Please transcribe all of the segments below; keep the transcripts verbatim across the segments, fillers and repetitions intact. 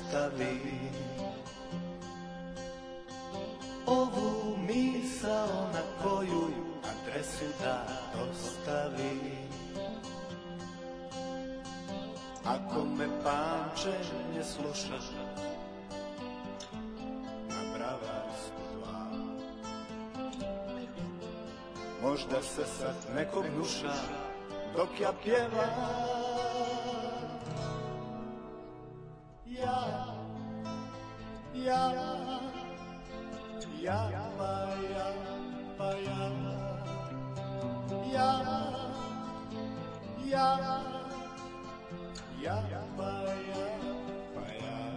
ostavi ovu misao na koju adresu da dostavi. Ako me pamćenje sluša na Bravarsku dva, možda se sad neko gnuša dok ja pjevam. Ja, ja, ja, pa ja, pa ja, ja, ja, ja, pa ja, pa ja.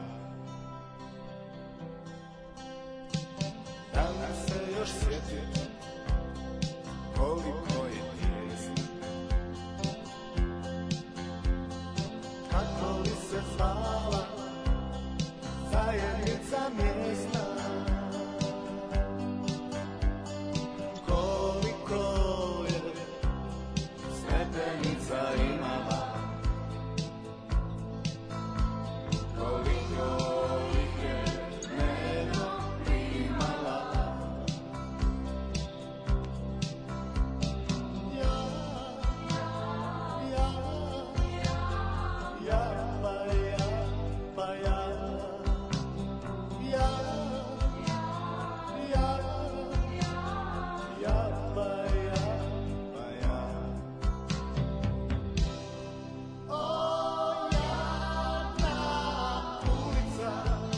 Da li se još sjetim koliko je tijesno, kako li se zvala zajednica mjesta, koliko je stepenica imala, koliko ih je dnevno primala. Ja, ja, ja, pa ja, pa ja. Ja, ja, ja, pa ja, pa ja. O, jadna ulica,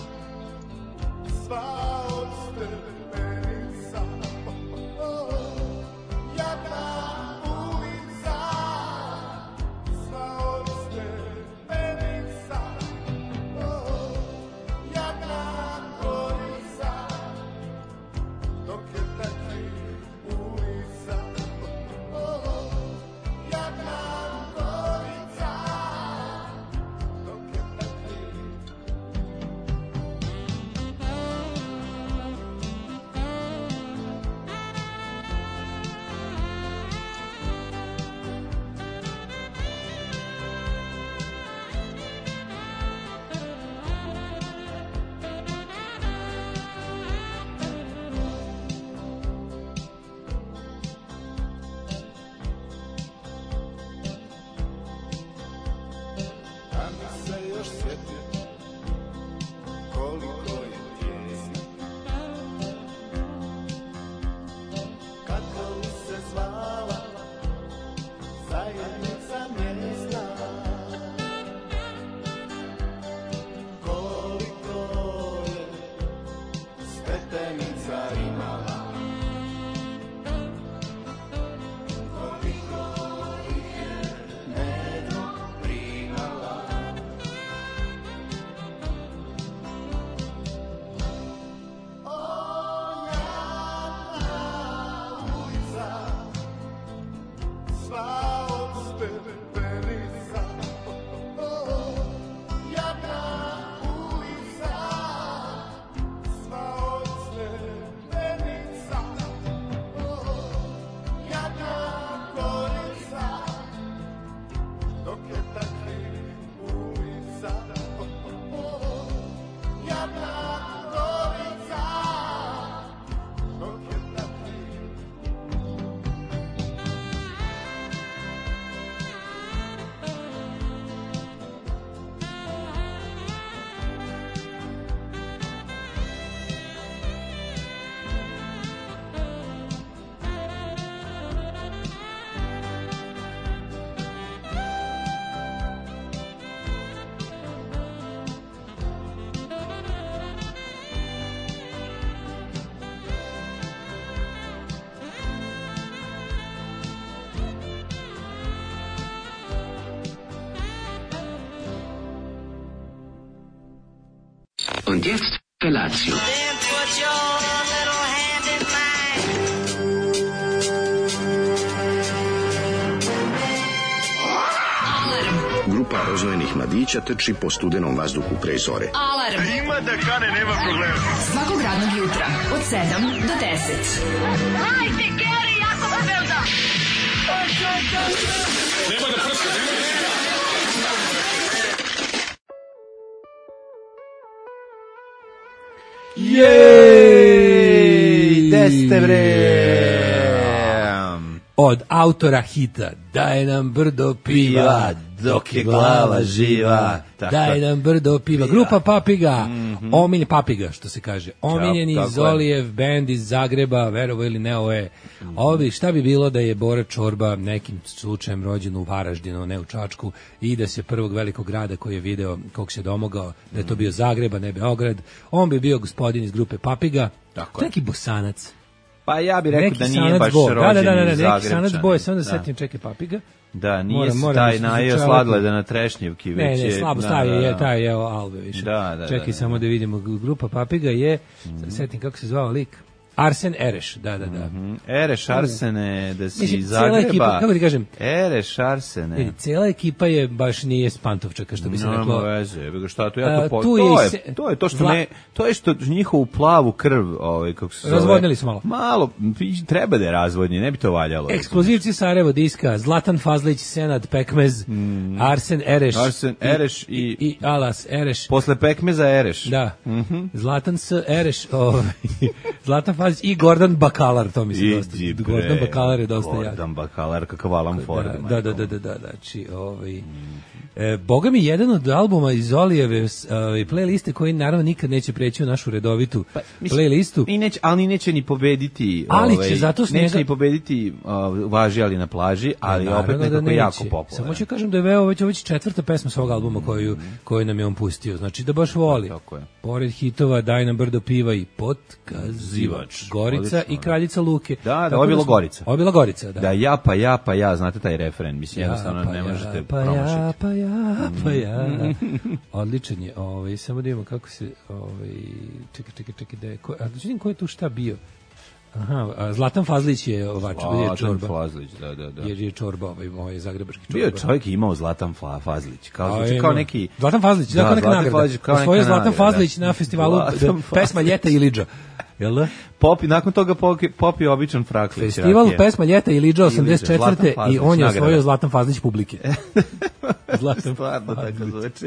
sva od stepenica. O, jadna ulica, sva od stepenica. O, jadna dok je takvi ulica, oh, jadna Gorica, dok je takvi. Da mi se još sjetim koliko je tijesno, kako li se zvala zajednica mjesta, koliko je stepenica imala, koliko ih je dnevno primala. O, jadna ulica, sva od stepenica. O, jadna ulica, sva od stepenica. O, jadna Gorica, dok je takvi ulica. O, jadna Gorica, dok je takvi. Und jetzt Felatio. Then put your little hand in mine. Grupa rozvojenih mladića trči po studenom vazduhu pre zore. Alarm. Ima da kane, nema problema. Svakog radnog jutra od sedam do deset. Hajde, Geri, jako se velda. Nema da prska, nema da prska. Jej! Gde ste bre? Od autora hita Daj nam brdo piva dok je glava živa. Daj nam brdo piva. Grupa Papiga. Mm-hmm. Omiljen Papiga, što se kaže. Omiljeni Zolijev bend iz Zagreba, verovo ili ne, ovo je. Mm-hmm. Ovi, šta bi bilo da je Bora Čorba nekim slučajem rođen u Varaždinu, ne u Čačku, i da se prvog velikog grada koji je video kog se domogao, da je to bio Zagreb, a ne Beograd, on bi bio gospodin iz grupe Papiga. Tako je. Neki Bosanac. Pa ja bih rekao neki da nije baš rođen da, da, da, da, iz da, neki sanac boje, samo da, da setim, čekaj Papiga. Da, nije se taj najeo sladleda na trešnjevki, već ne, ne, je... slabo da, staje, da, da. je taj jeo Alve više. Da, da, čekaj da, samo da. da vidimo, grupa Papiga je, mm-hmm. setim kako se zvao lik, Arsen Ereš, da, da, da. Mm-hmm. Ereš Arsene, da si Mislim, iz Zagreba. Ekipa, kako ti kažem? Ereš Arsene. Vidi, cijela ekipa je baš nije s Pantovčaka, što bi se no, reklo. No, veze, šta tu ja to po... tu to, je, je, se... to je to što Vla... ne, to je što njihovu plavu krv, ovaj kako se zove. Razvodnili su malo. Malo, treba da je razvodnje, ne bi to valjalo. Eksplozivci Sarajevo diska, Zlatan Fazlić, Senad Pekmez, mm. Arsen Ereš. Arsen Ereš i, i, i Alas Ereš. Posle Pekmeza Ereš. Da. Mm-hmm. Zlatan S Ereš, ovaj Zlatan Fazlić i Gordan Bakalar, to mi se dosta. Gordan Bakalar je dosta jak. Gordan Bakalar kakav Alan Ford. Da, da, da, da, da, znači, ovaj mm. e, Boga mi jedan od albuma iz Zolijeve ovaj playliste koji naravno nikad neće preći u našu redovitu pa, mislim, playlistu. I neće, ali neće ni pobediti, ali ovaj, će zato neće njega... ni pobediti uh, Važi ali na plaži, ali ja, opet nekako da jako popularno. Samo ću kažem da je veo već već četvrta pesma svog albuma koju koju nam je on pustio. Znači da baš voli. Tako je. Pored hitova Daj nam brdo piva i Potkazivač, Gorica odlično, i Kraljica Luke. Da, da, ovo je bilo Gorica. Ovo je bila Gorica, da. Da, ja pa ja pa ja, znate taj refren, mislim ja, jednostavno pa ne ja, možete pa promašiti. Ja, pa ja, pa ja. Odličan je. Ovaj samo da vidimo kako se ovaj čekaj, čekaj, čekaj da je ko, a da vidim ko je tu šta bio. Aha, Zlatan Fazlić je ovač, bio je Čorba. Fazlić, da, da, da. Jer je Čorba, ovaj moj zagrebački Čorba. Bio je čovjek imao Zlatan Fazlić, kao zvuči kao neki Zlatan Fazlić, da, kao neka nagrada. Osvojio Zlatan Fazlić na festivalu pesma Ljeta Ilidža. Jel da? Popi, nakon toga popi, popi običan Fraklić. Festival pesma Ljeta Ilidža osamdeset četvrte i on je osvojio Zlatan Fazlić publike. Zlatan stvarno tako zvuči.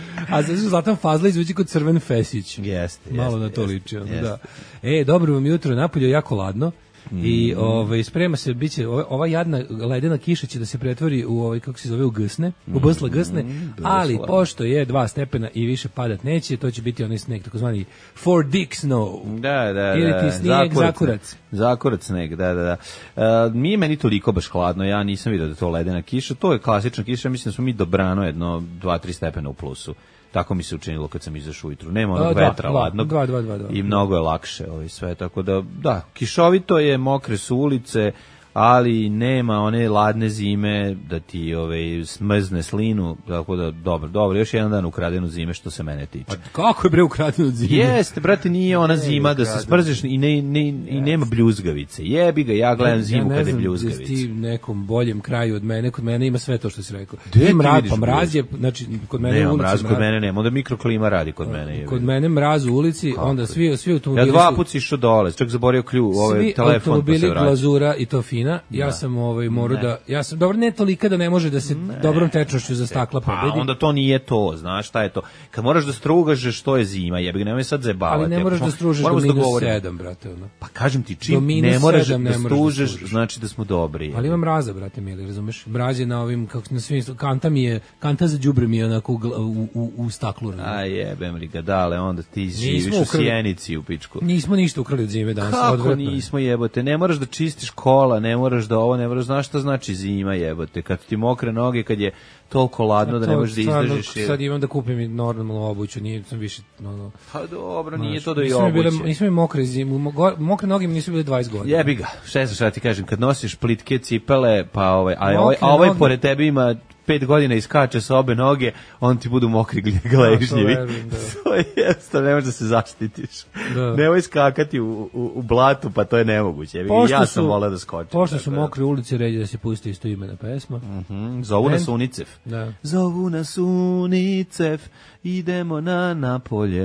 A znači Zlatan Fazlić zvuči kod Crven Fesić. Jeste, malo na to liči, da. E, dobro vam jutro, napolje jako ladno. Mm. I ovaj sprema se biće ova, ova jadna ledena kiša će da se pretvori u ovaj kako se zove u gsne, u bsla gsne, mm, ali pošto je dva stepena i više padat neće, to će biti onaj sneg takozvani four dick snow. Da, da, ili ti snijeg zakurac. Zakurac sneg, da, da, da. Uh, nije meni toliko baš hladno, ja nisam vidio da to ledena kiša, to je klasična kiša, mislim da smo mi dobrano jedno dva tri stepena u plusu. Tako mi se učinilo kad sam izašao ujutru. Nema onog dva, vetra dva, ladnog dva, dva, dva, dva. I mnogo je lakše ovaj sve. Tako da, da, kišovito je, mokre su ulice, ali nema one ladne zime da ti ovaj smrzne slinu, tako da dobro, dobro, još jedan dan ukradenu zime što se mene tiče. A kako je bre ukradenu zime? Jeste, brate, nije ona zima da se smrzeš i ne, ne, i nema bljuzgavice. Jebi ga, ja gledam zimu ja kad je bljuzgavice. Ti nekom boljem kraju od mene, kod mene ima sve to što si rekao. Ti mraz, pa mraz je, znači kod mene nema u ulici mraz, kod mene nema, onda mikroklima radi kod mene. Je kod mene mraz u ulici, kako onda svi svi automobili. Ja dva puta si išao dole, čak zaboravio ključ, ovaj telefon, pa se bili glazura i to fina. Ja da. sam ovaj morao da ja sam dobro ne tolika da ne može da se ne. dobrom tečnošću za stakla pobedi. Pa onda to nije to, znaš šta je to. Kad moraš da strugaš što je zima, jebi ga, nemoj sad zajebavati. Ali ne moraš da stružeš do minus sedam, brate, ono. Pa kažem ti, čim ne moraš da stružeš, znači da smo dobri. Ali ima mraza, brate mili, razumeš? Mraz je na ovim kako na svim kanta mi je kanta za đubre mi je onako u u u staklu. A jebem li ga dale, onda ti živiš u sjenici u pičku. Nismo ništa ukrali od zime danas, odvratno. Kako nismo, jebote, ne moraš da čistiš kola, ne moraš da ovo, ne moraš, znaš šta znači zima, jebote, kad ti mokre noge, kad je toliko ladno da ne možeš da izdržiš. Sad imam da kupim i normalnu obuću, nije sam više no, pa dobro, nije to da i obuće. Nismo mi mokre zimu, mokre noge mi nisu bile dvadeset godina. Jebi ga, šta šta ti kažem, kad nosiš plitke cipele, pa ovaj, a ovaj, a ovaj pored tebe ima pet godina iskače sa obe noge, on ti budu mokri gležnjevi. To je jesto, ne možeš da se zaštitiš. Da. Nemoj skakati u, u, u blatu, pa to je nemoguće. Ja sam volao da skočim. Pošto su mokre ulice, ređe da se pusti isto imena pesma. Mm-hmm. Zovu nas Unicef. Da. Zovu nas Unicef, idemo na Napolje.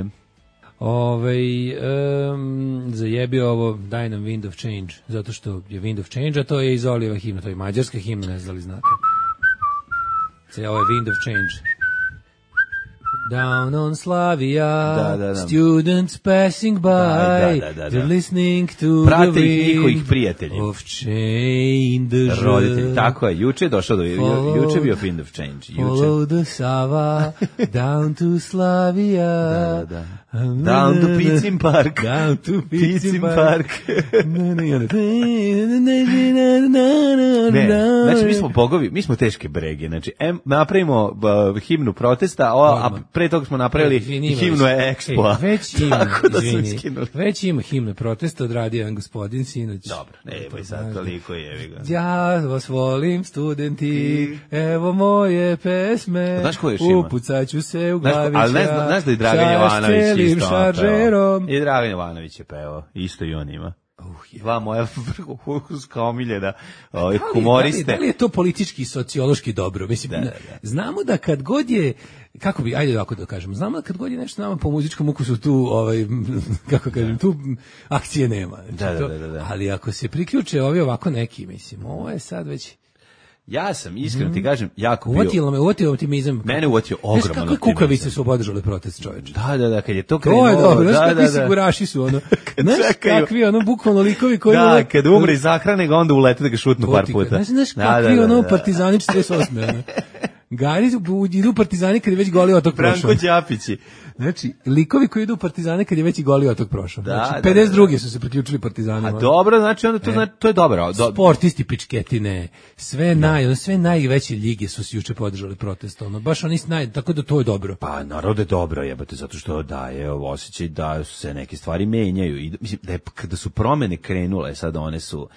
Ove, um, zajebio ovo Daj nam Wind of Change, zato što je Wind of Change, a to je iz Olijeva himna, to je mađarska himna, ne znam li znate. Ovo je Wind of Change. Down on Slavia, da, da, da. students passing by, da, da, da, da. they're listening to prate the ih njihovih wind prijatelji. of change. Roditelji, tako je, juče je došao do, ju, juče je bio Wind of Change. Juče. Follow the Sava, down to Slavia. Da, da, da. Down to Pizzin Park. Down to Pizzin Park. Park. Ne, znači mi smo bogovi, mi smo teške brege, znači em, napravimo uh, himnu protesta, o, a pre toga smo napravili himnu Expo. E, već ima, da izvini, već ima himnu protesta, odradio jedan gospodin sinoć. Dobro, evo i sad toliko je. Ja vas volim, studenti, evo moje pesme, znaš ko još ima? Upucaću se u Glavića, ali ne zna, znaš da i Dragan Jovanović isto šaržerom. I Dragan Jovanović je peo, isto i on ima. Uh, Dva moja vrhunska omiljena uh, humoriste. Da li, da li je to politički i sociološki dobro? Mislim, da, da, da. Znamo da kad god je, kako bi, ajde ovako da kažemo, znamo da kad god je nešto nama po muzičkom ukusu tu, ovaj, kako kažem, da. tu akcije nema. Znači, da, da, da, da. Ali ako se priključe ovi ovako neki, mislim, ovo je sad već... Ja sam, iskreno ti kažem, jako bio... Uvatilo me, uvatio optimizam. Mene uvatio ogroman optimizam. Znaš kakve kukavice su podržale protest, čoveče? Da, da, da, kad je to krenuo... To je dobro, da, znaš da, kakvi da. siguraši su, ono. Znaš kakvi, ono, bukvalno likovi koji... Da, kad umre i zahrane ga, onda ulete da ga šutnu par puta. Znaš, znaš kakvi, da, da, ono, partizani četrdeset osme ono. Gari idu partizani kad je već Goli otok prošao. Branko Đapići. Znači, likovi koji idu u partizane kad je već i Goli otok prošao. Da, znači, da, pedeset druge da. su se priključili partizanima. A dobro, znači onda to, e. znači, to je dobro. Do... Sportisti pičketine, sve naj, sve najveće lige su se juče podržali protest, ono, baš oni naj, tako da to je dobro. Pa naravno da je dobro, jebote, zato što daje osjećaj da se neke stvari menjaju i mislim da je, kada su promene krenule, sad one su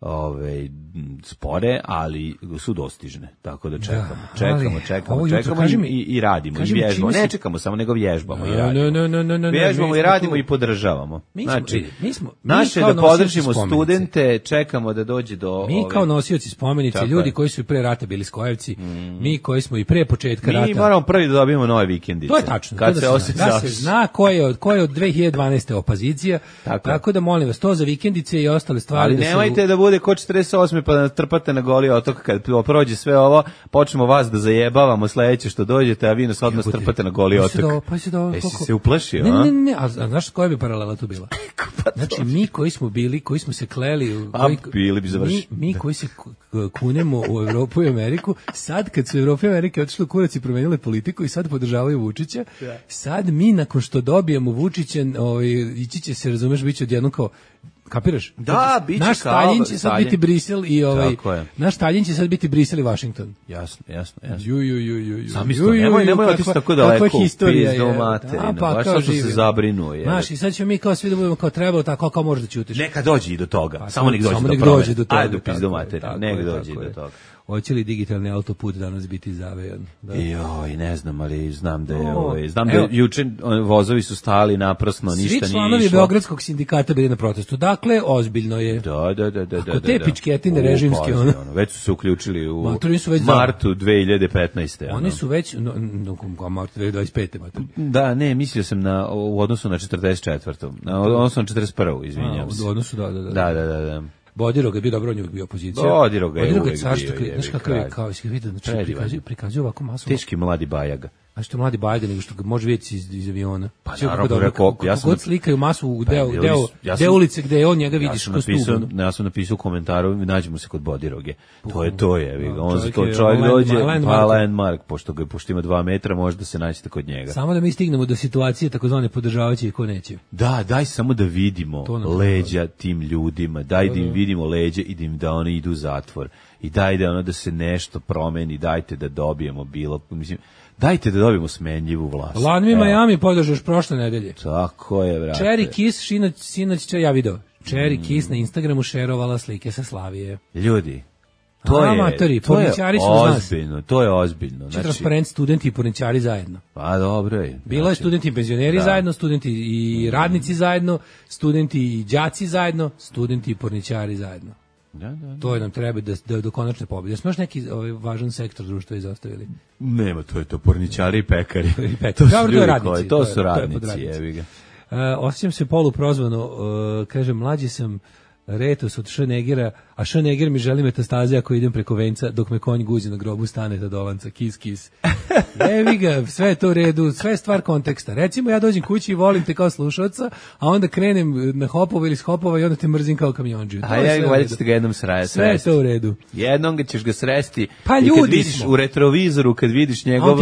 ove spore, ali su dostižne. Tako da čekamo, da, čekamo, čekamo, čekamo i, mi, i, i radimo, i vježbamo. Ne čekamo samo, nego vježbamo i radimo. No, no, no, no, vježbamo i radimo i podržavamo. Mi smo, znači, mi smo, naše mi da podržimo studente, čekamo da dođe do... Mi ove, kao nosioci spomenice, ljudi je. koji su i pre rata bili skojevci, mm. mi koji smo i pre početka mi rata... Mi moramo prvi da dobijemo nove vikendice. To je tačno. Kad to se, da, se, zna, da se zna ko je od, ko je od dve hiljade dvanaeste opozicija, tako, tako da molim vas, to za vikendice i ostale stvari... Ali da nemojte se... da bude ko četrdeset osme pa da trpate na Goli otok, kad prođe sve ovo, počnemo vas da zajebavamo sledeće što dođete, a vi nas odmah strpate na Goli otok. Do, pa se do, Jesi se uplašio, ne, a? Ne, ne, ne, a znaš koja bi paralela tu bila? Znači, mi koji smo bili, koji smo se kleli... A, koji, bili bi završi. Mi, mi koji se kunemo u Evropu i Ameriku, sad kad su Evropa i Amerika otišli u kurac i promenile politiku i sad podržavaju Vučića, ja. sad mi nakon što dobijemo Vučića, ovaj, ići će se, razumeš, bit će odjedno kao... Kapiraš? Da, biće naš kao... Stalin će sad biti Brisel i ovaj... Naš Stalin će sad biti Brisel i Washington. Jasno, jasno, jasno. Ju, ju, ju, ju, ju. Zamislo, nemoj, nemoj otići tako daleko u pizdu materinu. Pa, baš što se zabrinu. Znaš, i sad ćemo mi kao svi da budemo kao trebalo, tako kao možda ćutiš. Neka dođe i do toga. Pa, samo nek dođe samo do nek promene. Dođe do toga. Ajde do pizdu materinu. Nek dođe do toga. Hoće li digitalni autoput danas biti zavejan? Da. Joj, ne znam, ali znam da je, ovaj, znam da juče vozovi su stali naprasno, ništa nije išlo. Svi članovi Beogradskog sindikata bili na protestu. Dakle, ozbiljno je. Da, da, da, da. Ako te pičketine režimske, ono, ono, već su se uključili u već martu dve hiljade petnaeste. Oni ono. su već, no, no, martu dve hiljade dvadeset pete. Mater. Da, ne, mislio sam na, u odnosu na četrdeset četvrtu. Na odnosu na četrdeset prvu, izvinjam se. U odnosu, da, da, da. Da, da, da, da. Bodiroga je bio dobro, on je bio opozicija. Bodiroga je uvek bio. Znaš kakav je, kao si ga vidio, znači prikazuje, prikazuje ovako masu. Teški mladi bajaga. A što mladi Bajga, nego što ga može vidjeti iz, iz aviona. Pa naravno, rekao, ja sam... God slikaju masu u deo, pa, deo, ja sam, deo ulice gde on njega vidiš ja kroz napisao, stubu. Ja sam napisao u komentaru, nađemo se kod Bodiroge. To je to je, no, on čovjek to je, čovjek dođe, pa landmark, pošto, ga, pošto ima dva metra, možda se nađete kod njega. Samo da mi stignemo do situacije takozvane podržavaće i ko neće. Da, daj samo da vidimo leđa tim ljudima, daj da im vidimo leđa i da im da oni idu u zatvor. I daj da ono da se nešto promeni, dajte da dobijemo bilo, mislim, dajte da dobijemo smenljivu vlast. Lanmi Miami podržaš prošle nedelje. Tako je, vrate. Cherry Kiss, sinoć, sinoć, ja video. Cherry mm. Kiss na Instagramu šerovala slike sa Slavije. Ljudi, to je, amatori, to je ozbiljno, to je ozbiljno. Znači, transparent, studenti i porničari zajedno. Pa dobro je. Bilo je studenti i penzioneri da. zajedno, studenti i radnici zajedno, studenti i đaci zajedno, studenti i porničari zajedno. Da, da, da. To je nam treba da, da do konačne pobjede. Smo još neki ovaj, važan sektor društva izostavili? Nema, to je to porničari i pekari. I pekari. To, to, to, radnici, koji, to, to su je, radnici, to je jevi ga. Uh, osjećam se poluprozvano, uh, kaže, mlađi sam, uh, Retos od Šnegira, a Šneger mi želi metastaze ako idem preko venca, dok me konj guzi na grobu stane da dolanca, kis, kis. Evi ga, sve je to u redu, sve je stvar konteksta. Recimo, ja dođem kući i volim te kao slušalca, a onda krenem na hopova ili s hopova i onda te mrzim kao kamionđiju. A ja ga ćete ga jednom sresti. Sve je to u redu. Jednom ga ćeš ga sresti. Pa i ljudi kad vidiš smo. u retrovizoru, kad vidiš njegov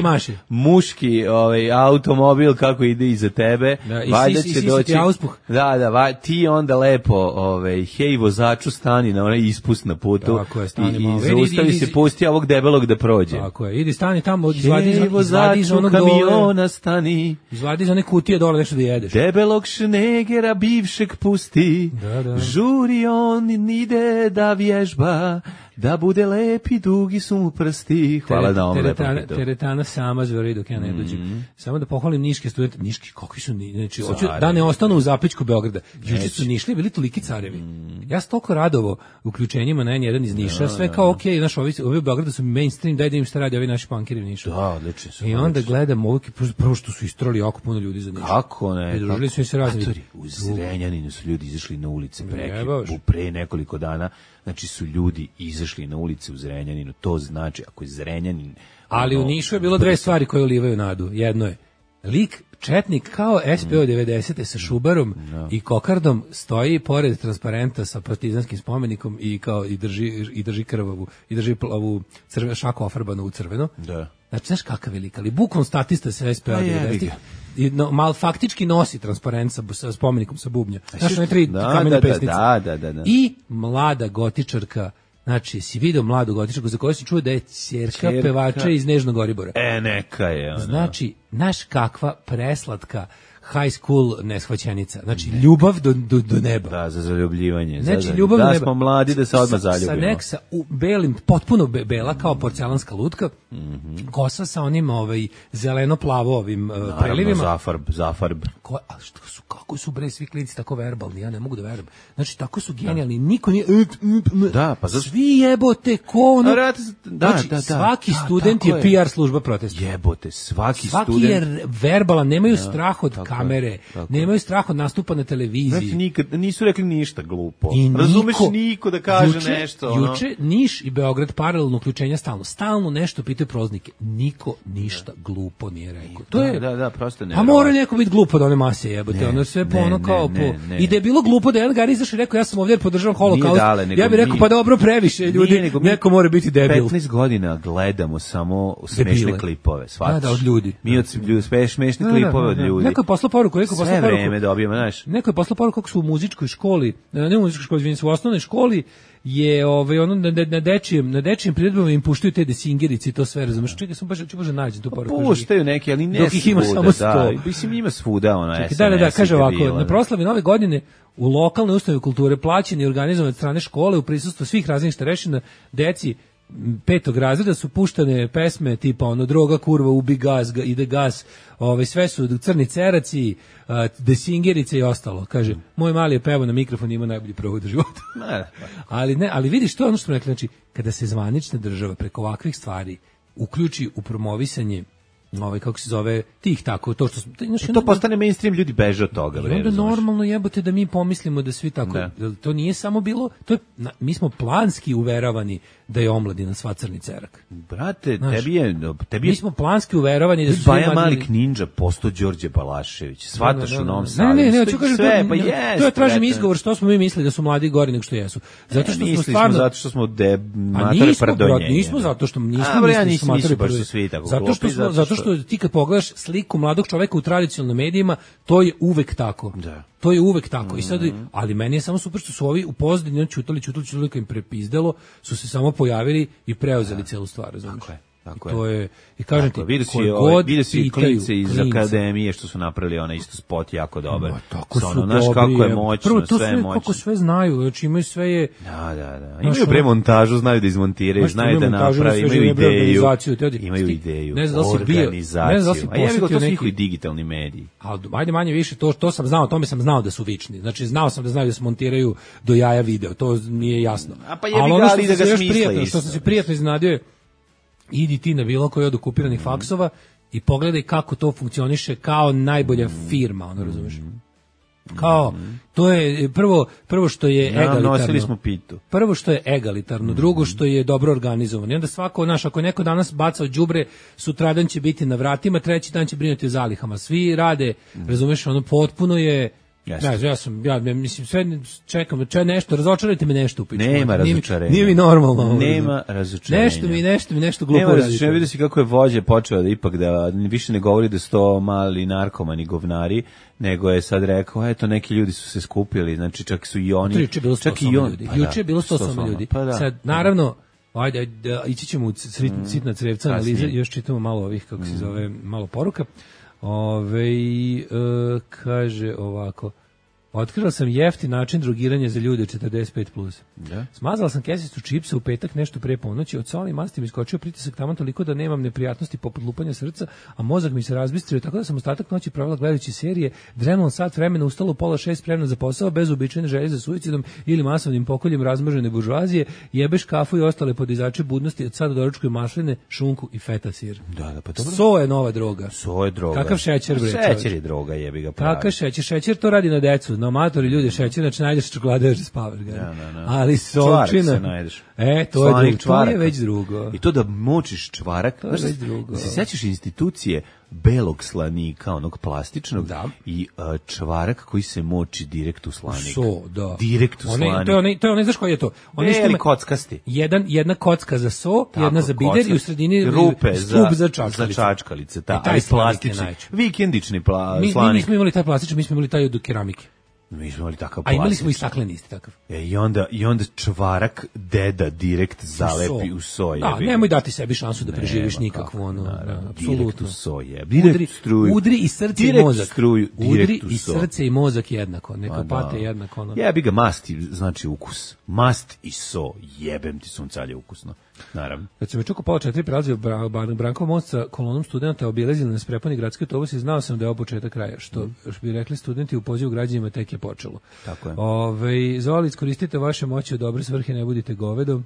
muški ovaj, automobil kako ide iza tebe, da, valjda i, će i, doći... Da, da, va, ti onda lepo, ovaj, hej vozaču, stani na onaj ispust na putu tako je, stani i, malo. i zaustavi se, pusti ovog debelog da prođe. Tako je, idi stani tamo, izvadi, hej izvadi iz onog kamiona, dole, stani. Izvadi iz one kutije dole nešto da jedeš. Debelog Šnegera bivšeg pusti, da, da. žuri on ide da vježba, da bude lepi, dugi su mu prsti. Hvala na ovom lepom hitu. Teretana sama zvori dok ja ne dođem. Mm. Samo da pohvalim niške studente. Niški, kakvi su, znači, hoću da ne ostanu u zapećku Beograda. Juče su Nišli bili toliki carevi. Mm. Ja sam toliko radovo uključenjima na en jedan iz Niša, no, sve no, kao okej, okay, naš ovi, ovi u Beogradu su mainstream, daj da im šta radi ovi naši punkeri u Nišu. Da, odlični su. I onda gledam ovo, prvo što su istrali jako puno ljudi za Niš. Kako ne? Pridružili su im se razni. U Zrenjaninu su ljudi izašli na ulice pre, pre nekoliko dana. Znači su ljudi izašli na ulice u Zrenjaninu, to znači ako je Zrenjanin... Ali ono, u Nišu je bilo dve stvari koje ulivaju nadu. Jedno je, lik četnik kao S P O devedesete sa Šubarom no. i kokardom stoji pored transparenta sa partizanskim spomenikom i kao i drži i drži krvavu i drži ovu crvenu šaku ofarbanu u crveno. Da. Znači, znaš kakav je lik, ali bukom statista sa S P O devedesetih i no, mal faktički nosi transparent sa, sa spomenikom sa bubnja. Znaš, one tri da, kamene da, pesnice. Da, da, da, da. I mlada gotičarka. Znači, si vidio mladu gotičarku za koju si čuo da je ćerka pevača iz Nežnog Goribora. E, neka je. Ona. Znači, znaš kakva preslatka high school neshvaćenica. Znači, ljubav do, do, do neba. Da, za zaljubljivanje. Znači, za, ljubav da do neba. Da smo mladi da se odmah zaljubimo. Sa neksa u belim, potpuno be, bela kao porcelanska lutka, mm -hmm. kosa sa onim ovaj, zeleno-plavo ovim uh, prelivima. Zafarb, zafarb. Ko, a što su, kako su bre svi klinici tako verbalni, ja ne mogu da verujem. Znači, tako su genijalni, niko nije... Da, pa zašto? Svi jebote, ko ono... Da, znači, da, da, svaki da, student je, je P R služba protesta. Jebote, svaki, svaki student... Svaki je verbalan, nemaju da, strah od tako kamere, je, tako nemaju strah od nastupa na televiziji. Znači, nikad, nisu rekli ništa glupo. I razumeš niko, niko da kaže juče, nešto. Ono. Juče Niš i Beograd paralelno uključenja stalno. Stalno nešto pitaju proznike. Niko ništa da. glupo nije rekao. To da, je, da, da, prosto ne. A mora neko biti glupo da one mase jebote. Ne, ono sve po ne, ono kao ne, po... ne, I da je bilo glupo da jedan gar izašao i rekao ja sam ovdje jer podržavam holokaust. Dale, nego, ja bih rekao nije, pa dobro previše ljudi. Nije, nego, neko mora biti debil. petnaest godina gledamo samo smešne klipove. Shvatiš? Da, da, od ljudi. Mi od ljudi, smešne da, klipove da, da, da. od ljudi. Neko je poslao poruku, neko je poslao poruku. Sve vreme dobijemo, znaš. Neko je poslao poruku kako su u muzičkoj školi, ne u muzičkoj školi, izvinite, u osnovnoj školi je ovaj ono na na dečijem na dečijem priredbama im puštaju te desingerice i to sve, razumeš? Čekaj, sam baš hoću nađem tu poruku. Puštaju neki, ali ne. Dok ih ima samo sto. Mislim ima svuda ona. Čekaj, da, da, da, kaže ovako, na proslavi Nove godine u lokalnoj ustanovi kulture plaćeni i organizovani od strane škole u prisustvu svih raznih starešina deci petog razreda su puštane pesme tipa ono droga kurva ubi gas ga, ide gas, ovaj sve su crni ceraci, uh, desingerice i ostalo. Kaže moj mali je pevao na mikrofon, ima najbolji provod u životu. ali ne, ali vidiš to je ono što smo rekli, znači kada se zvanična država preko ovakvih stvari uključi u promovisanje ovaj kako se zove tih tako to što znači, to postane mainstream, ljudi beže od toga. I onda normalno jebote da mi pomislimo da svi tako da. To nije samo bilo to je, na, mi smo planski uveravani da je omladina sva crni cerak. Brate, znaš, tebi je tebi je, mi smo planski uveravani da su Baja Malik Ninja posto Đorđe Balašević. Svataš u Novom Sadu. Ne, ne, ne, hoću kažem sve, to, pa jest, to je tražim izgovor što smo mi mislili da su mladi gori nego što jesu. Zato što ne, smo stvarno zato što smo de matere pardonjenje. Nismo zato što nismo mislili da su matere pardonjenje. Zato što smo zato što ti kad pogledaš sliku mladog čoveka u tradicionalnim medijima, to je uvek tako. Da. To je uvek tako. Mm-hmm. I sad, ali meni je samo super što su ovi u pozadini čutali, čutali, čutali kad im prepizdelo, su se samo pojavili i preuzeli celu stvar, razumiješ? Tako je. Tako to je, i kažem ti, vidio si, ovaj, vidio si klince iz klince. Akademije što su napravili onaj isto spot jako dobar. Ma, tako ono, su znaš dobri. Kako je moćno, prvo, to sve je sve, moćno. Kako sve znaju, znači imaju sve je... Da, da, da. Imaju pre montažu, znaju da izmontiraju, znaju da napravi, imaju ideju. Imaju ideju, ne znam da si bio, ne znam da si posetio neki... A digitalni mediji. A ajde manje više, to, to sam znao, tome sam znao da su vični. Znači znao sam da znaju da se montiraju do jaja video, to mi je jasno. A pa jebi ga, ali da ga smisle isto. Što sam se prijatno iznenadio je, idi ti na bilo koji od okupiranih mm. faksova i pogledaj kako to funkcioniše kao najbolja firma, ono razumeš. Kao, to je prvo, prvo što je Ja, egalitarno. nosili smo pitu. Prvo što je egalitarno, drugo što je dobro organizovano. I onda svako, naš, ako je neko danas bacao đubre, sutradan će biti na vratima, treći dan će brinuti o zalihama. Svi rade, razumeš, ono potpuno je. Jasne. Ja, ja sam, ja mislim, sve čekam, če nešto, razočarajte me nešto u pičku. Nema Nije mi- razočarenja. Nije mi normalno. ovo. Nema razočarenja. Nešto mi, nešto mi, nešto glupo Nema radite. razočarenja, vidio si kako je vođe počeo da ipak da više ne govori da su to mali narkomani govnari, nego je sad rekao, eto, neki ljudi su se skupili, znači čak su i oni. Juče je bilo sto čak i soma on, ljudi. pa da, Juče je bilo sto sto soma soma, ljudi. pa da. Sad, naravno, ajde, da, ići ćemo u crit, citna crevca analize, Kasnije. još čitamo malo ovih, kako se zove, malo poruka. Ove, e, kaže ovako, otkrila sam jeftin način drogiranja za ljude četrdeset pet plus. Da. Smazala sam kesicu čipsa u petak nešto pre ponoći, od soli i masti mi iskočio pritisak taman toliko da nemam neprijatnosti poput lupanja srca, a mozak mi se razbistrio, tako da sam ostatak noći provela gledajući serije, drenula sat vremena, ustala u pola šest spremna za posao, bez uobičajene želje za suicidom ili masovnim pokoljem razmržene buržoazije, jebeš kafu i ostale podizače budnosti, od sada doručkuju masline, šunku i feta sir. Da, da, pa dobro. So je nova droga. So je droga. Kakav šećer, bre, Šećer čoveče? je droga, jebi ga pravi. Kakav šećer? Šećer to radi na decu, na amatori ljudi šećer, znači najdeš čokolade još da spavaš ga. Da, da, da. Ali Čvarak solčina. se najdeš. E, to je, Slanih drugo, to čvaraka. je već drugo. I to da močiš čvarak, je znaš, već drugo. da se sećaš institucije belog slanika, onog plastičnog, Da. i uh, čvarak koji se moči direkt u slanik. So, da. Direkt u Onaj- slanik. To je onaj, to je onaj, znaš koji je to? Onaj što Beli ima kockasti. jedan, jedna kocka za so, Tako, jedna za bider kocka. i u sredini rupe stup za, za čačkalice. za čačkalice, da, E, taj ali slanik je plastični, najjači. vikendični pla, Mi, mi slanik. nismo imali taj plastičan, mi smo imali taj od keramike. Mi smo imali takav A imali smo i plastični. stakleni isti takav. E, i, onda, I onda čvarak deda direkt zalepi u soje. Da, nemoj dati sebi šansu da preživiš nikakvu, ono, da, Direkt u apsolutno. soje. Udri, Direkt struju. udri i srce Direkt i mozak. struju, Udri direkt u i so. srce i mozak jednako, neka Ma da. pate jednako. Ono. Jebi ga, mast i- znači ukus. Mast i so, jebem ti suncalje ukusno. Naravno. Kad sam me čuko pola četiri prelazio Bra- Bra- Brankov most sa kolonom studenta, obilazili nas prepuni gradski autobus i znao sam da je ovo početak kraja. Što, što bi rekli studenti u pozivu građanima tek je počelo. Tako je. Ove, Zoli, iskoristite vaše moći u dobre svrhe, ne budite govedom.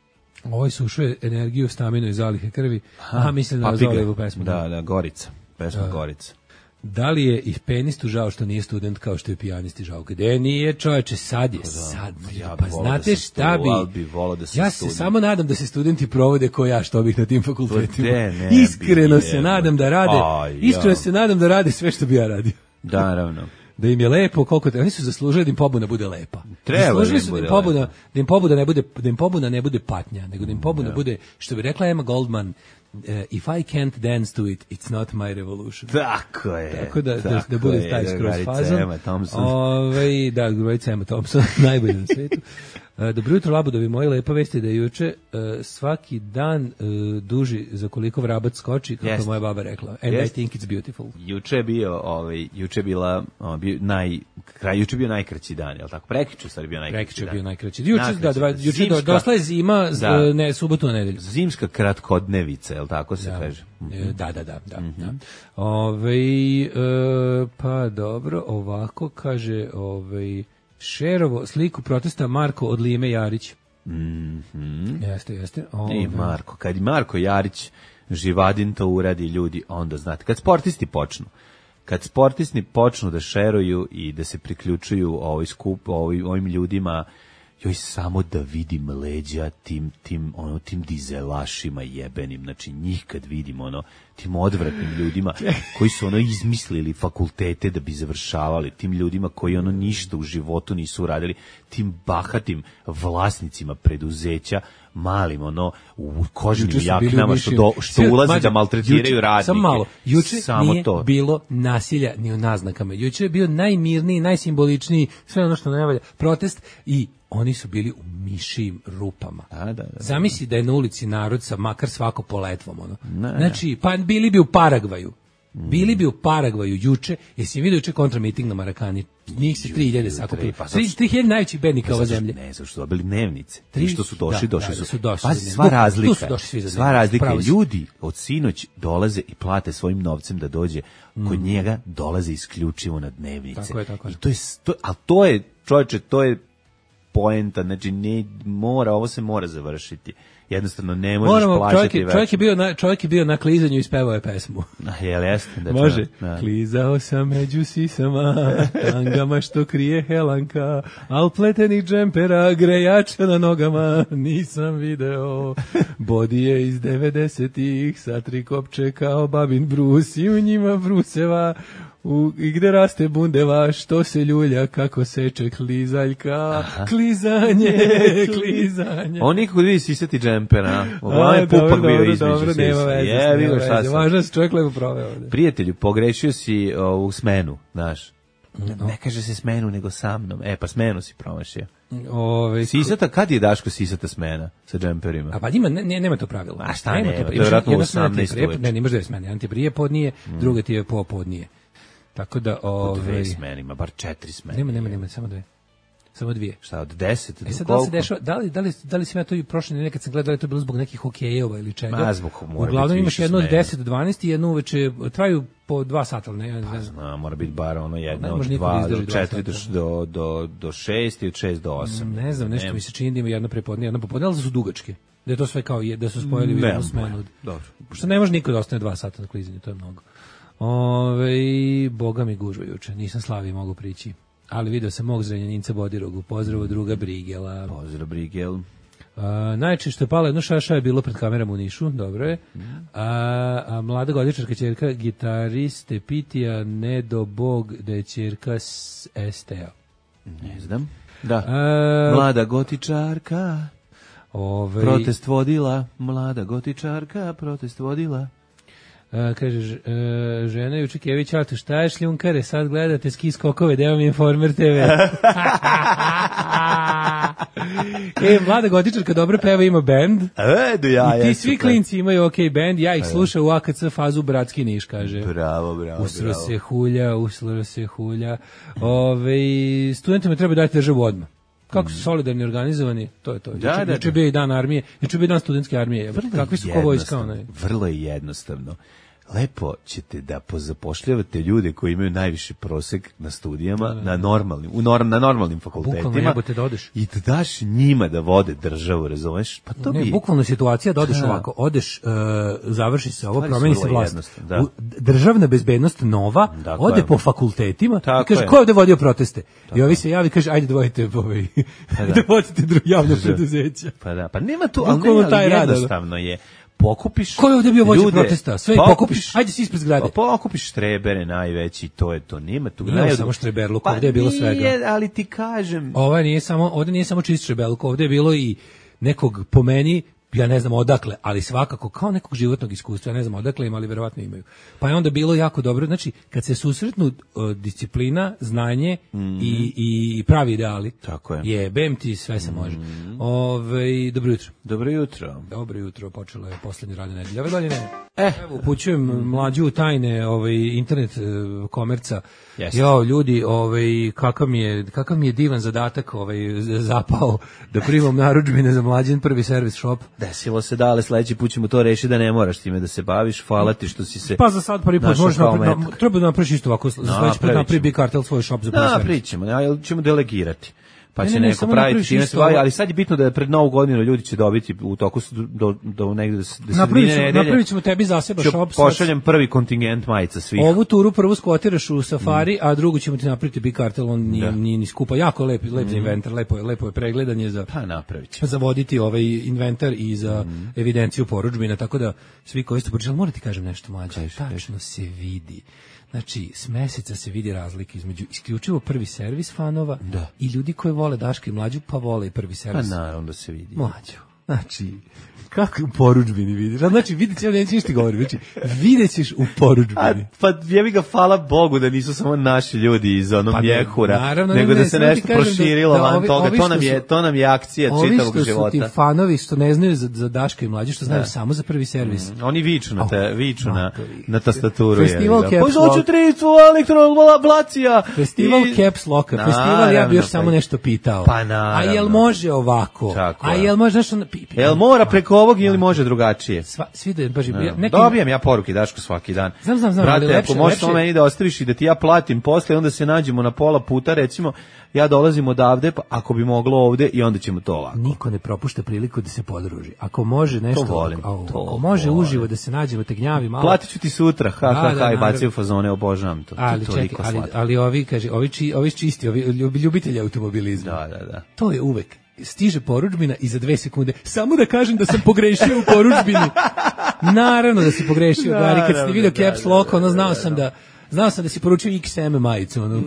Ovo isušuje energiju, staminu i zalihe krvi. Aha, mislim na Papiga. Zolijevu pesmu. Da, da, Gorica. Pesma Gorica. Da li je i penistu žao što nije student kao što je pijanisti žao? Gde nije, čoveče, sad je, sad. ja Pa bi volao znate da sam šta tu, bi? ali bi volao da sam Ja se student. samo nadam da se studenti provode ko ja što bih na tim fakultetima. gde ne Iskreno bi, se evo. nadam da rade, Aj, ja. iskreno se nadam da rade sve što bi ja radio. Da, naravno. Da im je lepo, koliko te, oni su zaslužili da im pobuna bude lepa. Treba Zaslužili da im su da im bude pobuna, lepa. da im pobuna ne bude, da im pobuna ne bude patnja, nego da im pobuna bude, što bi rekla Emma Goldman, eh, if I can't dance to it, it's not my revolution. Tako je. Tako da, da, tako da bude je, taj skroz drugarica fazon. Emma Thompson. Ove, da, drugarica Emma Thompson, najbolja na svetu. E, Dobro jutro, Labudovi moji, lepa vest je da je juče e, svaki dan e, duži za koliko vrabac skoči, kako je Jest. moja baba rekla. And Jest. I think it's beautiful. Juče je bio, ovaj, juče je bila, o, bio naj, kraj, juče je bio najkraći dan, je li tako? Prekjuče sad je bio najkraći Prekiče je dan. bio najkraći. Juče, Najkraći. da, dva, juče do, Zimska- došla je zima, z- Da. ne, subotu na nedelju. Zimska kratkodnevica, je li tako se kaže? E, Da, da, da, da. Mhm. da. Ovaj, e, pa dobro, ovako kaže, ovaj, Šerovo sliku protesta Marko od Lime Jarić. Mhm. Jeste, jeste. I Ovaj, Marko, kad i Marko Jarić Živadin to uradi, ljudi, onda znate. Kad sportisti počnu, kad sportisti počnu da šeruju i da se priključuju ovoj skup, ovoj, ovim ljudima, joj samo da vidim leđa tim, tim, ono, tim dizelašima jebenim, znači njih kad vidim, ono, tim odvratnim ljudima koji su ono izmislili fakultete da bi završavali, tim ljudima koji ono ništa u životu nisu uradili, tim bahatim vlasnicima preduzeća, malim ono u kožnim Juče su bili jaknama u što, Nišu. do, što Sve- ulazi Mađo, da maltretiraju juče- radnike. Samo malo. Juče Samo nije to. bilo nasilja ni u naznakama. Juče je bio najmirniji, najsimboličniji, sve ono što ne valja, protest i oni su bili u mišijim rupama. Da, da, da, da. Zamisli da je na ulici narod sa makar svako poletvom. Ono. Ne, ne. Znači, pa bili bi u Paragvaju. Bili bi u Paragvaju juče, jesi vidio juče kontramiting na Marakani? Njih se tri hiljade sakupilo. pa sad- tri hiljade najvećih bednika ove Zato što- zemlje. Ne, zato što su dobili dnevnice. Tri- I što su došli, da, došli da, su. da su došli Pazi, za sva dnevnice. razlika. Tu su došli svi za Sva dnevnice, razlika. pravo si. Ljudi od sinoć dolaze i plate svojim novcem da dođe. Kod njega dolaze isključivo na dnevnice. Tako je, tako je. I to je, s- to, a to je, čovječe, to je poenta, znači ne, mora, ovo se mora završiti. Jednostavno ne možeš Moramo, plaćati čovjek, čovjek, je bio na, čovjek je bio na klizanju i spevao je pesmu. Jel jeste? Da može. Da. Klizao sam među sisama, tangama što krije Helanka, al pletenih džempera, grejača na nogama, nisam video. Bodi je iz devedesetih, sa tri kopče kao babin brus i u njima bruseva. U, i gde raste bundeva, što se ljulja, kako seče klizaljka, aha. klizanje, klizanje. On nikako vidi sisati džempera, uglavnom je pupak bio između dobro, sisa. nema veze, je, nema veze. veze. Važno se čovjek lepo proveo ovde. Prijatelju, pogrešio si ovu smenu, znaš. No. Ne kaže se smenu, nego sa mnom. E, pa smenu si promašio. Ove, sisata, kad je Daško sisata smena sa džemperima? A pa ima, ne, nema to pravilo. A šta nema? nema? To, to je vjerojatno u osamnaest prije, ne, nimaš dve smene. Jedan ti je prije podnije, mm. druga ti je po podnije. Tako da, ove... dve smene, ima bar četiri smene. Nema, nema, nema, samo dve. Samo dvije. Šta, od deset? E sad, da li se dešava, da li, da li, da li si ja to i prošle nedelje kad sam gledao, da li je to bilo zbog nekih hokejeva ili čega? Ma, zbog mora uglavnom biti imaš jedno od smene. deset do dvanaest i jedno uveče, traju po dva sata, ne? ne pa zna, mora biti bar ono jedno ne, od dva do četiri do, do, do, do šest i od šest do osam. Ne znam, nešto ne. mi se čini da ima jedno prepodne, jedno popodne, ali da su dugačke. Da je to sve kao, da su spojili u jednu smenu. Dobro. Pošto ne može niko da ostane dva sata na klizanju, to je mnogo. Ove, boga mi gužva juče, nisam Slavi mogu prići. Ali video sam mog Zrenjaninca Bodirogu. Pozdrav od druga Brigela. Pozdrav Brigel. A, najčešće što je palo jedno šaša je bilo pred kamerama u Nišu, dobro je. A, a mlada godičarka ćerka gitariste Pitija ne do bog da je ćerka S T A. Ne znam. Da. A, mlada gotičarka. Ove, protest vodila. Mlada gotičarka protest vodila. Uh, kaže, ž, uh, žena Jučekević, ali šta je šljunkare, sad gledate ski skokove, da vam Informer te ve. E, mlada gotičarka dobro peva, ima bend. E, do ja, I ti svi klinci imaju ok bend, ja ih slušam u A K C fazu Bratski Niš, kaže. Bravo, bravo, usro bravo. se hulja, usro se hulja. Ove, studentima treba dati državu odmah. Kako su solidarni, organizovani, to je to. Da, juče, da, juče bio i dan armije, juče bio dan studentske armije. Kakvi su ko vojska onaj? Vrlo je jednostavno. Lepo ćete da pozapošljavate ljude koji imaju najviši prosek na studijama, na normalnim, u norm, na normalnim fakultetima. Bukvalno jebote da odeš. I da daš njima da vode državu, razumeš? Pa to ne, bi... bukvalno situacija da odeš da. ovako, odeš, uh, završi se ovo, Stvari promeni se vlast. Da. U, državna bezbednost nova, dakle, ode po fakultetima tako i kaže, je. ko je ovde vodio proteste? Tako. I ovi se javi, kaže, ajde da vodite, ovaj, da. da vodite dru, javno preduzeća. Pa da, pa nema tu, ali, Bukvalno ne, taj ali rad, jednostavno je. Pokupiš ko je ovdje bio vođa ljude, protesta? Sve pokupiš, pokupiš. Ajde si ispred zgrade. Pokupiš štrebere najveći, to je to. Nema tu. Nije samo štreberluk, pa ovdje je bilo svega. Nije, ali ti kažem. Ovo nije samo, ovdje nije samo čist štreberluk, ovdje je bilo i nekog po meni, ja ne znam odakle, ali svakako kao nekog životnog iskustva, ja ne znam odakle im, ali verovatno imaju. Pa je onda bilo jako dobro, znači kad se susretnu uh, disciplina, znanje mm-hmm. i, i pravi ideali, tako je. Jebem ti, sve se može. Mm-hmm. Ove, dobro jutro. Dobro jutro. Dobro jutro, počelo je poslednje radne nedelje. Ove dalje ne. Eh, evo, upućujem mlađu u tajne ovaj, internet uh, komerca. Yes. Jo, ljudi, ovaj, kakav mi je, kakav mi je divan zadatak ovaj, zapao da primam narudžbine za mlađen prvi servis shop. Desilo se da, ali sledeći put ćemo to rešiti da ne moraš time da se baviš. Hvala ti što si se... Pa za sad prvi put možeš napraviti, na, treba da napraviš isto ovako, za sledeći put napravi Big Cartel svoj shop za prvi servis. Napravit ćemo, ali ćemo delegirati. Pa ne, će ne, neko ne, praviti time stvari, ali sad je bitno da je pred novu godinu ljudi će dobiti u toku do, do negde da se napravit ćemo, napravit ćemo tebi za seba shop. Pošaljem prvi kontingent majica svih. Ovu turu prvu skotiraš u Safari, mm. a drugu ćemo ti napraviti Big Cartel, on nije, nije ni skupa. Jako lep, lep mm. inventar, lepo je, lepo je pregledanje za, pa, napravit ćemo. Za voditi ovaj inventar i za mm. evidenciju porudžbina, tako da svi koji ste počeli, moram ti kažem nešto mlađe, tačno se vidi. Znači, s meseca se vidi razlika između isključivo prvi servis fanova da. I ljudi koji vole Daška i Mlađu, pa vole i prvi servis. Pa naravno da se vidi. Mlađu, znači, kako u porudžbini vidiš? Znači, vidjet ćeš, ja neću ništa govorim, znači, vidjet ćeš u porudžbini. A, pa jebi ga, hvala Bogu da nisu samo naši ljudi iz onog pa mjehura, naravno, nego ne, da se nešto proširilo da, da, van ovi, toga, ovi to, nam je, to nam je akcija čitavog života. Ovi što su ti fanovi što ne znaju za, za Daška i Mlađu, što znaju da. Samo za prvi servis. Mm, oni viču na, te, viču na, na tastaturu. Festival Caps Lock. Hoću tricu elektroblacija. Festival Caps Lock. Festival, ja bih još samo nešto pitao. Pa naravno. A jel može ovako? A jel može nešto, pipi. Jel mora preko ovog ili može drugačije? Sva, svi da, baš, Ja. neki... Dobijem ja poruke, Daško, svaki dan. Znam, znam, znam. Brate, ali lepše, ako možeš lepše... meni da ostaviš i da ti ja platim posle, onda se nađemo na pola puta, recimo, ja dolazim odavde, pa ako bi moglo ovde i onda ćemo to ovako. Niko ne propušta priliku da se podruži. Ako može nešto, To volim, ako, to ako može volim. uživo da se nađemo, te gnjavi malo. Platit ću ti sutra, ha, ha, Da, ha, da, i naravno. bacaju fazone, obožavam to. Ali to je čekaj, toliko ali, slatko. ali ovi, kaže, ovi, či, ovi čisti, ovi ljub- ljubitelji automobilizma. Da, da, da. To je uvek. Stiže porudžbina i za dve sekunde. Samo da kažem da sam pogrešio u porudžbini. Naravno da si pogrešio, Da, Gari. Kad si naravno, vidio da, caps da, lock, da, ono, znao da, sam da. da... Znao sam da si poručio X M majicu, ono.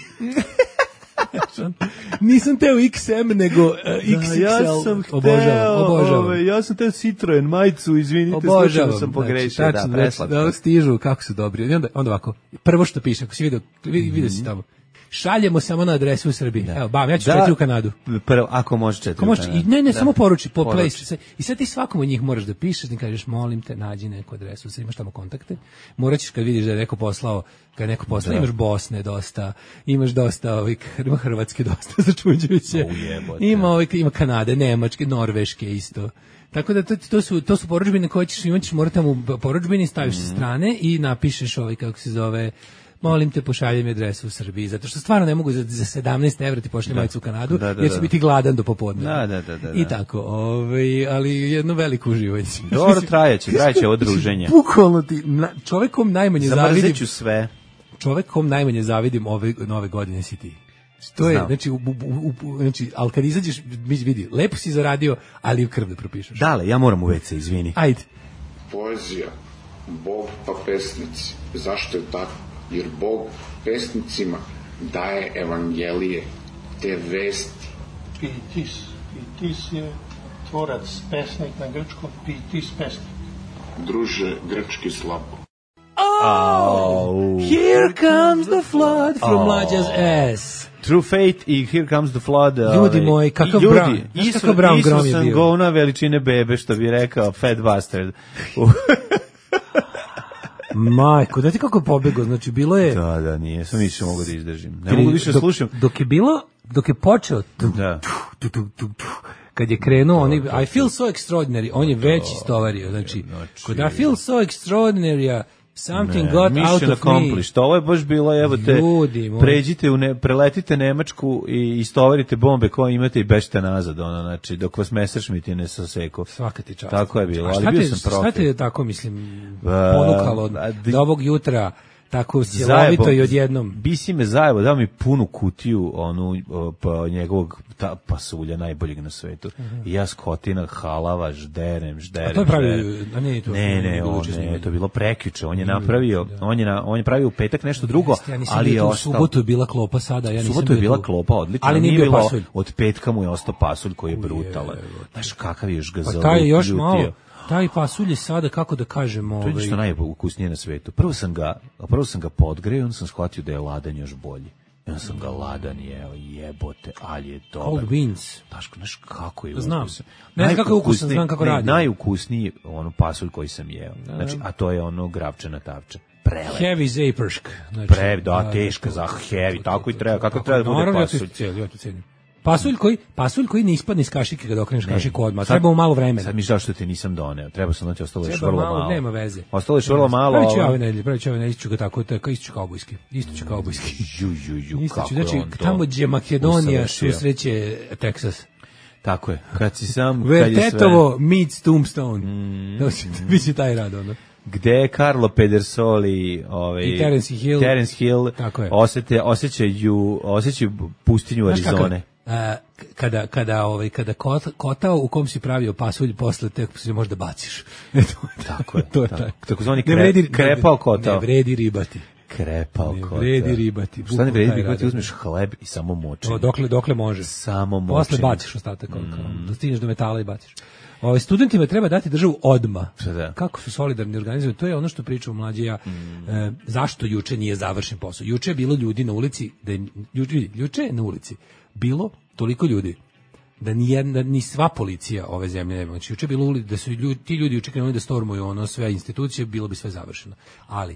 Nisam teo X M, nego uh, X X L. Da, ja sam obožavam, hteo, obožavam. ove, ja sam teo Citroen majicu, izvinite, Obožavam. slučajno sam pogrešio, Znači, da, tačno, preslatko. znači, da, stižu, kako su dobri. I onda, onda ovako, prvo što piše, ako si vidio, vidio si tamo, šaljemo samo na adresu u Srbiji. Evo, bam, ja ću Da. četiri u Kanadu. Prvo, ako može četiri. Ako možeš, u i Kanadu. ne, ne, Da. samo poruči, po Poruči. place. I sad ti svakom od njih moraš da pišeš, da kažeš, molim te, nađi neku adresu, sad imaš tamo kontakte. Morat ćeš kad vidiš da je neko poslao, kad je neko poslao, Da. imaš Bosne dosta, imaš dosta, ovih, ima Hrvatske dosta, začuđujuće. O, jebote. Ima, ovih, ima Kanade, Nemačke, Norveške isto. Tako da to, to su to su porudžbine koje ćeš imaš morati tamo u porudžbini staviš sa strane i napišeš ovaj kako se zove molim te pošalji mi adresu u Srbiji zato što stvarno ne mogu za, za sedamnaest evra ti pošaljem majicu u Kanadu Da, da, jer ću da. biti gladan do popodne. Da, da, da, da, I da. tako, ovaj ali jedno veliko uživanje. Dobro, trajeće, trajeće ovo druženje. Bukvalno ti na, čovekom najmanje zavidim. Zamrzit ću sve. Čovekom najmanje zavidim ove nove godine si ti. To je, Znam. znači, u, u, u, znači, ali kad izađeš, vidi, lepo si zaradio, ali u krv da propišeš. Dale, ja moram u ve ce, izvini. Ajde. Poezija, Bog pa pesnici. Zašto je tako? Jer Bog pesnicima daje evangelije, te vesti. Pitis. Pitis je tvorac, pesnik na grčkom, pitis pesnik. Druže, grčki slabo. Oh, here comes the flood from Oh. Mlađa's ass. True Fate i Here Comes the Flood. Ljudi ovaj, moji, kakav i ljudi, Brown. Znaš Isu, kakav Brown grom je Isusan bio? govna veličine bebe, što bi rekao Fat Bastard. Majko, da ti kako je pobegao, znači bilo je... Da, da, nije, sam više mogu da izdržim. Ne mogu više da dok, slušam. Dok je bilo, dok je počeo, tu, Da. tu, tu, tu, tu, kad je krenuo, oni, I feel so extraordinary, on je već istovario, znači, znači- kod I feel so extraordinary, something got out Mission of me. accomplished. Ovo je baš bilo, evo te, Ljudi moji. pređite, u ne, preletite Nemačku i istovarite bombe koje imate i bežite nazad, ono, znači, dok vas Messerschmitti ne saseku. Svaka ti čast. Tako je bilo, A ali šta bio te- sam Šta profi. te je tako, mislim, A, ponukalo a, di- da ovog jutra tako sjelovito i odjednom? Bisi me zajebo, dao mi punu kutiju onu o, pa, njegovog ta, pasulja najboljeg na svetu. I ja skotina halava, žderem, žderem. A to je pravio, žderem. a nije to. Ne, ne, on, ne, to je bilo prekjuče. On je napravio, on je, na, on je pravio u petak nešto drugo, Jeste, ja nisam ali bio je tu, u ostao. subotu je bila klopa sada, ja U nisam subotu je bio bila tu. klopa, odlično. Ali nije bio bilo, pasulj. od petka mu je ostao pasulj koji je brutalan. Znaš, kakav je još ga Pa zalutio. taj je još malo, taj pasulj je sada, kako da kažemo... To je ovaj, nešto najukusnije na svetu. Prvo sam ga, prvo sam ga podgreo, onda sam shvatio da je ladan još bolji. I onda sam ga ladan jeo, jebote, ali je dobar. Cold beans. Daško, znaš kako je Znam. ukusan. Ne znam kako je ukusan, Najukusniji- znam kako ne, radi. Najukusniji ono pasulj koji sam jeo. Znači, a to je ono gravčana tavča. Prelep. Heavy zapršk. Znači, Pre, da, teška za heavy, tako i treba, kako treba da bude naravno, pasulj. Ja to cijelim, ja to cijelim. Pasulj koji, pasulj koji ne ispadne iz kašike kada okreneš kašiku odmah. Treba mu malo vremena. Sad mi žao što te nisam doneo. Treba sam znači ostalo je Treba vrlo malo, malo. nema veze. Ostalo je vrlo malo. Pravi ću ja ovo- ove nedelje, pravi ću ove nedelje, isto ću ga tako, tako isto ću kaubojski. Isto ću kaubojski. Ju, ju, ju, Isto kako ću, je znači, on to tamo gdje Makedonija usavršio. susreće Teksas. Tako je. Kad si sam, kad Where je sve... Tetovo meets Tombstone. Mm. To će biti taj rad, ono. Gde je Carlo Pedersoli ovaj, I Terence Hill. Terence Hill Tako je. osete, osjećaju, osjećaju pustinju Znaš kako, Arizone. a, kada kada ovaj kada kot, kotao u kom si pravio pasulj posle tek se možda baciš. E, to je Tako je, to je tako. taj. Takozvani Ne kre- vredi- krepao kotao. Ne vredi ribati. Krepao Ne kotao. vredi ribati, Šta ne bukvalno vredi taj ribati? Ti rad. uzmeš hleb i samo močenje. To dokle dokle može. Samo močenje. Posle baciš ostatak, mm. da stigneš do metala i baciš. Ovaj studentima treba dati državu odma. Da. Kako su solidarni organizovani, to je ono što pričamo mlađi ja. Mm. E, zašto juče nije završen posao? Juče je bilo ljudi na ulici, da je, juče, juče je na ulici bilo toliko ljudi da ni jedna, ni sva policija ove zemlje nema. Znači juče je bilo uli- da su ljudi, ti ljudi juče krenuli da stormuju ono sve institucije, bilo bi sve završeno. Ali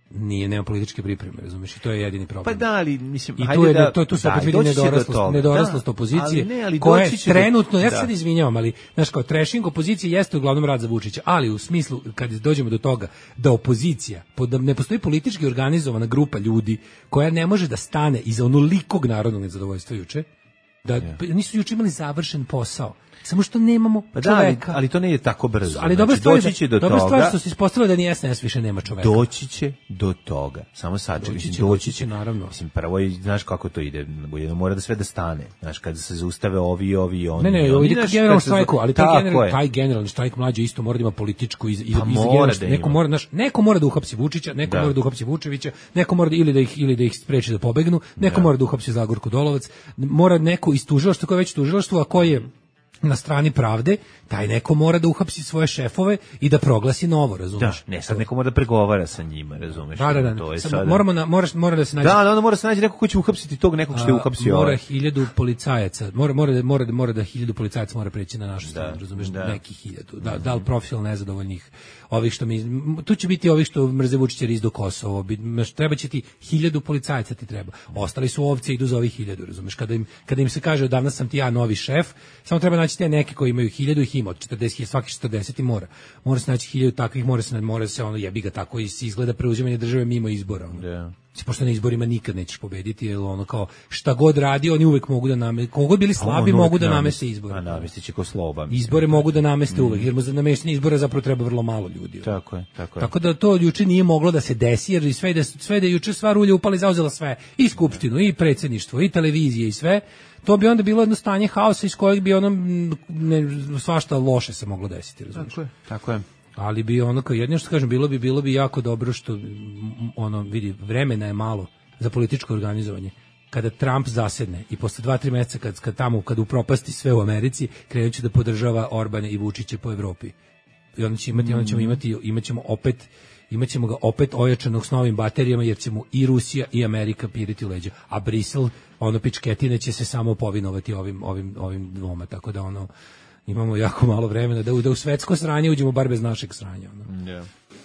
nije, nema političke pripreme, razumiješ, i to je jedini problem. Pa da, ali, mislim, I tu je, da, to, tu se opet vidi nedoraslost, nedoraslost opozicije, ali ne, ali koja je trenutno, ja da. se sad izvinjavam, ali, znaš, kao trashing opozicije jeste uglavnom rad za Vučića, ali u smislu, kad dođemo do toga, da opozicija, da ne postoji politički organizovana grupa ljudi, koja ne može da stane iza onolikog narodnog nezadovoljstva juče, da yeah. nisu juče imali završen posao. Samo što nemamo pa čoveka. Da, ali, ali to ne ide tako brzo. Ali dobra stvar, doći će do dobra toga. Dobra stvar što se ispostavilo da ni S N S više nema čoveka. Doći će do toga. Samo sad doći će, će, doći će, naravno. Mislim, prvo i znaš kako to ide. Jedno mora da sve da stane. Znaš, kada se zaustave ovi, ovi, oni. Ne, ne, oni, ide ka generalnom štrajku, ali taj, general, je. taj generalni štrajk mlađe isto mora da ima političku iz, iz, pa iz mora da neko mora, znaš, neko mora da uhapsi Vučića, neko da. mora da uhapsi Vučevića, neko mora da, ili da ih ili da ih spreči da pobegnu, neko da. mora da uhapsi Zagorku Dolovac, mora neko iz tužilaštva, ko je već tužilaštvo, a ko je na strani pravde, taj neko mora da uhapsi svoje šefove i da proglasi novo, razumeš? Da, ne, sad neko mora da pregovara sa njima, razumeš? Da, da, da. To je sad, sada... moramo na, mora, mora da se nađe... Da, da, onda mora se naći neko ko će uhapsiti tog nekog što je uhapsio. Mora hiljadu policajaca, mora, mora, da, mora, da, mora da hiljadu policajaca mora preći na našu stranu, razumeš? Da. Neki hiljadu. Da, da li profesionalno nezadovoljnih, ovih što mi... Tu će biti ovih što mrze Vučića riz do Kosovo, treba će ti hiljadu policajaca ti treba. Ostali su ovce, idu za ovih hiljadu, razumeš? Kada im, kada im se kaže danas sam ti ja novi šef, samo treba naći te neki koji imaju hiljadu, ih ima od četrdeset, svaki četrdeset mora. Mora se naći hiljadu takvih, mora se, mora se ono jebi ga tako i izgleda preuzimanje države mimo izbora. Ono. Yeah. Pošto na izborima nikad nećeš pobediti, jer ono kao šta god radi, oni uvek mogu da nameste, kogod bili slabi mogu da nameste izbore. A namesti će ko sloba. Izbore mogu da nameste mm. uvek, jer mu za nameštenje izbora zapravo treba vrlo malo ljudi. Tako je, tako je. Tako da to juče nije moglo da se desi, jer sve da sve da juče sva rulja upali zauzela sve, i skupštinu, i predsjedništvo, i televizije i sve. To bi onda bilo jedno stanje haosa iz kojeg bi ono ne, svašta loše se moglo desiti, razumiješ? Tako je, tako je. Ali bi ono kao jedno što kažem, bilo bi bilo bi jako dobro što ono vidi vremena je malo za političko organizovanje. Kada Trump zasedne i posle dva tri meseca kad kad tamo kad upropasti sve u Americi, krenuće da podržava Orbana i Vučića po Evropi. I onda će imati, onda ćemo imati imaćemo opet imaćemo ga opet ojačanog s novim baterijama, jer će mu i Rusija i Amerika piriti leđa, a Brisel, ono pičketine će se samo povinovati ovim ovim ovim dvoma, tako da ono imamo jako malo vremena da u, da u svetsko sranje uđemo bar bez našeg sranja. Ono. Yeah.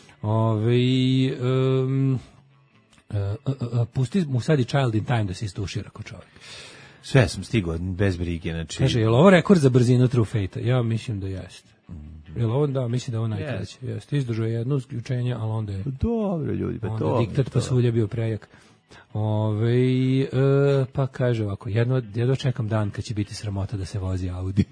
Ove, um, uh, uh, uh, pusti mu sad i Child in Time da se istušira ko čovjek. Sve sam stigao bez brige. Znači... Kaže, je li ovo rekord za brzinu True Fate-a? Ja mislim da jeste. Je li ovo, da, mislim da ovo najkraće. Yes. Jeste, izdržao je jedno isključenje, ali onda je... Dobro, ljudi, pa onda to... diktat pasulja bio prejak. Ove, e, pa kaže ovako, jedno, jedno čekam dan kad će biti sramota da se vozi Audi.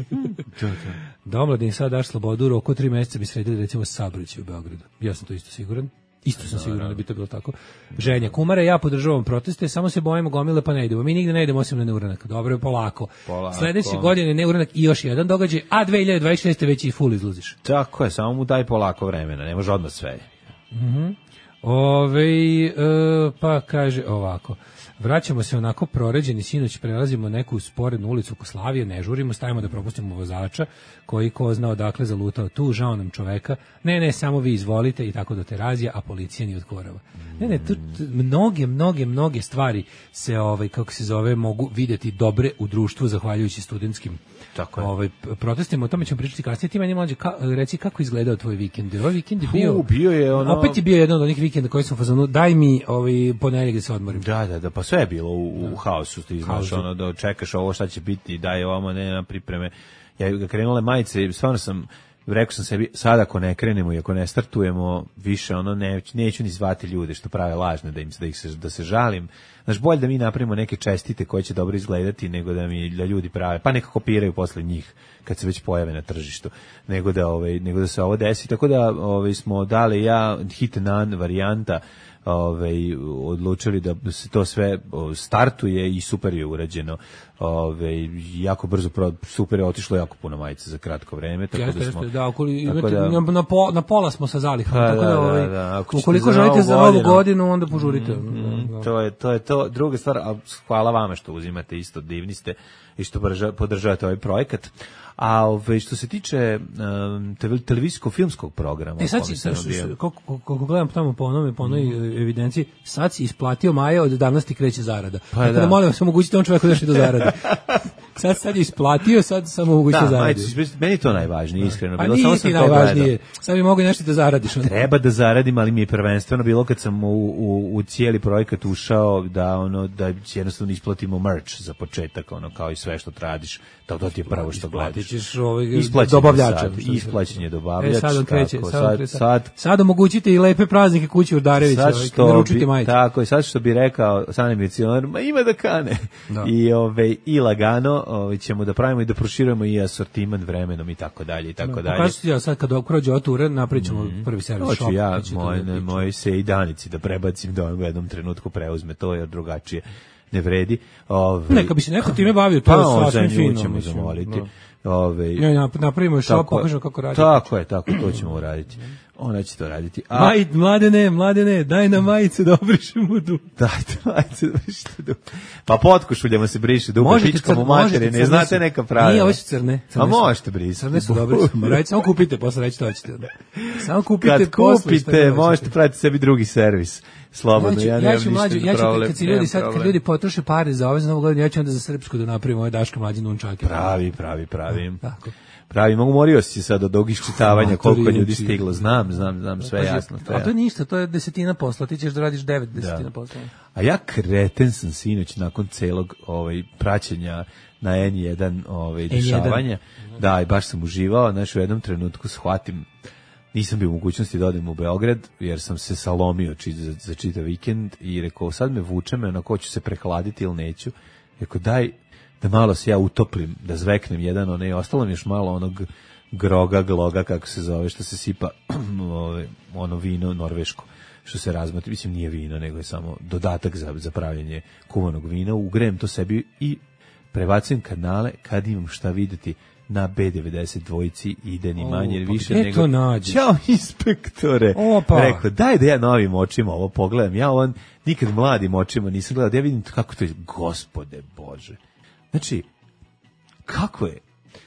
Domladin sad daš slobodu, u roku tri mjeseca bi sredili recimo saobraćaj u Beogradu. Ja sam to isto siguran. Isto sam siguran da bi to bilo tako. Ženja Kumare, ja podržavam proteste, samo se bojimo gomile pa ne idemo. Mi nigde ne idemo osim na neuranak. Dobro je, polako. polako. Sledeće godine neuranak i još jedan događaj, a dve hiljade dvadeset šeste već i full izlaziš. Tako je, samo mu daj polako vremena, ne može odmah sve. Mhm. Ove, e, pa kaže ovako, vraćamo se onako proređeni, sinoć prelazimo neku sporednu ulicu oko Slavije, ne žurimo, stavimo da propustimo vozača koji ko zna odakle zalutao tu, žao nam čoveka, ne, ne, samo vi izvolite i tako do terazija, a policija ni odkorava. Ne, ne, tu, tu, mnoge, mnoge, mnoge stvari se, ovaj, kako se zove, mogu vidjeti dobre u društvu zahvaljujući studentskim tako je. Ovaj, protestima, o tome ćemo pričati kasnije. Ti meni mlađe, ka, reci kako izgledao tvoj vikend? Ovaj vikend je bio, U, bio je ono... opet je bio jedan od onih vikenda koji sam u fazonu, daj mi ovaj, ponedjeljak da se odmorim. Da, da, da, pa sve je bilo u, u haosu, ti znaš, ono, da čekaš ovo šta će biti, daj ovamo, nema pripreme. Ja ga krenule majice, stvarno sam, rekao sam sebi, sad ako ne krenemo i ako ne startujemo, više ono, ne, neću ni zvati ljude što prave lažne, da im da ih se, da se žalim. Znaš, bolje da mi napravimo neke čestite koje će dobro izgledati, nego da mi da ljudi prave, pa neka kopiraju posle njih kad se već pojave na tržištu, nego da ovaj nego da se ovo desi. Tako da ovaj smo dali ja hit nan varijanta, ovaj odlučili da se to sve startuje i super je urađeno. Ovaj jako brzo super je otišlo, jako puno majica za kratko vreme, tako jeste, da smo jeste, da, ukoliko, da, na, na, po, na pola smo sa zalihom, pa, tako da, da, ovaj, da, da. ukoliko želite za novu godinu, onda požurite. Mm, mm, to je to je to. Druga stvar, a hvala vama što uzimate, isto divni ste i što podržavate ovaj projekat. A ove, što se tiče um, televizijsko-filmskog programa... E sad si, kako gledam tamo po onome, po onoj mm. evidenciji, sad si isplatio Maja, od danas ti kreće zarada. Pa tako da, da molim vas, omogućite on čovjeku da što do zarade. sad, sad je isplatio, sad samo moguće da, zaradi. Majicu, meni je to najvažnije, iskreno. Pa bilo, nije samo ti sam najvažnije. Sad bi mogo nešto da zaradiš. Ono. Treba da zaradim, ali mi je prvenstveno bilo kad sam u, u, u cijeli projekat ušao da ono da jednostavno isplatimo merch za početak, ono kao i sve što radiš. To, to ti je prvo što gledaš. Dobavljača. Isplaćen je dobavljač. E, sad on kreće. Tako, sad, sad, sad, sad omogućite i lepe praznike kući Urdarevića. Sad što bi, majice. tako je, sad što bi rekao Sani Milicionar, ma ima da kane. Da. I, ove, i lagano ove, ćemo da pravimo i da proširujemo i asortiman vremenom i tako dalje i tako dalje. Pokažu ti ja sad kad prođe ova tura, napričamo mm. prvi servis shop. Hoću ja moj, ne, moj se i danici da prebacim da u jednom trenutku preuzme to, jer drugačije ne vredi. Ove, Neka bi se neko time bavio, to pa, je sasvim fino. Pa ćemo zamoliti. No. Ove, ja, napravimo shop, pokažemo kako raditi. Tako je, tako, to ćemo uraditi. Ona će to raditi. A, Maj, mladene, mladene, daj na majicu da obrišemo dupe. Dajte majicu da obrišemo dupe. Pa potkošuljamo se briše dupe, pičkom u materine, ne znate neka pravila. Nije, ovo su crne. A možete brisati. Crne su dobre. Radite, samo kupite, posle reći to hoćete. Samo kupite, kad kupite, možete praviti sebi drugi servis. Slobodno, ja, ja, ja ću mlađu, ja ću kad se ljudi sad kad ljudi potroše pare za ove za Novu godinu, ja ću onda za srpsku da napravimo ove Daška mlađe nunčake. Pravi, pravi, pravi. Tako. Pravi, mogu morio si sad od ovog iščitavanja koliko ljudi stiglo, znam, znam, znam, sve jasno. A to je ništa, to je desetina posla, ti ćeš da radiš devet desetina posla. A ja kreten sam sinoć nakon celog ovaj, praćenja na en jedan ovaj, dešavanja, da, i baš sam uživao, znači u jednom trenutku shvatim, nisam bio u mogućnosti da odem u Beograd, jer sam se salomio či, za, za čitav vikend i rekao, sad me vuče me, onako ću se prehladiti ili neću. Rekao, daj da malo se ja utoplim, da zveknem jedan, ono, i ostalo mi još malo onog groga, gloga, kako se zove, što se sipa ono vino norveško, što se razmatra, mislim nije vino, nego je samo dodatak za, za pravljenje kuvanog vina, ugrejem to sebi i prebacujem kanale kad imam šta videti na be devedeset dva ide ni manje o, više nego... nego... to nađeš? Ćao, inspektore! Opa. Rekao, daj da ja novim očima ovo pogledam. Ja on nikad mladim očima nisam gledao. Da ja vidim kako to je, gospode Bože. Znači, kako je?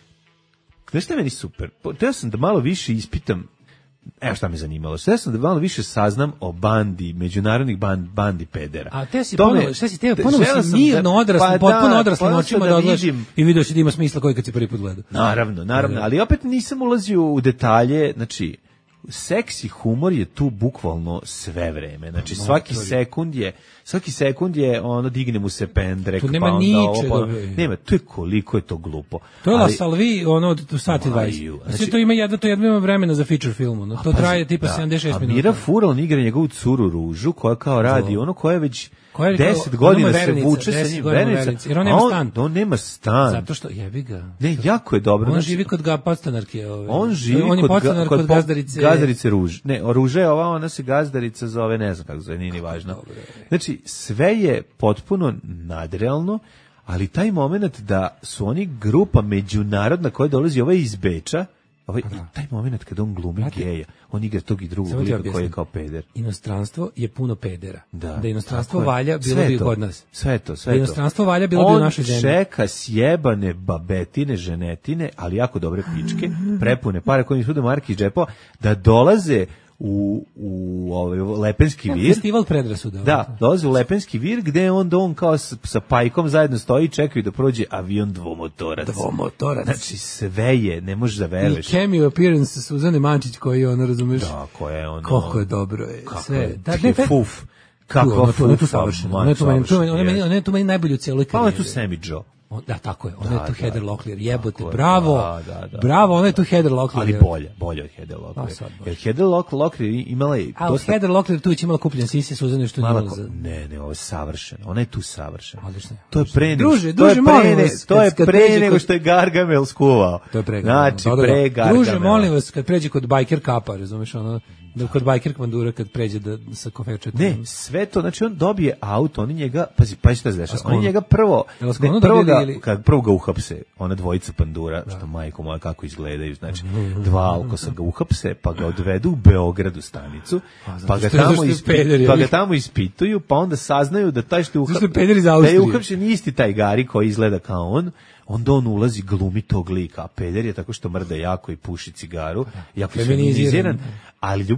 Znaš šta je meni super? Teo sam da malo više ispitam, evo šta me zanimalo, teo sam da malo više saznam o bandi, međunarodnih band, bandi pedera. A te si ponovo, šta si teo, ponovo si mirno odraslim, pa potpuno odraslim očima da odgledaš i vidio si da ima smisla koji kad si prvi put gledao. Naravno, naravno, ali opet nisam ulazio u detalje, znači, seksi humor je tu bukvalno sve vreme. Znači svaki sekund je, svaki sekund je ono digne mu se pendrek, tu nema pa onda niče, ovo, pa, nema, to je koliko je to glupo. To je La Salvi, ono od sati dvadeset. Znači to ima jedno, to jedno ima vremena za feature film, no. To pa, traje tipa da, sedamdeset šest minuta. A Mira Furlan igra njegovu curu Ružu, koja kao radi, ono koja je već Koja deset godina vernica, se vuče sa njim, vernica, jer on nema stan. On, on nema stan. Zato što jebi ga. Ne, jako je dobro. On živi kod ga podstanarke. Ove. On živi on kod, podstanar kod, kod gazdarice. Gazdarice Ruž. Ne, Ruže je ova, ona se gazdarica zove, ne znam kako zove, nije ni važno. Znači, sve je potpuno nadrealno, ali taj moment da su oni grupa međunarodna koja dolazi ovaj iz Beča, ovaj, taj moment kada on glumi Znate, geja, on igra tog i drugog lika koji je kao peder. Inostranstvo je puno pedera. Da, da inostranstvo tako valja, bilo sve bi to, kod nas. Sve to, sve da inostranstvo valja, bilo bi u našoj zemlji. On čeka sjebane babetine, ženetine, ali jako dobre pičke, prepune pare koje su da marki iz džepova, da dolaze u, u ovaj Lepenski vir. Festival predrasuda. Da, dolaze u Lepenski vir gde on, on kao sa, sa Pajkom zajedno stoji i čekaju da prođe avion dvomotorac. Dvomotorac. Znači sve je, ne možeš da veruješ. I cameo appearance Suzane Mančić koji ono, razumeš? Da, koja je ono... Koliko je dobro je. Kako sve. je, da, ne, fuf. Kako fuf. Ona je tu savršena. Ona je tu meni, ona je tu meni najbolje u cijeloj karijeri. Pa ona je tu Sammy Joe. Da, tako je. Ona da, je tu da, Heather Locklear. Jebote, bravo. Da, da, da, bravo, ona je tu Heather Locklear. Ali bolje, bolje od Heather Locklear. Jer Heather Locklear imala je... A od Heather Locklear tu je imala kupljen sisi Suzane što nije imala za... Ne, ne, ovo je savršeno. Ona je tu savršena. Odlično. To je pre nego druže, druže, molim vas. To je pre nego što je Gargamel skuvao. To je pre. Znači, pre Gargamel. Druže, molim vas, kad pređe kod biker kapa, razumeš, ono... Da kod biker komandura kad pređe da sa kofečetom. Ne, sve to, znači on dobije auto, oni njega, pazi, pa šta se dešava? Oni njega prvo, ne, prvo ga, kad prvo ga uhapse, ona dvojica pandura, da. Što majko moja kako izgledaju, znači dva alkosa ga uhapse, pa ga odvedu u Beogradu stanicu, a, pa ga tamo ispituju, pa ga tamo ispituju, pa onda saznaju da taj što je uhapšen, da je uhapšen isti taj Gari koji izgleda kao on. Onda on ulazi, glumi tog lika, a peder je tako što mrda jako i puši cigaru, jako feminiziran, ali ljubav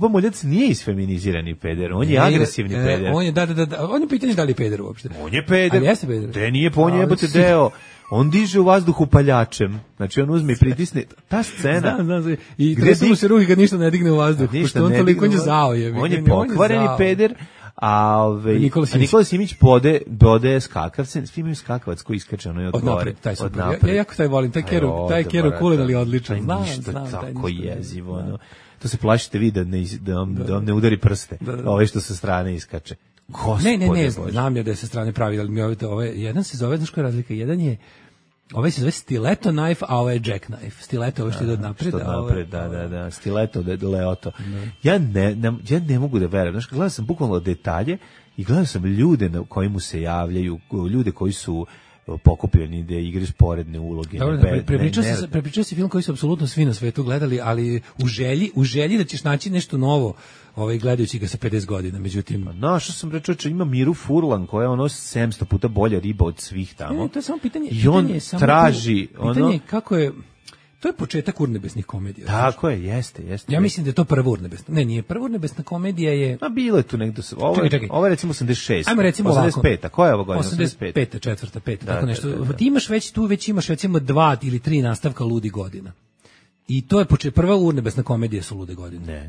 Ljubo Muljac nije isfeminizirani peder, on je agresivni e, peder. On je, da, da, da, da, on je pitanje da li je peder uopšte. On je peder. Ali jeste peder. Te nije po on jebote deo. On diže u vazduhu paljačem. Znači on uzme i pritisne. Ta scena. Znam, znam, znam. I tresu mu se ruke kad ništa ne digne u vazduh. Pošto on toliko on je zao. Je, on je pokvareni peder. A ove Nikola Simić, Nikola Simić bode bode skakavce, svi imaju skakavac koji iskače ono od gore. Taj super. Ja, ja jako taj volim, taj Kero, taj Kero Kulen, ali odličan. Znam, znam, tako jezivo, ono. To se plašite vi da ne da vam, da vam ne udari prste. Ove što sa strane iskače. Ne, ne, ne, znam ja da je sa strane pravi, ali mi ove ove jedan se zove, znaš koja je razlika, jedan je ovaj se zove stiletto knife, a ovaj je jackknife. Stiletto ovo što ide od napred, što a napred, da, da, da, stiletto de leoto. Ja ne, ne, ja ne mogu da verujem. Znaš, gledao sam bukvalno detalje i gledao sam ljude na koji mu se javljaju, ljude koji su pokupljeni da igraš poredne uloge. Dobro, pre, prepričao ne, se prepričao se film koji su apsolutno svi na svetu gledali, ali u želji, u želji da ćeš naći nešto novo, ovaj gledajući ga sa pedeset godina, međutim, no, što sam rekao, če ima Miru Furlan koja je ono sedamsto puta bolja riba od svih tamo. Ne, to je samo pitanje, i on pitanje je traži pitanje, ono pitanje kako je. To je početak urnebesnih komedija. Tako je, jeste, jeste. Ja mislim da je to prva urnebesna. Ne, nije prva urnebesna komedija je. A bilo je tu negde. Ovo je, ovo je recimo osamdeset šest. Ajmo recimo osamdeset peta. Koja je ovo godina? osamdeset peta, četvrta, peta, tako nešto. Da, da, da. Ti imaš već tu već imaš recimo dva ili tri nastavka Ludi godina. I to je početak, prva urnebesna komedija su Lude godine. Ne,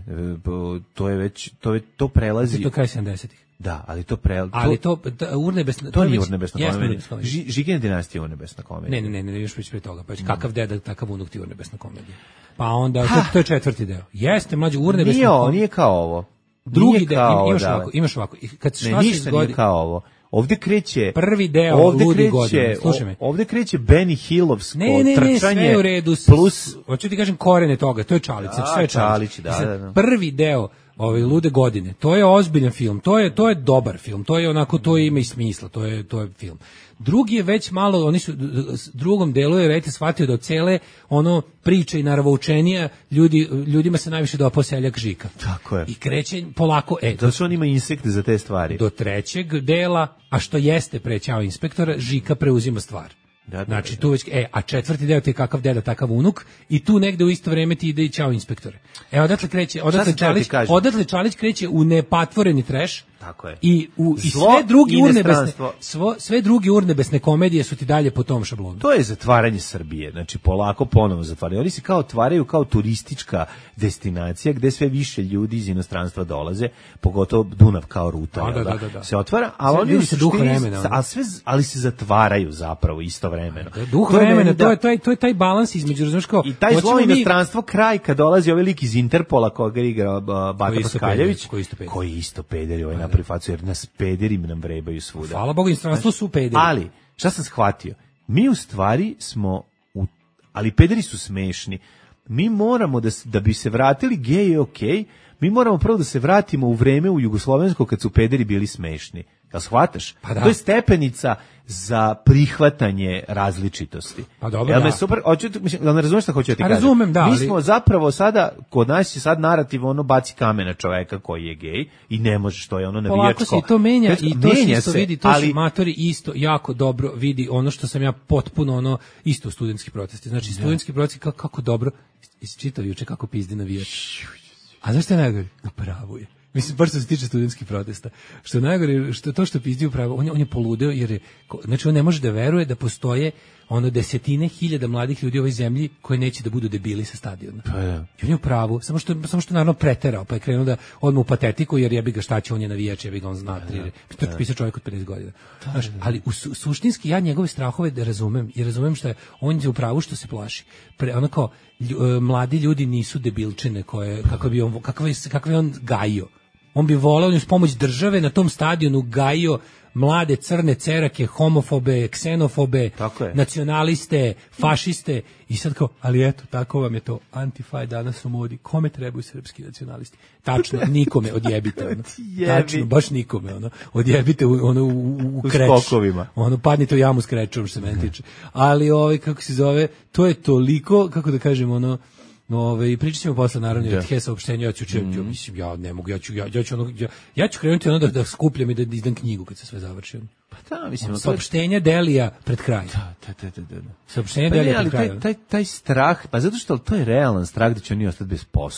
to je već to je to prelazi. To kraj sedamdesetih. Da, ali to pre to, ali to da, urnebesna to nije urnebesna komedija. Žigina dinastija urnebesna komedija. Ne, ne, ne, ne, još već pre toga. Pa kakav deda, takav unuk ti urnebesna komedija. Pa onda to, to je četvrti deo. Jeste mlađi urnebesna. Nije, on nije kao ovo. Drugi deo imaš ovako, imaš ovako. Kad ne, ništa nije kao ovo. Ovde kreće prvi deo Ludi godine. Slušaj me. Ovde kreće Benny Hillovsko ne, ne, trčanje. Ne, sve u redu. Plus, hoću ti kažem korene toga, to je Čalić, znači sve je Čalić. Da, da, da. Prvi deo ove Lude godine. To je ozbiljan film. To je to je dobar film. To je onako to ima i smisla. To je to je film. Drugi je već malo, oni su drugom delu je već shvatio da cele ono priče i naravoučenija ljudi ljudima se najviše dopao Seljak Žika. Tako je. I kreće polako e. Zato što on ima insekte za te stvari. Do trećeg dela, a što jeste prećao inspektora, Žika preuzima stvar. Da, da, znači da. tu već e a četvrti deo ti je kakav deda takav unuk i tu negde u isto vrijeme ti ide i Ćao inspektore. E odatle kreće, odatle Čalić, odatle Čalić kreće u nepatvoreni treš. Tako je. I u i sve drugi urnebesne svo, sve drugi urnebesne komedije su ti dalje po tom šablonu. To je zatvaranje Srbije, znači polako ponovo zatvaraju. Oni se kao otvaraju kao turistička destinacija gde sve više ljudi iz inostranstva dolaze, pogotovo Dunav kao ruta, da, da, da, da, da. se otvara, ali oni se duh vremena, ali sve ali se zatvaraju zapravo istovremeno. Da, duh to vremena, to je taj to je taj balans između, razumeš kao i taj zlo inostranstvo kraj kad dolazi ovaj lik iz Interpola koga igra Bata Paskaljević, koji isto pederi, ovaj napravi facu jer nas pederi nam vrebaju svuda. Hvala Bogu, inostranstvo su pederi. Ali, šta sam shvatio? Mi u stvari smo, u, ali pederi su smešni. Mi moramo da, da bi se vratili gej je okej, mi moramo prvo da se vratimo u vreme u Jugoslovensko kad su pederi bili smešni. Jel shvataš? Pa da. To je stepenica za prihvatanje različitosti. Pa dobro, jel da. me super, hoću, mislim, jel ne razumeš šta hoću ja ti kažem? Razumem, da. Mi ali... smo zapravo sada, kod nas je sad narativ ono baci kamen na čoveka koji je gej i ne može što je ono navijačko. Polako se to menja Već, i to se isto se, vidi, to ali... što matori isto jako dobro vidi ono što sam ja potpuno ono isto studentski protesti. Znači studentski protesti kako, kako dobro isčitao juče kako pizdi navijač. A zašto je najgore? Upravo je. Mislim, baš što se tiče studentskih protesta. Što najgore, što to što pizdi upravo, on je, on je poludeo jer je, znači on ne može da veruje da postoje ono desetine hiljada mladih ljudi u ovoj zemlji koji neće da budu debili sa stadiona. Pa ja. I on je u pravu, samo što, samo što naravno preterao, pa je krenuo da odmah u patetiku, jer jebi ga šta će, on je navijač, jebi ga on zna. Pa, ja. To je pisao čovjek od pedeset godina. Pa, znaš, ali u su, suštinski ja njegove strahove da razumem, i razumem što je, on je u pravu što se plaši. Pre, ono kao, lju, mladi ljudi nisu debilčine koje, kako bi on, kakav je, kakav je on gajio. On bi voleo, on je s pomoć države na tom stadionu gajio mlade crne cerake, homofobe, ksenofobe, nacionaliste, fašiste i sad kao, ali eto, tako vam je to, antifaj danas u modi, kome trebaju srpski nacionalisti? Tačno, nikome, odjebite. Ono. Tačno, baš nikome, ono, odjebite u, ono, u, u kreć. U skokovima. Ono, padnite u jamu s krečom, što se meni tiče. Ali, ovaj, kako se zove, to je toliko, kako da kažem, ono, Ove, pričat ćemo posle naravno od Hesa saopštenja, ja ću, mm. ja, mislim, ja ne mogu, ja ću, ja, ja ću, ono, ja, ja ću krenuti ono da, da skupljam i da izdam knjigu kad se sve završi. Pa da, mislim, ono, saopštenja Delija pred kraj. Da, da, da, da. Saopštenja pa Delija ne, pred kraj. Taj, taj, taj strah, pa zato što to je realan strah da će oni ostati bez posla.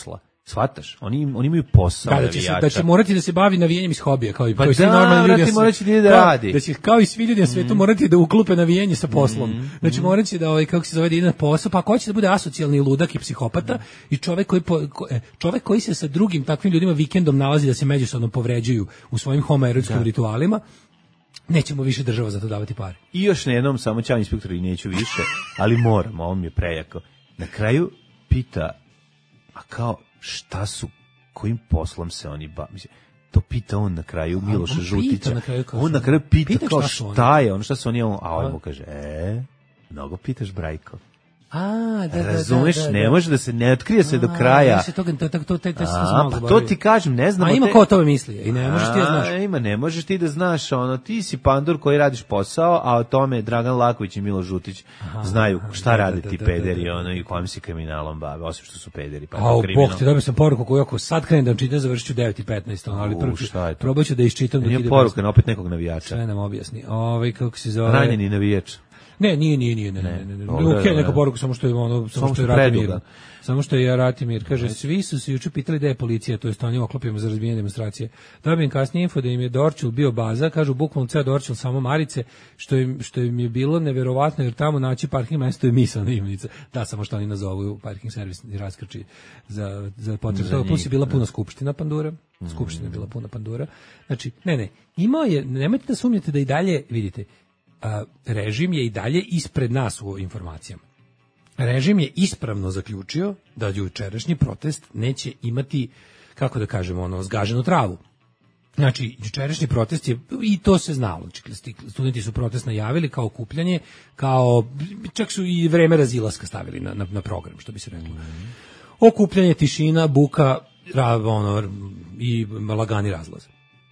Shvataš? Oni, oni imaju posao da, da, će se, da će morati da se bavi navijenjem iz hobija, kao i pa kao da, svi normalni ljudi. Moraće da, da radi. Da će kao i svi ljudi na svetu mm. morati da uklupe navijenje sa poslom. Mm. Znači moraće da ovaj kako se zove da ide na posao, pa ako hoće da bude asocijalni ludak i psihopata mm. i čovek koji po, ko, čovek koji se sa drugim takvim ljudima vikendom nalazi da se međusobno povređuju u svojim homoerotskim da. ritualima. Nećemo više država za to davati pare. I još na jednom samo ćao inspektor i neću više, ali moram, ovo mi je prejako. Na kraju pita, a kao šta su, kojim poslom se oni bave? To pita on na kraju Miloša Žutića. Na kraju on na kraju pita, pita kao šta, šta je, on šta su oni, a on mu kaže, e, mnogo pitaš, Brajko. A, da, razumeš, da, da, da. ne može da se ne otkrije se do kraja. A, to, to, to, to, to, a, pa to ti kažem, ne znam. A ima te... ko o tome misli i ne možeš ti da znaš. A, ima, ne možeš ti da znaš, ono, ti si pandur koji radiš posao, a o tome Dragan Laković i Milo Žutić aha, znaju šta da, rade da, ti da, pederi, da, da, ono, i kojim se kriminalom bave, osim što su pederi. Pa a, bog ti, dobio sam poruku koju ako sad krenem da čitam, završit ću devet i petnaest, ali prvo probat ću da iščitam. Nije poruka, opet nekog navijača. Sve nam objasni. Ovaj, kako se zove... Ranjeni navijač. Ne, nije, nije, nije, ne, ne, ne, ne. Okej, neka poruka samo što je ono, samo što je Ratimir. Samo što je Ratimir kaže, svi su se juče pitali da je policija, to jest oni oklopimo za razbijanje demonstracije. Dobijem kasnije info da im je Dorčul bio baza, kažu bukvalno ceo Dorčul samo Marice, što im što im je bilo neverovatno jer tamo naći parking mesto je misaona imnica. Da, samo što oni nazovu parking servis i raskrči za za potrebe. To plus je bila puna skupština pandura. Skupština je bila puna pandura. Znači, ne, ne, imao je, nemojte da sumnjate da i dalje, vidite, a, režim je i dalje ispred nas u informacijama. Režim je ispravno zaključio da jučerašnji protest neće imati, kako da kažemo, ono, zgaženu travu. Znači, jučerašnji protest je, i to se znalo, studenti su protest najavili kao okupljanje, kao, čak su i vreme razilaska stavili na, na, na program, što bi se reklo. Okupljanje, tišina, buka, ono, i lagani razlaz.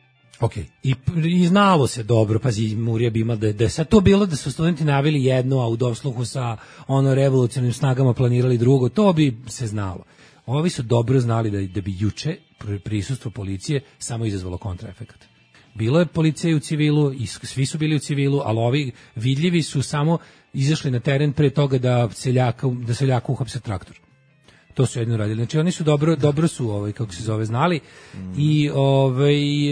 Ok, I, i znalo se dobro, pazi, Murija bi imala da, da je sad to bilo da su studenti navili jedno, a u dosluhu sa ono revolucionarnim snagama planirali drugo, to bi se znalo. Ovi su dobro znali da, da bi juče prisustvo policije samo izazvalo kontraefekat. Bilo je policija u civilu, i svi su bili u civilu, ali ovi vidljivi su samo izašli na teren pre toga da seljaka, da seljaka uhapse traktor. To su jedno radili. Znači oni su dobro dobro su ovaj kako se zove znali mm. i ovaj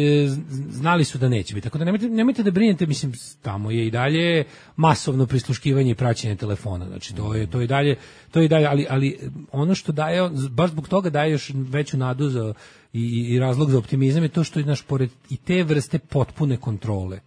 znali su da neće biti. Tako da nemojte nemojte da brinete, mislim tamo je i dalje masovno prisluškivanje i praćenje telefona. Znači to je to i dalje to i dalje ali ali ono što daje baš zbog toga daje još veću nadu za i, i razlog za optimizam je to što je naš pored i te vrste potpune kontrole.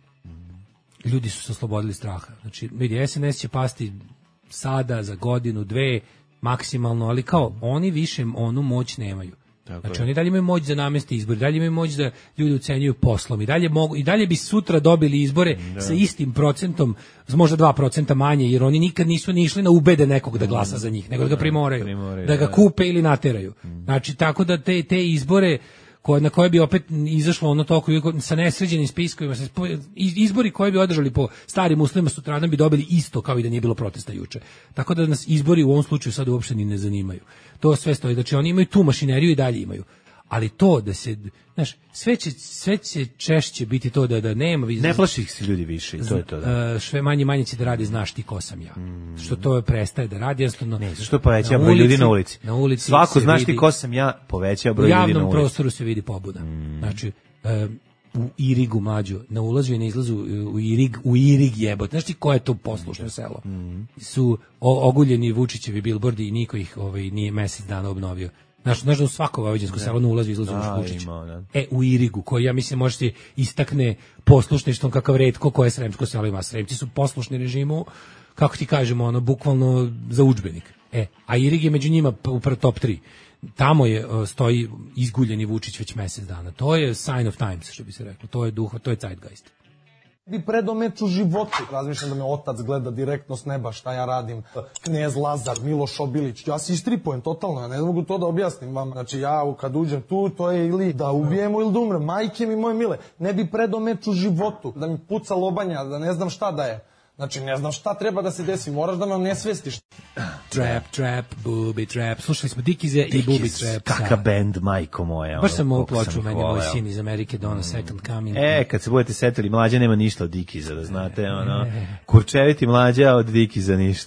Ljudi su se oslobodili straha. Znači vidi S N S će pasti sada za godinu, dve maksimalno, ali kao oni više onu moć nemaju. Tako znači je. Oni dalje imaju moć za namesti izbore, dalje imaju moć da ljudi ucenjuju poslom i dalje mogu i dalje bi sutra dobili izbore da. Sa istim procentom, možda dva procenta manje, jer oni nikad nisu ni išli na ubede nekog da glasa mm. za njih, nego da ga primoraju, primoraju da ga da. Kupe ili nateraju. Mm. Znači tako da te te izbore koje na koje bi opet izašlo ono toliko sa nesređenim spiskovima, sa izbori koji bi održali po starim uslovima sutradan bi dobili isto kao i da nije bilo protesta juče. Tako da nas izbori u ovom slučaju sad uopšte ni ne zanimaju. To sve stoji, znači oni imaju tu mašineriju i dalje imaju. Ali to da se, znaš, sve će, sve će češće biti to da da nema... Ne plaši ih se ljudi više i to je to. Da. Sve manje manje će da radi znaš ti ko sam ja. Mm. Što to prestaje da radi, jednostavno... Ne, što poveća broj ljudi na ulici. Na ulici svako znaš ti ko sam ja, poveća broj ljudi na ulici. U javnom prostoru se vidi pobuda. Mm. Znači, uh, u Irigu mlađu, na ulazu i na izlazu u Irig, u Irig jebot. Znaš ti ko je to poslušno selo? Mm. Su o, oguljeni Vučićevi bilbordi i niko ih ovaj, nije mesec dana obnovio. Znaš, znaš da u svako vojvođansko selo na ulazu i izlazu Vučić. E, u Irigu, koji ja mislim može se istakne poslušništvom kakav retko koje sremsko selo ima. Sremci su poslušni režimu, kako ti kažemo, ono, bukvalno za udžbenik. E, a Irig je među njima upravo top tri. Tamo je stoji izguljeni Vučić već mesec dana. To je sign of times, što bi se reklo. To je duh, to je zeitgeist. Bi predomet u životu. Razmišljam da me otac gleda direktno s neba šta ja radim. Knez Lazar, Miloš Obilić. Ja se istripujem totalno, ja ne mogu to da objasnim vam. Znači ja kad uđem tu, to je ili da ubijemo ili da umrem. Majke mi moje mile, ne bi predomet u životu. Da mi puca lobanja, da ne znam šta da je. Znači, ne znam šta treba da se desi, moraš da me ne svestiš. Trap, trap, booby trap. Slušali smo Dickies i Booby Trap. Kaka band, majko moja. Baš sam ovu ploču, meni moj sin iz Amerike dono Second Coming. E, kad se budete setili, mlađa nema ništa od Dickiesa, da znate, ono, kurčeviti mlađa od Dickiesa ništa.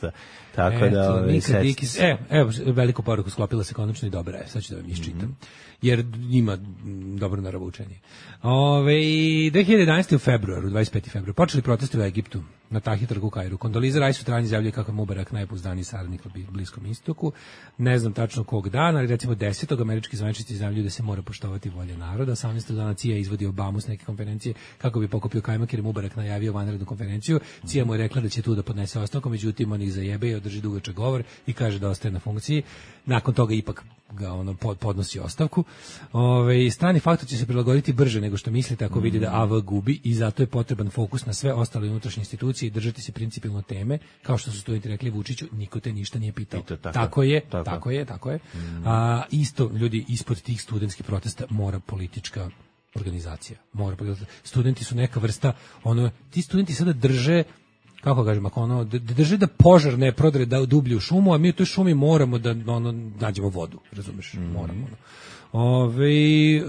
Tako Eto, da, ovaj, nikad Dikis, e, evo, veliku poruku sklopila se konačno i dobra je, sad ću da vam iščitam. Mm -hmm. Jer ima dobro naravučenje. Ove, dve hiljade jedanaeste. u februaru, dvadeset peti februar, počeli protesti u Egiptu, na Tahir trgu u Kairu. Kondoliza Rajsu Trani izjavljuje kako je Mubarak najpouzdaniji saradnik na Bliskom istoku. Ne znam tačno kog dana, ali recimo desetog američki zvaničnici izjavljuju da se mora poštovati volja naroda. osamnaestog dana C I A izvodi Obamu s neke konferencije kako bi pokupio kajmak jer je Mubarak najavio vanrednu konferenciju. C I A mu je rekla da će tu da podnese ostavku, međutim on ih zajebe i održi dugačak govor i kaže da ostaje na funkciji. Nakon toga ipak ga ono podnosi ostavku. Ove, strani faktor će se prilagoditi brže nego što mislite ako vidi da A V gubi i zato je potreban fokus na sve ostale unutrašnje institucije i držati se principijelno teme, kao što su studenti rekli Vučiću, niko te ništa nije pitao. Pito, tako, tako je, tako. tako je, tako je. Mm. A, isto, ljudi, ispod tih studentskih protesta mora politička organizacija. Mora politička. Studenti su neka vrsta, ono, ti studenti sada drže kako kažem, ako ono, drži da požar ne prodre da dublje u šumu, a mi u toj šumi moramo da ono, nađemo vodu, razumeš, mm. moramo. Ono. Ove, e,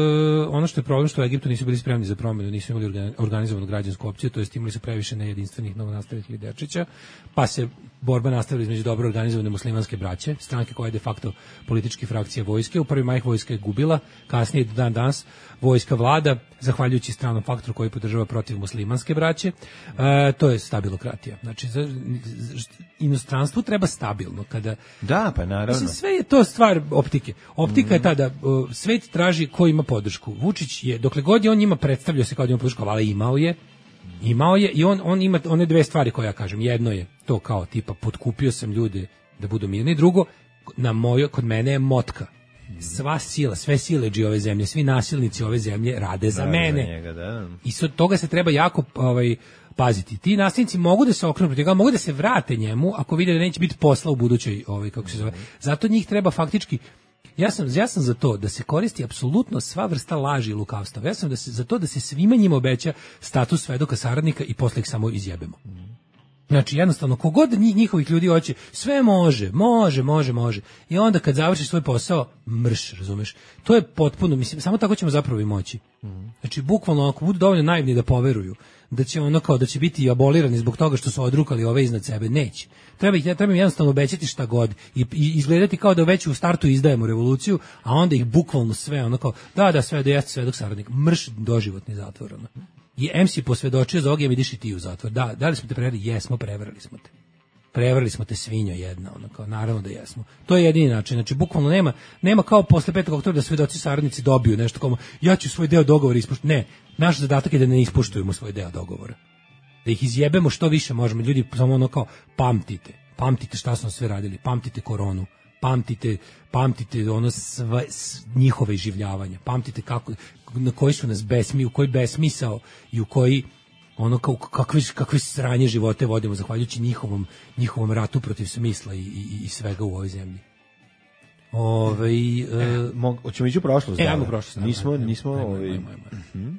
ono što je problem što u Egiptu nisu bili spremni za promjenu, nisu imali organizovanu građansku opciju, to jest imali su previše nejedinstvenih novonastalih lideračića, pa se borba nastavila između dobro organizovane muslimanske braće, stranke koja je de facto politički frakcija vojske. U prvi maj vojska je gubila, kasnije do dan danas vojska vlada, zahvaljujući stranom faktoru koji podržava protiv muslimanske braće. E, to je stabilokratija. Znači, za, za, inostranstvu treba stabilno. Kada, da, pa naravno. Mislim, sve je to stvar optike. Optika mm. je ta da uh, svet traži ko ima podršku. Vučić je, dokle god je on njima predstavljao se kao da ima podršku, ali imao je, imao je i on, on ima one dve stvari koje ja kažem. Jedno je to kao tipa potkupio sam ljude da budu mirni. Drugo, na mojo, kod mene je motka. Sva sila, sve sileđi ove zemlje, svi nasilnici ove zemlje rade za da, mene. Za njega, da. I od toga se treba jako ovaj, paziti. Ti nasilnici mogu da se okrenu protiv toga, mogu da se vrate njemu ako vide da neće biti posla u budućoj, ovaj, kako se zove. Zato njih treba faktički. Ja sam, ja sam za to da se koristi apsolutno sva vrsta laži i lukavstva. Ja sam da se, za to da se svima njima obeća status svedoka saradnika i posle ih samo izjebemo. Znači, jednostavno, kogod njihovih ljudi hoće, sve može, može, može, može. I onda kad završiš svoj posao, mrš, razumeš? To je potpuno, mislim, samo tako ćemo zapravo i moći. Znači, bukvalno, ako budu dovoljno naivni da poveruju, da će ono kao da će biti abolirani zbog toga što su odrukali ove iznad sebe, neće. Treba ih, treba im jednostavno obećati šta god i, i izgledati kao da već u startu izdajemo revoluciju, a onda ih bukvalno sve, ono kao, da, da, sve, da jeste svedok saradnik, mrš doživotni zatvor, ono. I em si posvedočio za ogijem, idiš i ti u zatvor. Da, da li smo te prevarili? Jesmo, prevarili smo te. Prevarili smo te, svinjo jedna, ono kao, naravno da jesmo. To je jedini način, znači bukvalno nema, nema kao posle petog oktobra da svedoci saradnici dobiju nešto kao, ja ću svoj deo dogovora ispoštovati. Ne, naš zadatak je da ne ispoštujemo svoj deo dogovora. Da ih izjebemo što više možemo. Ljudi samo ono kao, pamtite, pamtite šta smo sve radili, pamtite koronu, pamtite, pamtite ono sve, njihove iživljavanja, pamtite kako, na koji su nas besmi, u koji besmisao i u koji ono kao kakve kakve sranje živote vodimo zahvaljujući njihovom njihovom ratu protiv smisla i, i, i svega u ovoj zemlji. Ovaj e, hoćemo ići u prošlost. E, ajmo prošlost. Nismo, nismo ovaj. Mhm.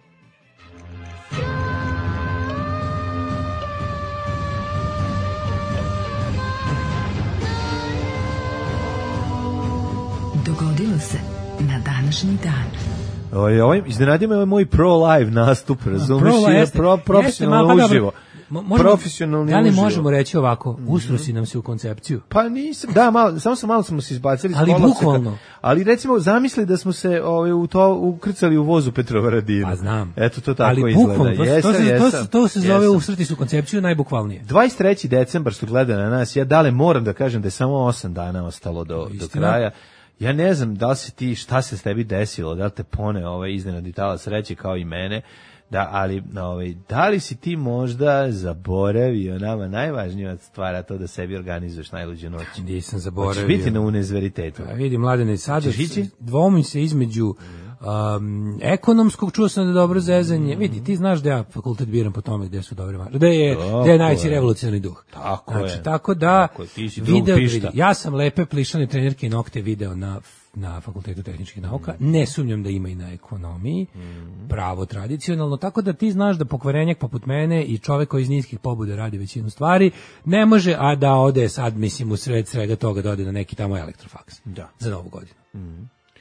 Dogodilo se na današnji dan. Ovaj, ovaj, iznenadio me ovaj moj pro-live nastup, razumiješ? Pro, profesionalno uživo. Možemo, profesionalni da li uživo. Možemo reći ovako, ustrosi nam se u koncepciju? Pa nisam, da, malo, samo sam malo smo se izbacili. Ali bukvalno. Ali recimo, zamisli da smo se ovaj, u to ukrcali u vozu Petrovaradinu. Pa znam. Eto, to tako ali izgleda. Bukvalno, jesam, to, se, jesam, to, se, to se zove usrti su koncepciju najbukvalnije. dvadeset treći decembar su gledali na nas, ja dale moram da kažem da je samo osam dana ostalo do, do kraja. Ja ne znam da li se ti, šta se s tebi desilo, da li te pone ovaj iznenadni talas sreće kao i mene, da, ali ovaj, da li si ti možda zaboravio nama najvažnija stvar, a to da sebi organizuješ najluđu noć? Nisam zaboravio. Hoćeš biti na univerzitetu? Pa vidi, Mladene, sada dvomim se između um, ekonomskog, čuo sam da je dobro zezanje. Mm. Vidi, ti znaš da ja fakultet biram po tome gde su dobre maže, da je, da je najveći revolucionarni duh. Tako znači, je. Tako da, tako je. Ti si video, vidi, ja sam lepe plišane trenerke i nokte video na na Fakultetu tehničkih nauka, mm. ne sumnjam da ima i na ekonomiji, mm. pravo tradicionalno, tako da ti znaš da pokvarenjak poput mene i čovek koji iz niskih pobuda radi većinu stvari, ne može, a da ode sad, mislim, u sred svega toga da ode na neki tamo elektrofaks. Da. Za novu godinu. Mm.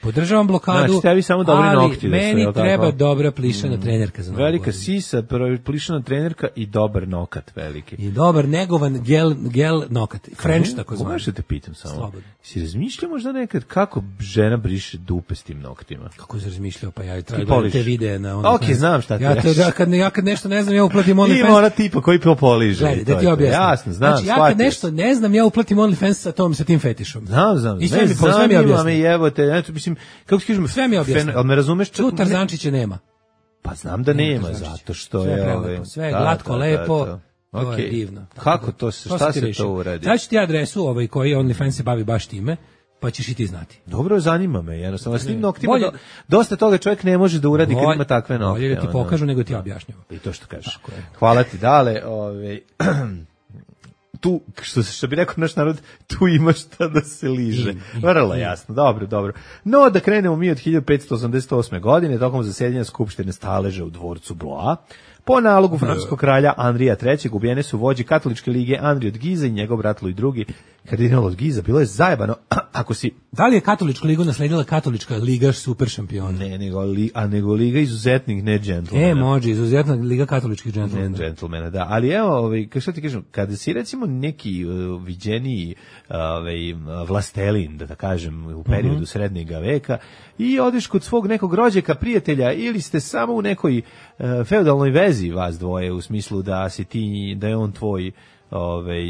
Podržavam blokadu, znači, tebi samo dobri ali nokti da su, meni jel treba tako? dobra plišana trenerka za novu Velika godinu. sisa, plišana trenerka i dobar nokat veliki. I dobar negovan gel, gel nokat. French tako zvani. Možeš da te pitam samo. Slobodno. Si razmišljao možda nekad kako žena briše dupe s tim noktima? Kako je razmišljao, pa ja i Ti tražim poliš. te videe na ono. Ok, znam šta ti ja, to, reš. ja, kad, ja kad nešto ne znam, ja uplatim OnlyFans. Ima ona tipa koji to poliže. Gledaj, i da to ti je to. objasnim. Jasno, znam, znači, ja kad shvatio nešto sam. ne znam, ja uplatim OnlyFans sa tom, sa tim fetišom. Znam, znam. I sve Ne, mi, sve mi zanima objasni. me, evo te, eto, mislim, kako ti kažem, Sve mi objasni. fen- ali me razumeš? čak- Tu Tarzančića nema. Pa znam da nema, Tarzančića. zato što Sve je je... prelepo, ovaj, sve je da, glatko, da, da, lepo, da. to je Okej. divno. Kako to se, To šta sam ti se rešio. to uradi? Daću ti adresu ovaj, koji OnlyFans se bavi baš time, pa ćeš i ti znati. Dobro, zanima me, jednostavno. S tim noktima Bolje- do- dosta toga čovjek ne može da uradi kad Bolje- ima takve nokte. Bolje da ti ono. pokažu nego ti objašnjavam. I to što kažeš. Tako je. Hvala ti, Dale. Ove, tu, što, što bi rekao naš narod, tu ima šta da se liže. Ima, ima, Vrlo ima. jasno, dobro, dobro. No, da krenemo mi od hiljadu petsto osamdeset osme. godine, tokom zasedanja Skupštine staleža u dvorcu Blois. Po nalogu francuskog kralja Andrija trećeg ubijene su vođe katoličke lige Andrij od Giza i njegov brat Luj drugi. Kardinal od Giza, bilo je zajebano. Ako si Da li je katoličku ligu nasledila katolička liga super šampiona? ne, nego, li, a nego liga izuzetnih ne džentlmena. E, može, izuzetna liga katoličkih Ne džentlmena. džentlmena, da. Ali evo, ovaj, kako što ti kažem, kada si recimo neki uh, viđeniji ovaj, vlastelin, da da kažem, u periodu Mhm. srednjeg veka, i odeš kod svog nekog rođaka, prijatelja, ili ste samo u nekoj uh, feudalnoj vezi vas dvoje, u smislu da si ti, da je on tvoj ovaj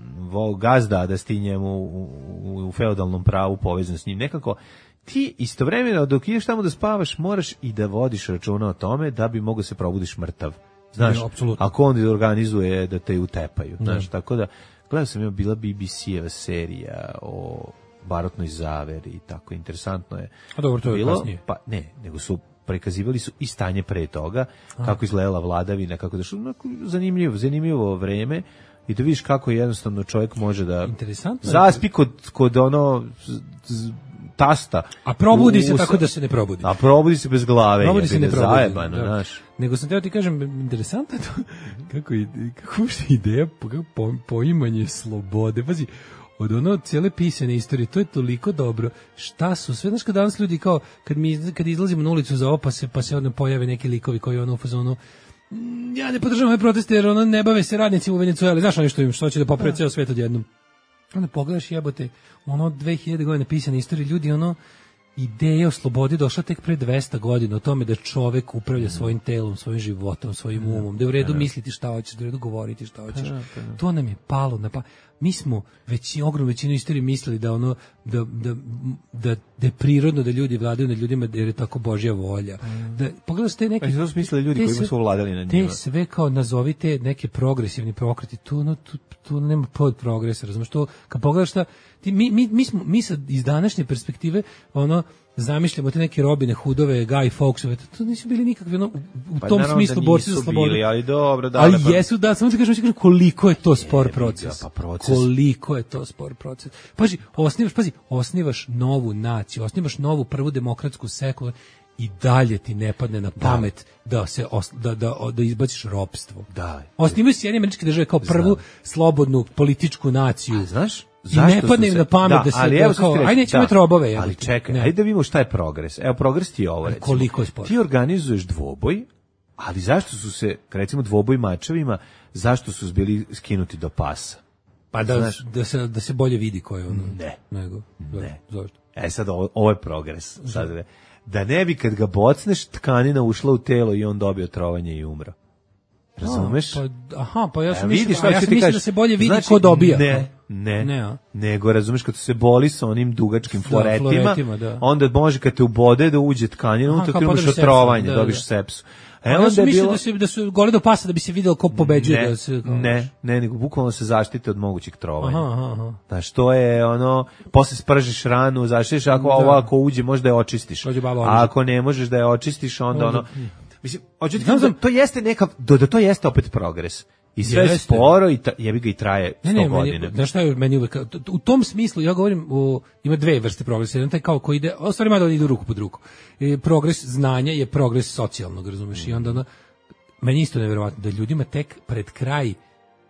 vo gazda, da si ti njemu u, u, u feudalnom pravu povezan s njim nekako, ti istovremeno dok ideš tamo da spavaš moraš i da vodiš računa o tome da bi mogao se probudiš mrtav. Znaš, Ne, apsolutno. ako on organizuje da te utepaju. Znaš, tako da, gledao sam, ima bila B B C-eva serija o barotnoj zaveri i tako, interesantno je. A dobro, to je bilo, kasnije. Pa ne, nego su prikazivali su i stanje pre toga, kako izgledala vladavina, kako da što onako zanimljivo, zanimljivo vreme i da vidiš kako jednostavno čovjek može da Interesantno je. zaspi kod, kod ono z- z- tasta. A probudi U- se u- tako da se ne probudi. A probudi se bez glave. Probudi se jebi ne ga, probudi. Zajebano, da. znaš. Nego sam teo ti kažem, interesantno je to, kako, i- kako uopšte ideja, po- kako po, poimanje slobode, pazi, od ono cijele pisane istorije, to je toliko dobro. Šta su sve, znaš kad danas ljudi kao, kad, mi, izla- kad izlazimo na ulicu za ovo, pa se, pa se onda pojave neki likovi koji ono u fazonu, "Mm, ja ne podržavam ove proteste jer ono ne bave se radnici u Venecueli, znaš ono što im, što će da poprave ceo svet odjednom. Onda pogledaš jebote, ono dve hiljade godina pisane istorije, ljudi ono, ideja o slobodi došla tek pre dvesta godina, o tome da čovek upravlja svojim telom, svojim životom, svojim umom, da je u redu misliti šta hoćeš, da je u redu govoriti šta hoćeš. To nam je palo na pa. Mi smo već ogromnu većinu istorije mislili da ono da da da da je prirodno da ljudi vladaju nad ljudima jer je tako Božja volja. Da pogledaš te neke Pa i to su mislili ljudi te koji sve- su vladali nad te njima. sve kao nazovite neke progresivni pokreti, tu no tu, tu nema pod progresa, razumeš to, kad pogledaš šta ti, mi, mi, mi smo mi sad iz današnje perspektive ono zamišljamo te neke Robine Hoodove, Guy Fawkesove, to, to nisu bili nikakvi ono, u, u Pa tom naravno smislu da borci za nisu slobodu. bili, ali dobro, da. Ali pa- jesu, da, samo ti kažem, ti kažem koliko je to spor Jebi ga, proces. pa proces. Koliko je to spor proces. Pazi, osnivaš, pazi, osnivaš novu naciju, osnivaš novu prvu demokratsku sekularnu i dalje ti ne padne na pamet da, se os, da, da, da izbaciš ropstvo. Da. Osnivaju Sjedinjene Američke Države kao prvu slobodnu političku naciju. A znaš? I Zašto ne su padne im se- na pamet da se ali da evo sad kao, ti reći, aj nećemo da. imati robove. Ali jebote. čekaj, Ne. ajde da vidimo šta je progres. Evo, progres ti je ovo, recimo. Koliko je sport? Ti organizuješ dvoboj, ali zašto su se, recimo dvoboj mačevima, zašto su bili skinuti do pasa? Pa da, Znaš? da, se, da se bolje vidi ko je ono. Ne. Nego, Ne. Zašto? E sad, ovo, ovo je progres. Sad, da ne bi kad ga bocneš, tkanina ušla u telo i on dobio trovanje i umro. Razumeš? Pa, aha, pa ja E, sam vidiš mislio, šta a ja ću sam ti mislio kažem. da se bolje vidi Znači, ko dobija. Ne, ne, Ne, a? nego razumeš kad se boli sa onim dugačkim Da, floretima, floretima, da. onda može kad te ubode da uđe tkanina, Aha, unutra kao ti imaš podobiš sepsu, otrovanje, da, dobiš da. sepsu. E, E ja onda sam je mislio bilo... da se da su gole do pasa da bi se videlo ko pobeđuje ne, da se kao- ne, ne, nego bukvalno se zaštite od mogućeg trovanja. Aha, aha, aha. Znaš, to je ono, posle spržiš ranu, zaštiš, ako Da. ovo ako uđe, možda je očistiš. Dođe baba A oružje. ako ne možeš da je očistiš, onda Onda- ono... Mislim, hoću ti Znam, kažem znam. da to jeste neka, da, da to jeste opet progres. I sve Jeste. sporo i ta, jebi ga i traje sto Ne, ne, godina. meni, znaš šta je meni uvek, u tom smislu ja govorim o, ima dve vrste progresa, jedan taj kao koji ide, o stvari mada idu ruku pod ruku. E, progres znanja je progres socijalnog, razumeš, i onda ono, meni isto nevjerovatno da ljudima tek pred kraj uh,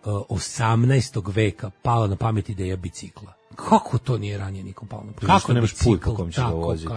osamnaestog veka pala na pamet ideja bicikla. Kako to nije ranije nikom palo na pamet? Zato što Kako nemaš put bicikl, po kom ćeš ga tako, voziti. ka-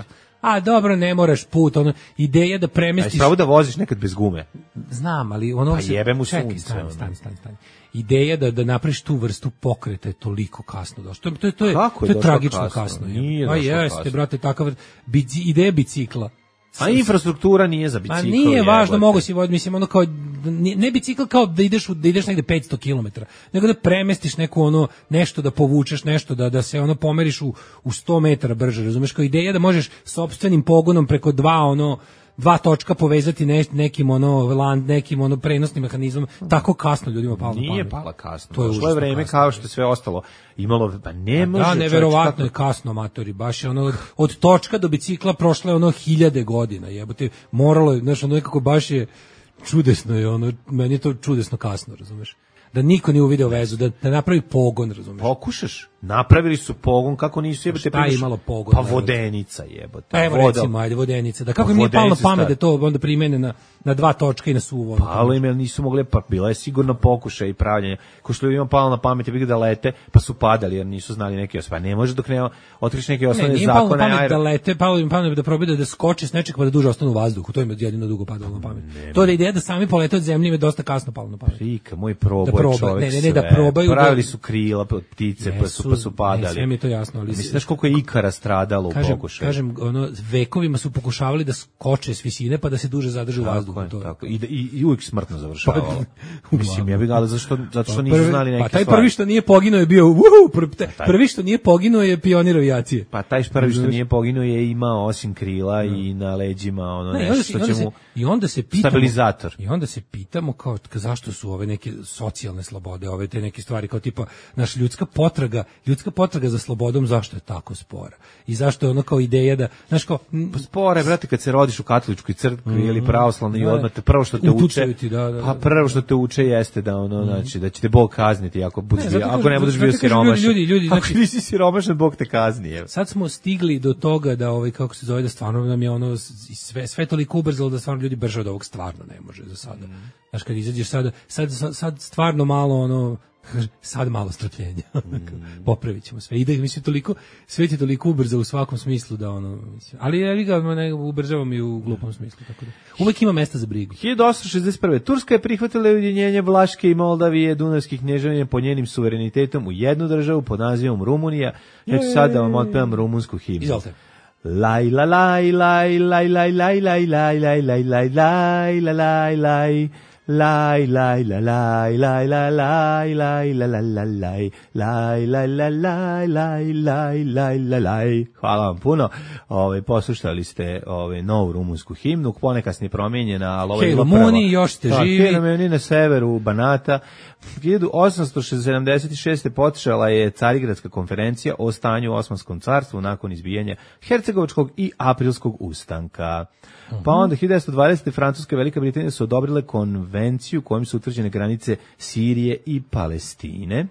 a dobro, ne moraš put, ono, ideja da premestiš... A pravo da voziš nekad bez gume. Znam, ali ono... Pa jebe mu čekaj, sunce. stani, stani, stani, stani. Ideja da, da napraviš tu vrstu pokreta je toliko kasno došlo. To, to, to je, Kako je to je došlo tragično kasno? kasno. Nije pa došlo jeste, kasno. brate, takav... Bici, ideja bicikla. A infrastruktura nije za bicikl. Pa nije važno, mogu si voditi, mislim, ono kao, ne bicikl kao da ideš, da ideš negde petsto kilometara, nego da premestiš neku ono, nešto da povučeš, nešto da, da se ono pomeriš u, u sto metara brže, razumeš, kao ideja da možeš sopstvenim pogonom preko dva ono, dva točka povezati ne, nekim ono land, nekim ono prenosnim mehanizmom, tako kasno ljudima palo na pamet. Nije pala kasno. To je Došlo je vreme kasno. kao što sve ostalo imalo, pa ne može. Da, neverovatno je kasno, amatori, baš je ono, od točka do bicikla prošlo je ono hiljade godina, jebote, moralo je, znaš, ono nekako baš je čudesno je, ono, meni je to čudesno kasno, razumeš? Da niko nije uvideo vezu, da, da napravi pogon, razumeš? Pokušaš, napravili su pogon, kako nisu jebote. Šta je imalo pogon? Pa vodenica jebote. Pa evo Voda. recimo, ajde, vodenica, da kako im nije palo na pamet da to onda primene na, na dva točka i na suvo. Palo im, jer nisu mogli, pa bila je sigurno pokušaj i pravljenje. Ko što ljudima palo na pamet je bilo da lete, pa su padali jer nisu znali neke osnove. Pa ne može dok ne otkriš neke osnovne ne, zakone. Palo na pamet aero... da lete, palo im pamet da probaju da skoče s nečeg pa da duže ostanu u vazduhu. To im je jedino dugo padalo na pamet. Ne, to je ideja da sami polete od zemlje im je dosta kasno palo na pamet. Rika, moj proboj da proba, čovjek ne, ne, ne, da probaju. Pravili da... su krila od ptice, ne, pa su, pa su padali. Ne, sve mi je to jasno. Ali mislim, znaš koliko je ikara stradalo kažem, u pokušaju? Kažem, ono, vekovima su pokušavali da skoče s visine pa da se duže zadrže u vazduhu. Je, to tako. I, i, I uvijek smrtno završavalo. Mislim, ja bih ga, zašto, zato što pa nisu prvi, znali neke stvari. Pa taj stvari. prvi što nije poginuo je bio, uhu, prvi, taj. prvi što nije poginuo je pionir avijacije. Pa taj prvi što nije poginuo je imao osim krila no. i na leđima ono ne, nešto što će mu i onda se pitamo, stabilizator. I onda se pitamo kao zašto su ove neke socijalne slobode, ove te neke stvari kao tipa naš ljudska potraga, ljudska potraga za slobodom, zašto je tako spora? I zašto je ono kao ideja da, znaš kao, pa spora je, brate, kad se rodiš u katoličkoj crkvi mm, ili pravoslavnoj i odmah te prvo što te uče, ti, da, da, pa prvo što te uče jeste da ono, mm. znači da će te Bog kazniti ako budeš ne, bio, ako ne budeš bio siromašan. Ljudi, ljudi, znači, ako nisi siromašan, Bog te kazni. Je. Sad smo stigli do toga da ovaj kako se zove da stvarno nam je ono sve sve toliko ubrzalo da stvarno ljudi brže od ovog stvarno ne može za sada. Mm. Znaš, kad izađeš sada, sad, sad stvarno malo ono sad malo strpljenja. Mm. Popravit ćemo sve. Ide, mislim, toliko, svet je toliko ubrzo u svakom smislu da ono, mislim, ali ja ga ne ubrzavam i u glupom smislu, tako da. Uvek ima mesta za brigu. hiljadu osamsto šezdeset prve. Turska je prihvatila ujedinjenje Vlaške i Moldavije, Dunavskih kneževanja po njenim suverenitetom u jednu državu pod nazivom Rumunija. Ja ću sad da vam otpevam rumunsku himnu. Izvolite. Laj la laj laj laj laj laj laj laj laj laj laj laj laj laj Laj, laj, laj, laj, laj, laj, laj, laj, laj, laj, laj, laj, laj, laj, laj, laj, laj, laj, laj. Hvala vam puno. Ove, poslušali ste ove, novu rumunsku himnu, ponekasnije promijenjena, ali ovo je bilo prvo. Hej, još ste živi. Hej, Muni na severu Banata. hiljadu osamsto sedamdeset šeste počela je Carigradska konferencija o stanju u Osmanskom carstvu nakon izbijanja Hercegovačkog i Aprilskog ustanka. Pa onda hiljadu devetsto dvadesete. Francuska i Velika Britanija su odobrile konvenciju kojom su utvrđene granice Sirije i Palestine.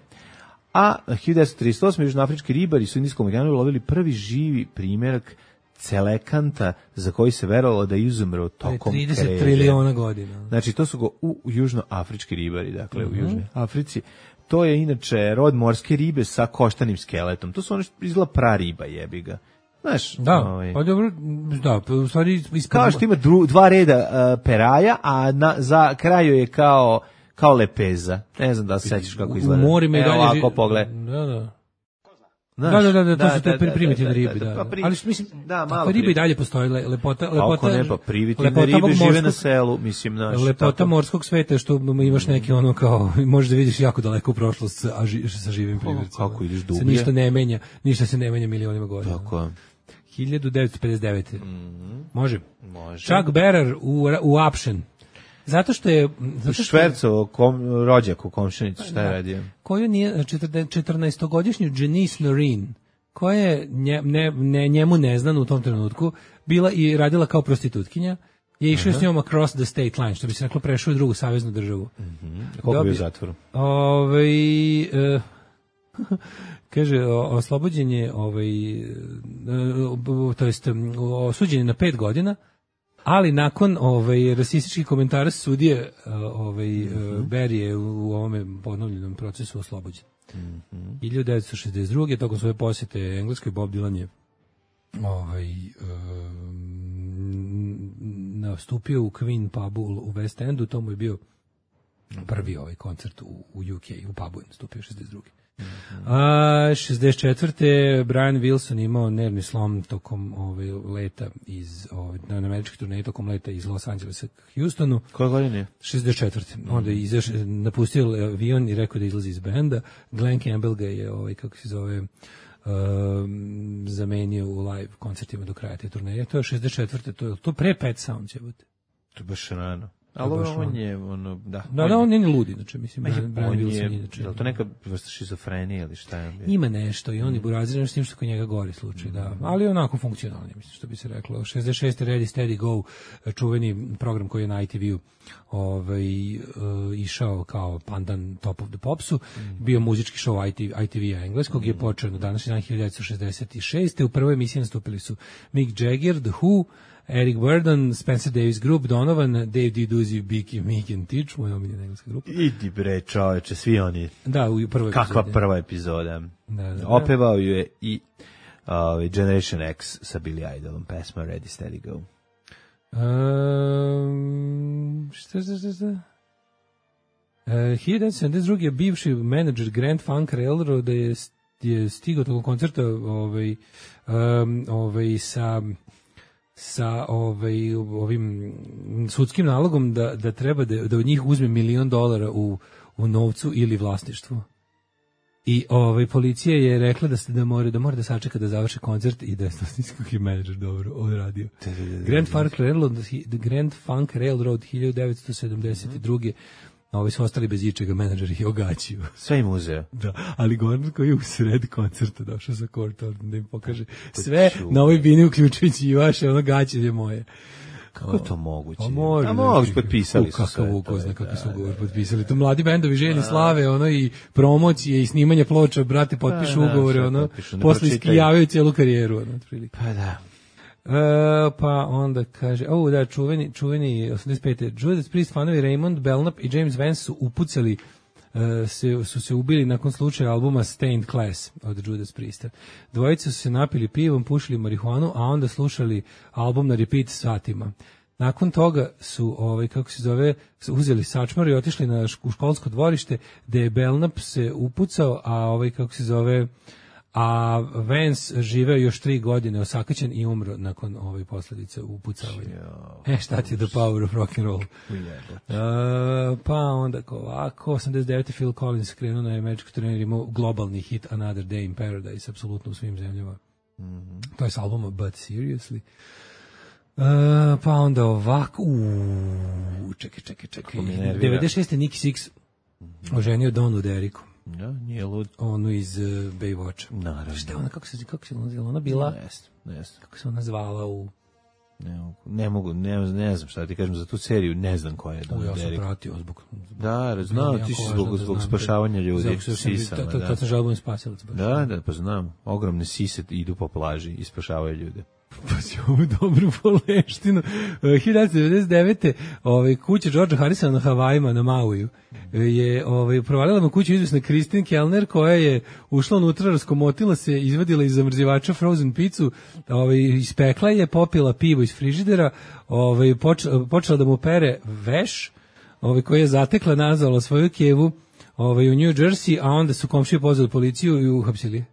A hiljadu devetsto trideset osme. južnoafrički ribari su u Indijskom okeanu lovili prvi živi primjerak celekanta za koji se verovalo da izumre tokom trideset triliona godina. Znači, to su go u južnoafrički ribari, dakle, uh-huh. u Južnoj Africi. To je inače rod morske ribe sa koštanim skeletom. To su ono što izgleda prariba, jebi ga. Znaš, da, ovaj, pa dobro, da, u stvari ispod... kao što ima dru, dva reda uh, peraja, a na, za kraju je kao kao lepeza. Ne znam da se sećaš kako izgleda. U morima i dalje... Evo ovako pogled. Da, da. Znaš, da, da, da, da, to da, su te da, primitivne da, ribe, da, da. da, pri... Ali mislim, da, malo ribe i dalje postoje, lepota, lepota. Kako ne, pa primitivne ribe žive morskog, na selu, mislim, naš. Lepota tako. Morskog sveta što imaš neki ono kao, možeš da vidiš jako daleko u prošlost a ži, sa živim primjercima. Kako ideš dublje? Se ništa ne menja, ništa se ne menja milionima godina. Tako. hiljadu devetsto pedeset devete. Mm-hmm. Može. Može. Chuck Berrer u, u Apšen. Zato što je... Zato što Švercovo kom, rođak u komšinicu, šta je radio? Koju nije četrnaestogodišnju Janice Noreen, koja je nje, ne, ne, njemu neznan u tom trenutku, bila i radila kao prostitutkinja, je išao s njom across the state line, što bi se reklo prešao u drugu saveznu državu. Mm-hmm. Koliko bi u zatvoru? Ovaj... Uh, kaže, oslobođen je ovaj, to jest osuđen je na pet godina, ali nakon ovaj rasističkih komentara sudije ovaj mm-hmm. Berry je u ovome ponovljenom procesu oslobođen. Mm-hmm. hiljadu devetsto šezdeset druge. tokom svoje posjete Engleskoj Bob Dylan je ovaj, um, nastupio u Queen pubu u West Endu, to mu je bio prvi ovaj koncert u, u U K, u pubu je nastupio šezdeset druge A, šezdeset četvrte Brian Wilson imao nervni slom tokom ovaj, leta iz ovaj, na američkih turneji tokom leta iz Los Angelesa k Houstonu. Koje godine? šezdeset četvrte Onda je izaš, napustio avion i rekao da izlazi iz benda. Glenn Campbell ga je, ovaj, kako se zove, um, zamenio u live koncertima do kraja te turneje. To je šezdeset četvrte To je to pre Pet Sounds, jebote. To je baš rano. Ali on je, ono, da. Da, da, on je ludi, znači, mislim, Brian Wilson je, inače. je li to neka vrsta šizofrenije ili šta je? Ima nešto i on je buraziran s tim što kod njega gori slučaj, da. Ali onako funkcionalni, mislim, što bi se reklo. šezdeset šeste Ready, Steady, Go, čuveni program koji je na I T V-u ovaj, uh, išao kao pandan Top of the Popsu, mm. bio muzički show I T V-a engleskog, mm. je počeo na današnji dan hiljadu devetsto šezdeset šeste U prvoj emisiji nastupili su Mick Jagger, The Who, Eric Burdon, Spencer Davis Group, Donovan, Dave D. Duzy, Beaky, Meek and Teach, moja omiljena engleska grupa. Idi bre, čoveče, svi oni. Da, u prvoj Kakva epizodi. prva epizoda. Da, da, da. Opevao ju je i uh, Generation X sa Billy Idolom, pesma Ready, Steady, Go. Um, šta, šta, šta, šta? Uh, hiljadu devetsto sedamdeset druge bivši menadžer Grand Funk Railroad je, je stigao tog koncerta ovaj, um, ovaj, sa sa ovaj, ovim sudskim nalogom da, da treba da, da od njih uzme milion dolara u, u novcu ili vlasništvu. I ovaj, policija je rekla da, da, mora, da mora da sačeka da završi koncert i da je snimski menadžer dobro odradio. Grand Funk Railroad, Grand Funk Railroad hiljadu devetsto sedamdeset druge Ovi su ostali bez ičega, menadžeri i ogaćiju. Sve im uzeo. Da, ali Gordon koji je u sred koncerta došao sa Kortom da im pokaže sve na ovoj bini, uključujući i vaše ono gaćenje moje. Kako je to moguće? A može. A moguće, potpisali su sve. Kakav ukozna, kakvi su ugovor potpisali. To mladi bendovi željeni slave, ono i promocije i snimanje ploča, brate, potpišu ugovore, ono, posle iskijavaju cijelu karijeru, ono, otprilike. Pa da. Uh, pa onda kaže, oh da, čuveni, čuveni osamdeset pete Judas Priest fanovi Raymond Belknap i James Vance su upucali, uh, se, su se ubili nakon slučaja albuma Stained Class od Judas Priesta. Dvojice su se napili pivom, pušili marihuanu, a onda slušali album na repeat satima. Nakon toga su, ovaj, kako se zove, uzeli sačmar i otišli na ško, školsko dvorište, gde je Belknap se upucao, a ovaj, kako se zove, a Vance živeo još tri godine osakaćen i umro nakon ove posljedice upucavanja. E, šta ti je the power of rock and roll? Uh, pa onda ovako, osamdeset devete Phil Collins krenuo na američku turneju, imao globalni hit Another Day in Paradise, apsolutno u svim zemljama. Mm-hmm. To je s albuma But Seriously. Uh, pa onda ovako, uuu, čekaj, čekaj, čekaj. devedeset šeste Nicky Six mm-hmm. oženio Donu Deriku. Da, nije lud. Onu iz uh, Baywatcha. Naravno. Šta je ona, kako se, kako se ona zvala? Ona bila? Ne jest, ne jest. Kako se ona zvala u... Ne, ne mogu, ne, ne znam šta ti kažem za tu seriju, ne znam koja je. U, ja sam pratio zbog... Da, znam, ti si zbog, zbog spašavanja ljudi, sisama, da. Kad sam žalbujem spasilac. Da, da, pa znam, ogromne sise idu po plaži i spašavaju ljude. Pa si ovu dobru poleštinu. hiljadu devetsto devedeset devete ovaj, kuća Georgea Harrisona na Havajima, na Mauiju, je ovaj, provalila mu kuću izvesna Kristin Kellner, koja je ušla unutra, raskomotila se, izvadila iz zamrzivača frozen picu, ovaj, ispekla je, popila pivo iz frižidera, ovaj, počela, počela da mu pere veš, ovaj, koji je zatekla, nazvala svoju kevu ovaj, u New Jersey, a onda su komšije pozvali policiju i uhapsili.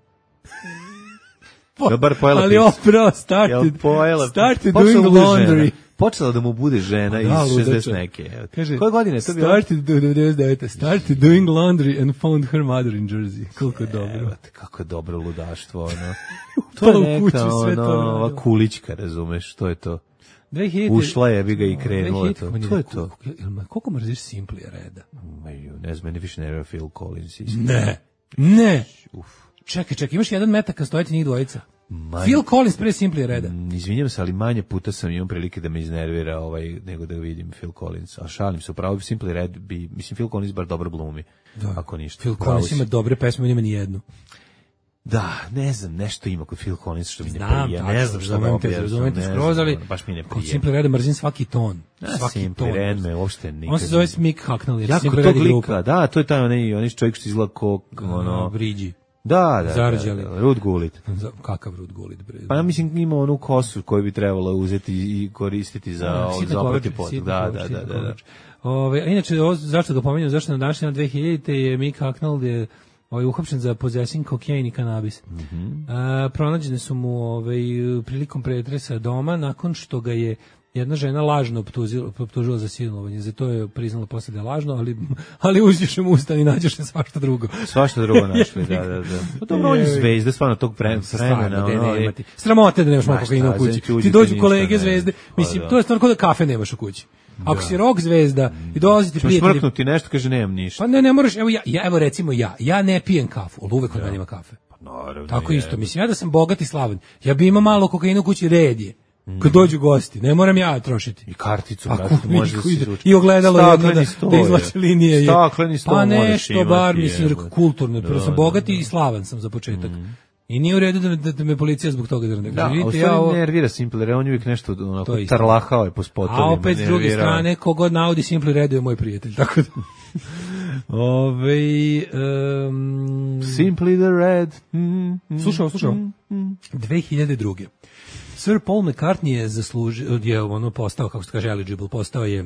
Po, bar pojela ali opravo started, started doing laundry. Počela da mu bude žena da, iz šezdeset neke. Kaže, koje godine je to bilo? Started devedeset devete Started doing laundry and found her mother in Jersey. Koliko je dobro. Evo, kako je dobro ludaštvo. Ono. To je neka kuću, sve ono, to ova kulička, razumeš, što je to? dve hiljade Ušla je, bi ga i krenula to. To je to. Koliko mrziš Simplija Reda? Ne znam, meni više ne Phil Collins. Ne, ne. Uf. Čekaj, čekaj, imaš jedan metak kad stojite njih dvojica. Manje, Phil Collins pre Simplija Reda. Izvinjam se, ali manje puta sam imam prilike da me iznervira ovaj, nego da vidim Phil Collins. A šalim se, upravo Simplija Red bi, mislim, Phil Collins bar dobro glumi. Da. Ako ništa. Phil Collins ima dobre pesme, nema ni jednu. Da, ne znam, nešto ima kod Phil Collins što mi ne znam, prija. Ne znam što da objavim. Razumem te skroz, ali baš mi ne prija. Kod Simplija Reda mrzim svaki ton. Ja, svaki Simplija Red me uopšte nikad. On se zove Mick Hucknall. Jako tog lika, da, to je taj onaj, onaj čovjek što izgleda ko, ono... Vriđi. Da, da, zarđali. da, da, Rud Gullit. Kakav Rud Gullit, bre? Pa ja mislim ima onu kosu koju bi trebalo uzeti i koristiti za oprati pot. Da, da, da, da. Ove, inače, ovo, zašto ga pominjem, zašto na današnji dve hiljadite je Mick Hucknall je ovaj, uhapšen za possessing kokain i kanabis. Mm -hmm. A, pronađene su mu ovaj, prilikom pretresa doma nakon što ga je jedna žena lažno optužila, optužila za silovanje. Za to je priznala posle da je lažno, ali, ali uđeš u ustan i nađeš se svašta drugo. Svašta drugo našli, da, da, da. Pa dobro, on je zvezda, stvarno tog vremena. Ono, sramote da nemaš malo kokaina u kući. Ti dođu kolege zvezde, mislim, to je stvarno kao da kafe nemaš u kući. Ako si rock zvezda i dolazite prijatelji... Smrknuti nešto, kaže, nemam ništa. Pa ne, ne moraš, evo, ja, ja, evo recimo ja, ja ne pijem kafu, ali uvek od mene ima kafe. Pa naravno. Tako isto, mislim, ja da sam bogat i slavan, ja bi imao malo kokaina u kući, red je. Kad dođu gosti, ne moram ja trošiti. I karticu, pa, brate, može da se izruči. I ogledalo jedno da, da izlače linije. Stakleni sto pa nešto, imati, bar, mislim, kulturno. Prvo sam bogati i slavan sam za početak. Mm. I nije u redu da me, da me policija zbog toga drne. Da, a u stvari ovo... nervira Simple Red, on uvijek nešto onako tarlahao je po spotovima. A opet s druge strane, kogod naudi Simple Red je moj prijatelj, tako da... Ove, um... Simply the Red. Mm, mm, slušao, slušao. Mm, mm. dve hiljade druge. Sir Paul McCartney je zaslužio, je ono postao, kako se kaže, eligible, postao je,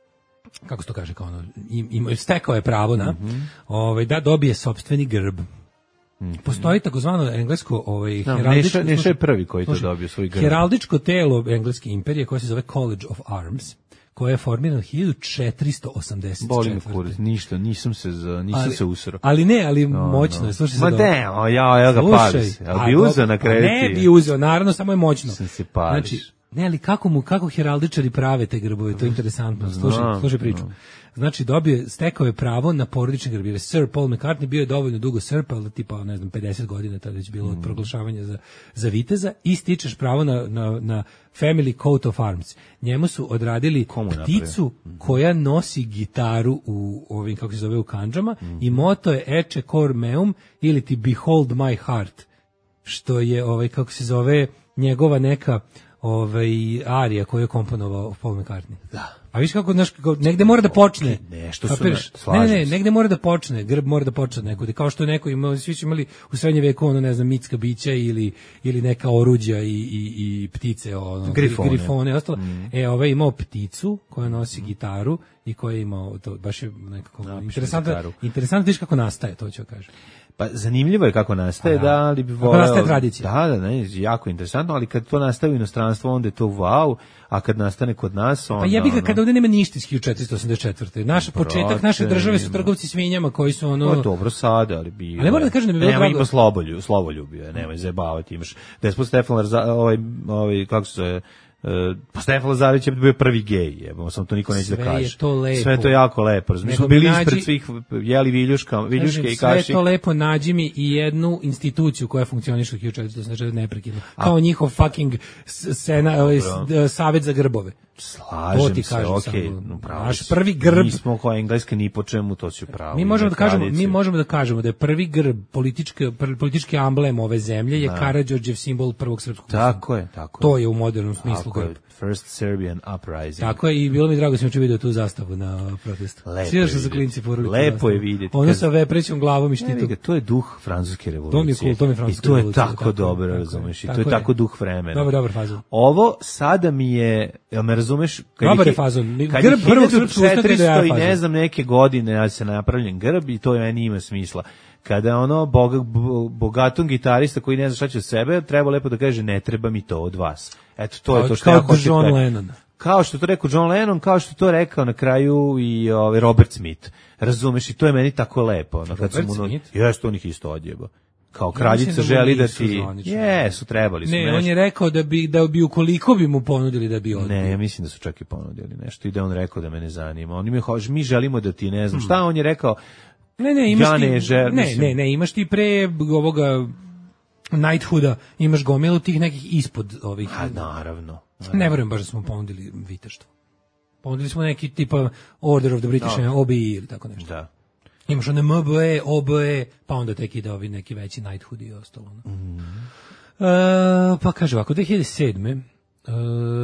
kako se to kaže, kao ono, im, stekao je pravo na, mm-hmm. ovaj, da dobije sopstveni grb. Mm-hmm. Postoji takozvano englesko ovaj, no, heraldičko... Neša, Neša je prvi koji to dobio svoj grb. Heraldičko telo engleske imperije koje se zove College of Arms, koja je formirana hiljadu četiristo osamdeset četvrte. Boli me kurac, ništa, nisam se za, nisam ali, se usro. Ali ne, ali no, moćno je, no. Slušaj se. Ma ne, o, ja, ja ga pališ. Ali bi uzeo na krediti. Ne bi uzeo, naravno, samo je moćno. Sam se pališ. Znači, ne, ali kako mu, kako heraldičari prave te grbove, to je interesantno. Slušaj, no, slušaj priču. No. Znači, dobio, stekao je pravo na porodični grb. Jer Sir Paul McCartney bio je dovoljno dugo Sir, pa tipa, ne znam, pedeset godina tada već bilo mm. od proglašavanja za, za viteza i stičeš pravo na, na, na family coat of arms. Njemu su odradili Komu pticu napravi? koja nosi gitaru u ovim, kako se zove, u kandžama mm. i moto je Ecce cor meum ili ti Behold my heart, što je, ovaj, kako se zove, njegova neka ovaj, arija koju je komponovao Paul McCartney. Da. A viš kako, znaš, negde mora da počne. Nešto su ne, ne, ne, negde mora da počne, grb mora da počne nekud. Kao što neko ima, svi su imali u srednjem veku, ono, ne znam, mitska bića ili, ili neka oruđa i, i, i ptice, ono, grifone, grifone ostalo. Mm. E, ovaj imao pticu koja nosi mm. gitaru i koja je imao, to baš je nekako no, interesantno, interesantno viš kako nastaje, to ću kažem. Pa zanimljivo je kako nastaje, da, ali bi voleo... Kako nastaje tradicija. Da, da, ne, jako interesantno, ali kad to nastaje u inostranstvu, onda je to wow, a kad nastane kod nas, onda... Pa ja bih ga, kada ovdje nema ništa iz hiljadu četiristo osamdeset četvrte. Naš početak naše države su trgovci svinjama koji su ono... Pa dobro sada, ali bi... Ali moram da kažem da bi bilo drago... Nema ima slobolju, sloboljubio, nemoj zajebavati, imaš... Despot Stefan, ovaj, ovaj, kako se zove... Uh, pa Stefan Lazarević je bio prvi gej, jebamo, samo to niko neće da kaže. Sve je to lepo. Sve je to jako lepo. Mi smo bili nađi, ispred svih, jeli viljuška, viljuške kažem, i kaši. Sve je to lepo, nađi mi i jednu instituciju koja funkcioniše u hiljadu četiristo osamdeset četvrte neprekidno. Kao njihov fucking sena, savet za grbove. Slažem se, okej, okay, no, naš prvi grb. Nismo kao engleska ni po čemu, to ću pravo. Mi možemo da kažemo, mi možemo da kažemo da je prvi grb politički politički amblem ove zemlje je Karađorđev simbol prvog srpskog. Tako je, tako. To je u modernom smislu grb. First Serbian Uprising. Tako je, i bilo mi drago da sam juče video tu zastavu na protestu. Lepo je sa klinci porodice. Lepo je vidjeti. Ono sa veprećom glavom i štitom. Ne, to je duh francuske revolucije. To mi je cool, to mi je francuska revolucija. revolucija. I to je tako, tako dobro, razumeš, i to je tako duh vremena. Dobar, dobar fazon. Ovo sada mi je, jel me razumeš? Dobar je fazon. Kad je hiljadu četiristo i ne znam neke godine, ja se napravljen grb i to je meni ima smisla. Kada ono boga, bogatom gitarista koji ne zna šta će od sebe, treba lepo da kaže ne treba mi to od vas. Eto, to je to što ja hoću. Kao John Lennon. Kao što to rekao John Lennon, kao što to rekao na kraju i ovaj Robert Smith. Razumeš, i to je meni tako lepo. Ono, kad Robert mu, Smith? Jeste, on ih isto odjeba. Kao kraljica ja želi da ti... Jesu, trebali su ne, nešto. Ne, on je rekao da bi, da bi ukoliko bi mu ponudili da bi odbio. Ne, ja mislim da su čak i ponudili nešto i da on rekao da me ne zanima. On mi, mi želimo da ti, ne znam, hmm. šta on je rekao... Ne, ne, imaš ja ti, ne, žel, ne, ne, ne, imaš ti pre ovoga Knighthooda, imaš gomilu tih nekih ispod ovih. A, naravno. naravno. Ne verujem baš da smo ponudili viteštvo. Ponudili smo neki tipa Order of the British no. O B E ili tako nešto. Da. Imaš one M B E, O B E, pa onda tek ide ovi neki veći Knighthood i ostalo. No. Mm. E, pa kaže ovako, dve hiljade sedme. E,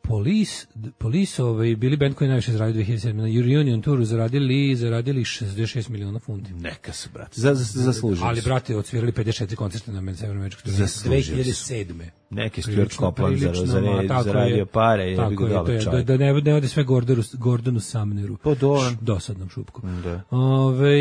Police, Police ovaj, bili band koji je najviše zaradio dve hiljade sedme. Na Reunion Touru zaradili, zaradili šezdeset šest miliona funti. Neka se, brate, za, za, zaslužili. Ali, brate, odsvirali pedeset četiri koncerta na Severnoameričkoj turneji dve hiljade sedme. Neki Stuart Copeland zaradio pare i je bi ga dobar čaj. Da, da ne, ne ode sve Gordonu, Gordonu Sumneru. Po dolan. Dosadnom šupku. Da. Ove,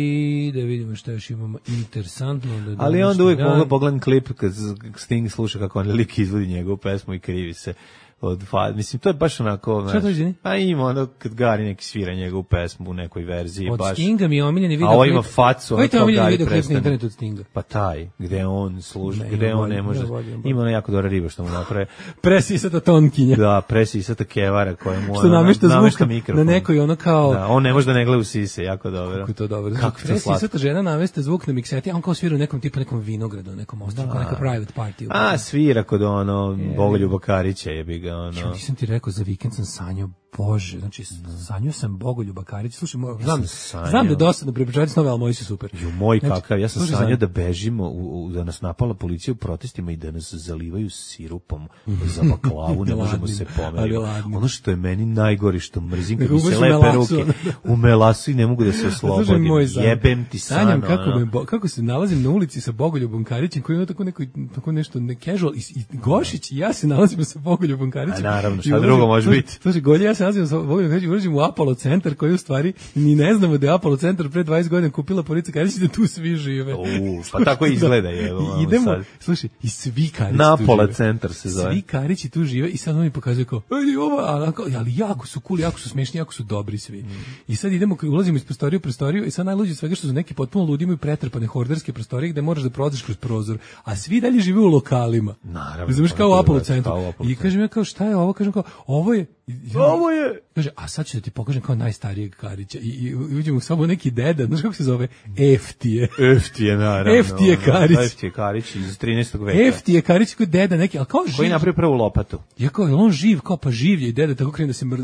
da vidimo šta još imamo interesantno. Da ali onda uvijek mogu pogledam klip kad Sting sluša kako on lik izvodi njegovu pesmu i krivi se od fa, mislim to je baš onako, šta to izvini? Pa ima ono kad Gari neki svira njegovu pesmu u nekoj verziji od baš. Od Stinga mi je omiljeni video. A ovo ima facu, ono kao Gari prestane. Na internetu od Stinga. Pa taj, gde on služi, ne, gde on ne može. Ima ono jako dobra riba što mu naprave. Presisata tonkinja. Da, presisata kevara koja mu što namešta zvuk na nekoj ono kao. Da, on ne može da ne gleda u sise, jako dobro. Kako je to dobro. Kako to slatko. Presisata žena namešta zvuk na mikseti, a on kao svira u nekom tipa nekom vinogradu, nekom ostrvu, kao neka private party. A svira kod ono Bogoljuba Karića, jebi ga ono. Rekao za vikend sam sanjao, bože, znači sanjao sam Bogoljuba Karić. Slušaj, moj, znam, ja znam da je dosadno prepričavati snove, ali moji su super. Jo, moj znači, kakav, ja sam sanjao da bežimo, u, u, da nas napala policija u protestima i da nas zalivaju sirupom za baklavu, ne možemo se pomeriti. Ono što je meni najgori, što mrzim, kad mi se lepe ruke u melasu i ne mogu da se oslobodim. Jebem ti san. Sanjam kako, me, kako se nalazim na ulici sa Bogoljubom Karićem, koji ima tako, neko, tako nešto ne casual, i, i Gošić i ja se nalazimo sa Bogoljubom Karićem. A naravno, šta drugo može biti? Slušaj, Golje, ja se nalazim sa Bogoljubom Karićem, ulazim u Apollo centar, koji u stvari ni ne znamo da je Apollo centar pre dvadeset godina kupila Polica Karić da tu svi žive. U, pa tako izgleda je. I idemo, sad. Slušaj, i svi Karići na tu Apollo žive. centar se zove. Svi Karići tu žive i sad oni pokazuju kao, ej, ovo, ali jako su cool, jako su smešni, jako su dobri svi. Mm. I sad idemo, ulazimo iz prostorije u prostoriju i sad najluđe svega što su neki potpuno ludi, imaju pretrpane horderske prostorije gde moraš da prolaziš kroz prozor, a svi dalje žive u lokalima. Naravno. Znaš kao u Apollo centru. I kažem ja kao, šta je ovo? Kažem kao, ovo je... Ovo je... Kaže, a sad ću da ti pokažem kao najstarijeg Karića. I, i uđemo samo neki deda, znaš kako se zove? Eftije. Eftije, naravno. Eftije Karić. Eftije Karić iz trinaestog veka. Eftije Karić koji deda neki, ali kao živ. Koji napravi prvu lopatu. Ja kao, on živ, kao pa živ je i deda tako krene da se mrda.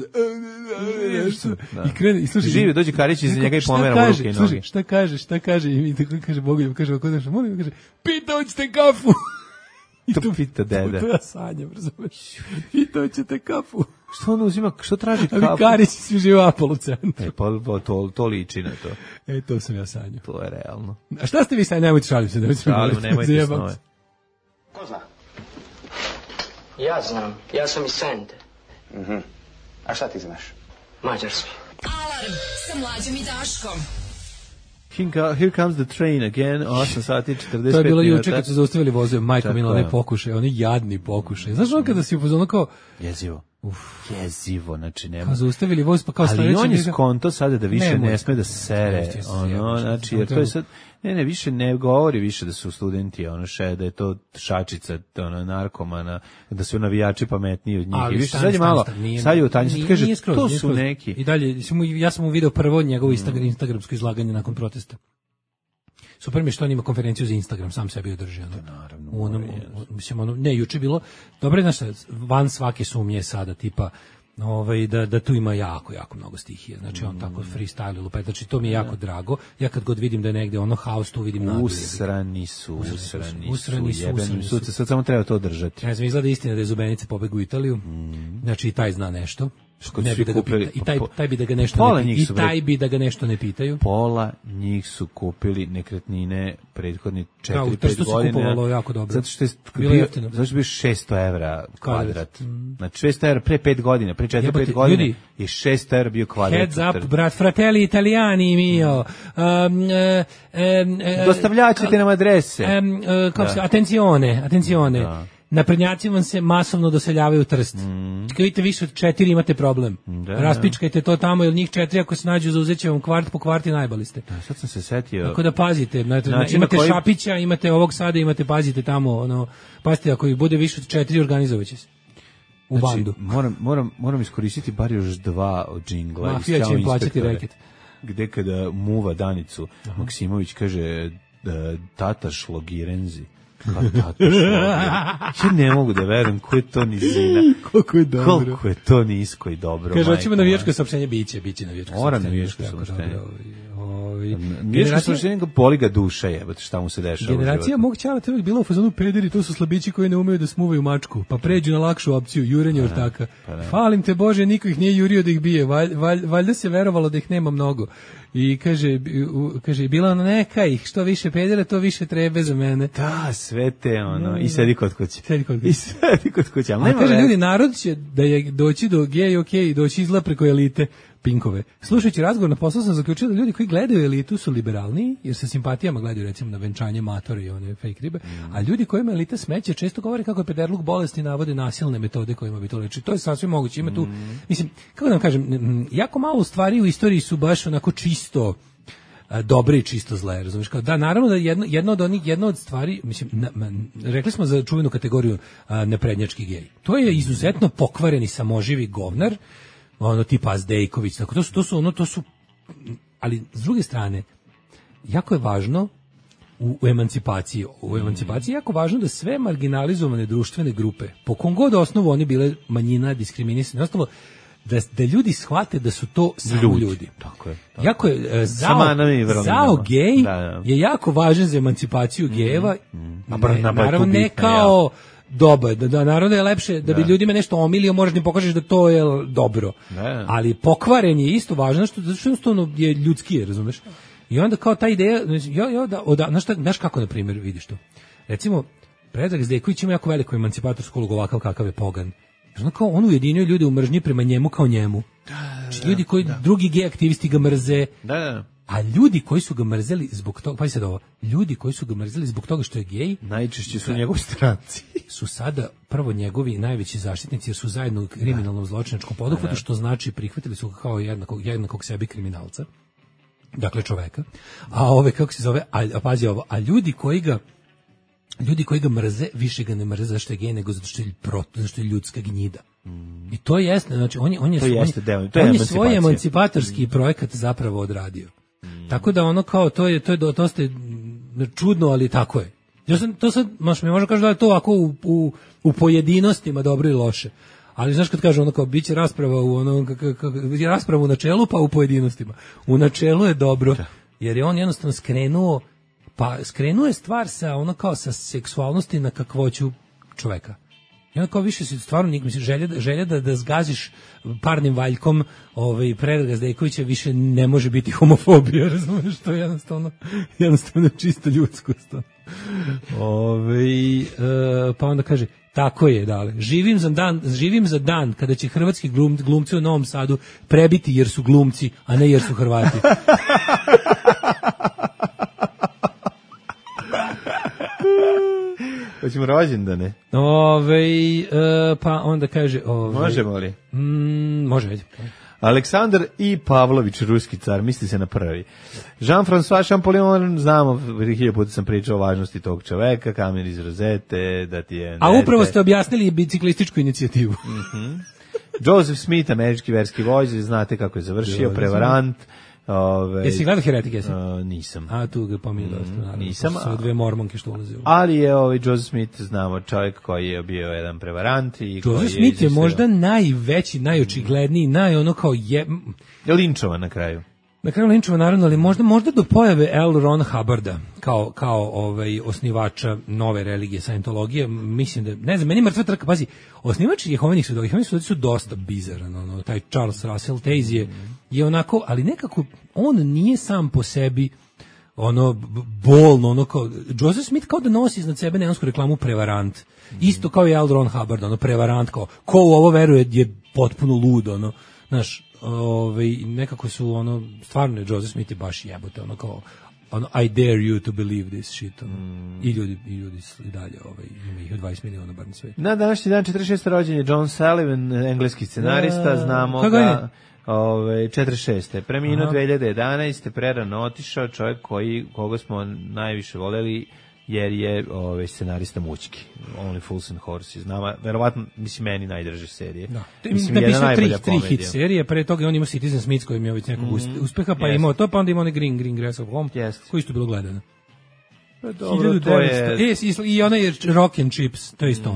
I krene, i slušaj. Živi, dođe Karić iza njega i pomera mu ruke i noge. Šta kaže, šta kaže? I tako kaže Bogoljub, kaže, ako znaš, molim, kaže, pita, hoćete kafu? I to pita deda. To ja sanjam, razumeš? I to ćete kafu. Što on uzima, što traži kafu? Ali Karić svi žive u Apollo centru. E, pa, pa to, to liči na to. E, to sam ja sanjao. To je realno. A šta ste vi sanjali? Nemojte šalim se. Nemojte šalim, nemojte snove. Ko zna? Ja znam. Ja sam iz Sente. Mhm. A šta ti znaš? Mađarski. Alarm sa Mlađom i Daškom. Here comes the train again, osam sati četrdeset pet minuta. To je bilo juče kad su zaustavili vozove, majko mila, ne pokušaj, oni jadni pokušaj. Znaš ono kada si upozorio kao... Jezivo. Uf, jezivo, znači nema. Kao zaustavili voz, pa kao sledeće... Ali on je skonto sada da više ne, ne sme da sere, ono, znači, jer to je sad... Ne, ne, više ne govori više da su studenti, ono še, da je to šačica, ono, narkomana, da su navijači pametniji od njih. Ali i više stan, sad je malo, stan, nije, sad je u tanji, sad kaže, skroz, to su skroz. neki. I dalje, ja sam mu video prvo njegovo Instagram, instagramsko izlaganje nakon protesta. Super mi što on ima konferenciju za Instagram, sam sebi održi. Ono. Naravno. U onom, mislim, ono, ne, juče bilo, dobro je, znaš, van svake sumnje sada, tipa, ovaj, da, da tu ima jako, jako mnogo stihija. Znači, on mm. tako freestyle lupet, znači, to mi je jako drago. Ja kad god vidim da je negde ono haos, tu vidim nadu. Usrani su, usrani, usrani su, jebeni su, sad samo treba to držati. Ne znam, izgleda istina da je Zubenice pobegu u Italiju, mm. znači, i taj zna nešto. Ne bi da ga pita, i taj, taj bi da ga nešto ne pitaju, i taj bi da ga nešto ne pitaju. Pola njih su kupili nekretnine prethodni četiri pet godina. Su kupovalo jako dobro. Zato što je bio, zato što je bio šesto evra kvadrat. Mm. Znači šesto evra pre pet godina, pre četiri pet godina ljudi, je šesto evra bio kvadrat. Heads up, brat, fratelli italijani mio. Um, uh, um, uh, Dostavljaćete nam adrese. Um, uh, kako se, atencione, atencione. Da. Naprednjaci vam se masovno doseljavaju u Trst. Mm. Kad vidite više od četiri imate problem. Da, raspičkajte to tamo, jer njih četiri ako se nađu zauzeće vam kvart po kvarti najbali ste. Da, sad sam se setio. Tako da pazite, znači, imate koji... Šapića, imate ovog sada, imate, pazite tamo, ono, pazite, ako ih bude više od četiri, organizovaće se. U znači, bandu. Moram, moram, moram iskoristiti bar još dva od džingla. Mafija će im plaćati reket. Gde kada muva Danicu, aha, Maksimović kaže da, tata šlogirenzi. Pa tata ja ne mogu da verujem ko je to nizina. Koliko je dobro. Koliko je to nisko i dobro. Kaže, hoćemo navijačko saopštenje, biće, biće navijačko saopštenje. Mora navijačko saopštenje. Ovaj generacija slušenja boli ga duša, jebote, šta mu se dešava. Generacija mog ćala to je bila u fazonu pederi, to su slabići koji ne umeju da smuvaju mačku, pa pređu na lakšu opciju jurenje pa ortaka. Pa Falim te Bože, niko ih nije jurio da ih bije. Valj, valj, valjda se verovalo da ih nema mnogo. I kaže, u, kaže bila ona neka ih, što više pedera, to više trebe za mene. Da, sve te ono, no, i sedi kod kuće. Sedi kod kuće. I sedi kod kuće. Ali kaže, ljudi, narod će da je doći do gej, ok, doći izla preko elite Pinkove. Slušajući razgovor na poslu sam zaključio da ljudi koji gledaju elitu su liberalniji, jer sa simpatijama gledaju recimo na venčanje matora i one fake ribe, mm. a ljudi kojima elita smeće često govore kako je pederluk bolesti i navode nasilne metode kojima bi to leči. To je sasvim moguće. Ima tu, mm. mislim, kako da vam kažem, jako malo stvari u istoriji su baš onako čisto dobre i čisto zle, razumiješ? Kao, da, naravno da jedno, jedno od onih, jedno od stvari, mislim, na, na, rekli smo za čuvenu kategoriju a, neprednjački gej. To je izuzetno pokvareni samoživi govnar, ono tipa Azdejković, tako to su to su ono to su ali s druge strane jako je važno u, u emancipaciji, u emancipaciji je jako važno da sve marginalizovane društvene grupe, po kom god osnovu oni bile manjina, diskriminisane, ostalo da, da ljudi shvate da su to samo ljudi. ljudi. Tako je. Tako. Jako je zao, zao gej da, da. je jako važan za emancipaciju mm, gejeva, mm, ne, naravno ne kao dobro, da, da naravno je lepše da, da bi ljudima nešto omilio, možeš im pokažeš da to je dobro. Da. Ali pokvaren je isto važno, što zato što jednostavno je ljudski, razumeš? I onda kao ta ideja, ja ja da, da znaš, znaš kako na primjer vidiš to. Recimo Predrag Zdejković ima jako veliku emancipatorsku ulogu, ovakav kakav je pogan. Znači kao on ujedinjuje ljude u mržnji prema njemu kao njemu. Da, da, ljudi koji da. drugi gej aktivisti ga mrze. Da, da. A ljudi koji su ga mrzeli zbog toga, pa i sad ovo, ljudi koji su ga mrzeli zbog toga što je gej, najčešće su njegovi stranci. Su sada prvo njegovi najveći zaštitnici jer su zajedno u kriminalnom zločinačkom poduhvatu, što znači prihvatili su ga kao jednakog, jednakog sebi kriminalca. Dakle čoveka. A ove kako se zove, a, a pazi ovo, a ljudi koji ga ljudi koji ga mrze, više ga ne mrze zašto je gej, nego zato što je proto, zato što je ljudska gnjida. Mm. I to je jasno, znači on je on je to svoj, jeste, deo, to je on je svoj emancipatorski mm. projekat zapravo odradio. Mm. Tako da ono kao to je to je dosta čudno, ali tako je. Ja sam to sad možeš mi može kažeš da je to ovako u, u, u pojedinostima dobro i loše. Ali znaš kad kaže ono kao biće rasprava u ono rasprava u načelu pa u pojedinostima. U načelu je dobro jer je on jednostavno skrenuo pa skrenuo je stvar sa ono kao sa seksualnosti na kakvoću čoveka. I onda kao više si stvarno nik misli želja, želja da, da zgaziš parnim valjkom ovaj Predraga Zdejkovića više ne može biti homofobija, razumiješ, to je jednostavno, jednostavno čisto ljudsko. Ovaj e, pa onda kaže, tako je, dale, živim za dan, živim za dan kada će hrvatski glum, glumci u Novom Sadu prebiti jer su glumci, a ne jer su Hrvati. Hoćemo rođendane. Ove, e, pa onda kaže... Ove, Možemo li? Mm, može, već. Aleksandar I. Pavlović, ruski car, misli se na prvi. Jean-François Champollion, znamo, hiljadu puta sam pričao o važnosti tog čoveka, kamen iz rozete, da ti je... A upravo ste objasnili biciklističku inicijativu. Mm-hmm. Joseph Smith, američki verski vođa, znate kako je završio, prevarant. Ove, Jesi gledao Heretik, jesi? Uh, nisam. A tu ga pominje dosta, naravno. Nisam. Su dve mormonke što ulaze u... Ali je ovaj Joseph Smith, znamo, čovjek koji je bio jedan prevarant. I Joseph Smith je, je možda najveći, najočigledniji, naj ono kao je... Je linčovan na kraju. Na kraju linčovan, naravno, ali možda, možda do pojave L. Ron Hubbarda kao, kao ovaj, osnivača nove religije, Scientologije, mislim da, ne znam, meni mrtva trka, pazi, osnivač Jehovinih sudovi, Jehovinih sudovi su dosta bizaran, ono, taj Charles Russell Taze je, je onako, ali nekako, on nije sam po sebi, ono, bolno, ono kao, Joseph Smith kao da nosi iznad sebe neonsku reklamu prevarant, isto kao i L. Ron Hubbard, ono, prevarant, kao, ko u ovo veruje je potpuno lud, ono, znaš, ovaj nekako su ono stvarno Joseph Smith je baš jebote ono kao ono I dare you to believe this shit ono. Mm. i ljudi i ljudi i dalje ovaj ima ih dvadeset miliona bar na svetu. Na današnji dan četrdeset šeste rođen je John Sullivan, engleski scenarista, znamo Kako ga ovaj četrdeset šeste preminuo dve hiljade jedanaeste prerano otišao, čovjek koji koga smo najviše voleli jer je ovaj scenarista Mućki, Only Fools and Horses, nama verovatno mislim meni najdraže serije. Da. Mislim napisao tri tri hit serije, pre toga on ima Citizen Smith koji mi je nekog mm, uspeha, pa yes. imao to, pa onda imao onaj Green Green Grass of Home, yes. koji isto bilo gledano. Pa dobro, to je... E, i onaj je Rock and Chips, to je isto on.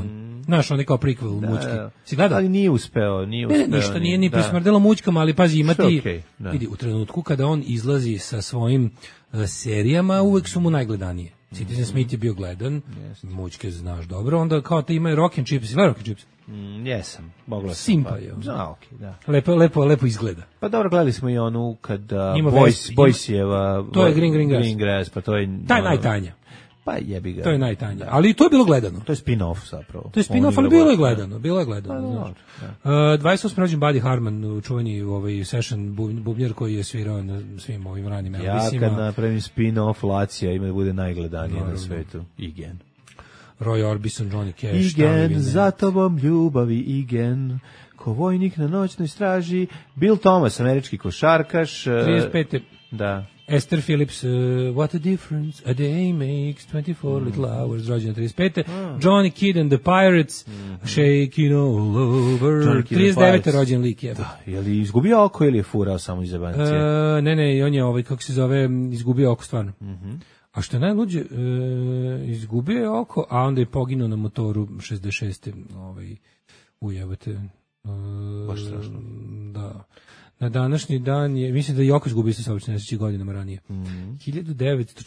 Znaš, on je kao prequel da, mućki. Da. Si gledao? Ali nije uspeo, nije uspeo. Ne, ne, ništa nije ni prismrdelo mućkama, ali pazi, imati, okay, vidi, u trenutku kada on izlazi sa svojim uh, serijama, uvek su mu najgledanije. Citizen mm-hmm. Smith je bio gledan, yes. Mućke znaš dobro, onda kao te imaju Rock and Chips, Rock and Chips. Mm, jesam, mogla sam. Simpa je. Pa, da, okay, da. Lepo, lepo, lepo izgleda. Pa dobro, gledali smo i onu kada Boys, Boysijeva... To je Green Green Grass. Green Grass, pa to je... Taj najtanja. Pa jebi ga. To je najtanje. Ali to je bilo gledano. To je spin-off zapravo. To je spin-off, ali bilo je gledano. Bilo je gledano. Pa, da. uh, dvadeset osmi rođen Buddy Harman, čuveni ovaj session bubnjar koji je svirao na svim ovim ranim Elvisima. Ja kad napravim spin-off Lacija ima da bude najgledanije no, na svetu. Igen. Roy Orbison, Johnny Cash. Igen, za tobom ljubavi, Igen. Ko vojnik na noćnoj straži. Bill Thomas, američki košarkaš. trideset pete Da. Esther Phillips, uh, What a Difference a Day Makes, twenty-four mm. Little Hours, rođena trideset pete. Mm. Johnny Kidd and the Pirates, mm. Shaking All Over, trideset devete rođen lik je. Da, je li izgubio oko ili je furao samo iz jebancije? Uh, ne, ne, on je ovaj, kako se zove, izgubio oko stvarno. Mm -hmm. A što je najluđe, uh, izgubio je oko, a onda je poginuo na motoru šezdeset šeste Ovaj, ujebate. Uh, Baš strašno. Da. Na današnji dan je, mislim da je Joko izgubio se saobraćajne nesreće godinama ranije. Mm -hmm. hiljadu devetsto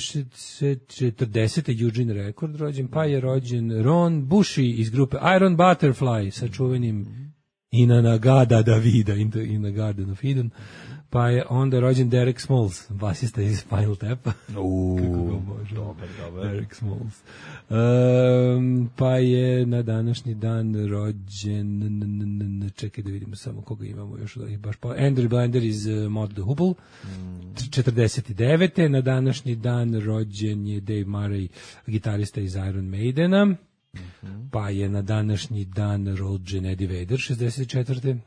četrdesete Eugene Record rođen, pa je rođen Ron Bushy iz grupe Iron Butterfly sa čuvenim mm -hmm. Inanagada Davida, in the Garden of Eden. Pa je onda rođen Derek Smalls, basista iz Spinal Tap-a. Uuu, dobar, dobar. Derek Smalls. Um, pa je na današnji dan rođen, čekaj da vidimo samo koga imamo još, baš pa Andrew Blender iz uh, Mod the Hoople, mm. četrdeset devete Na današnji dan rođen je Dave Murray, gitarista iz Iron Maidena. Mm-hmm. Pa je na današnji dan rođen Eddie Vedder, šezdeset četvrte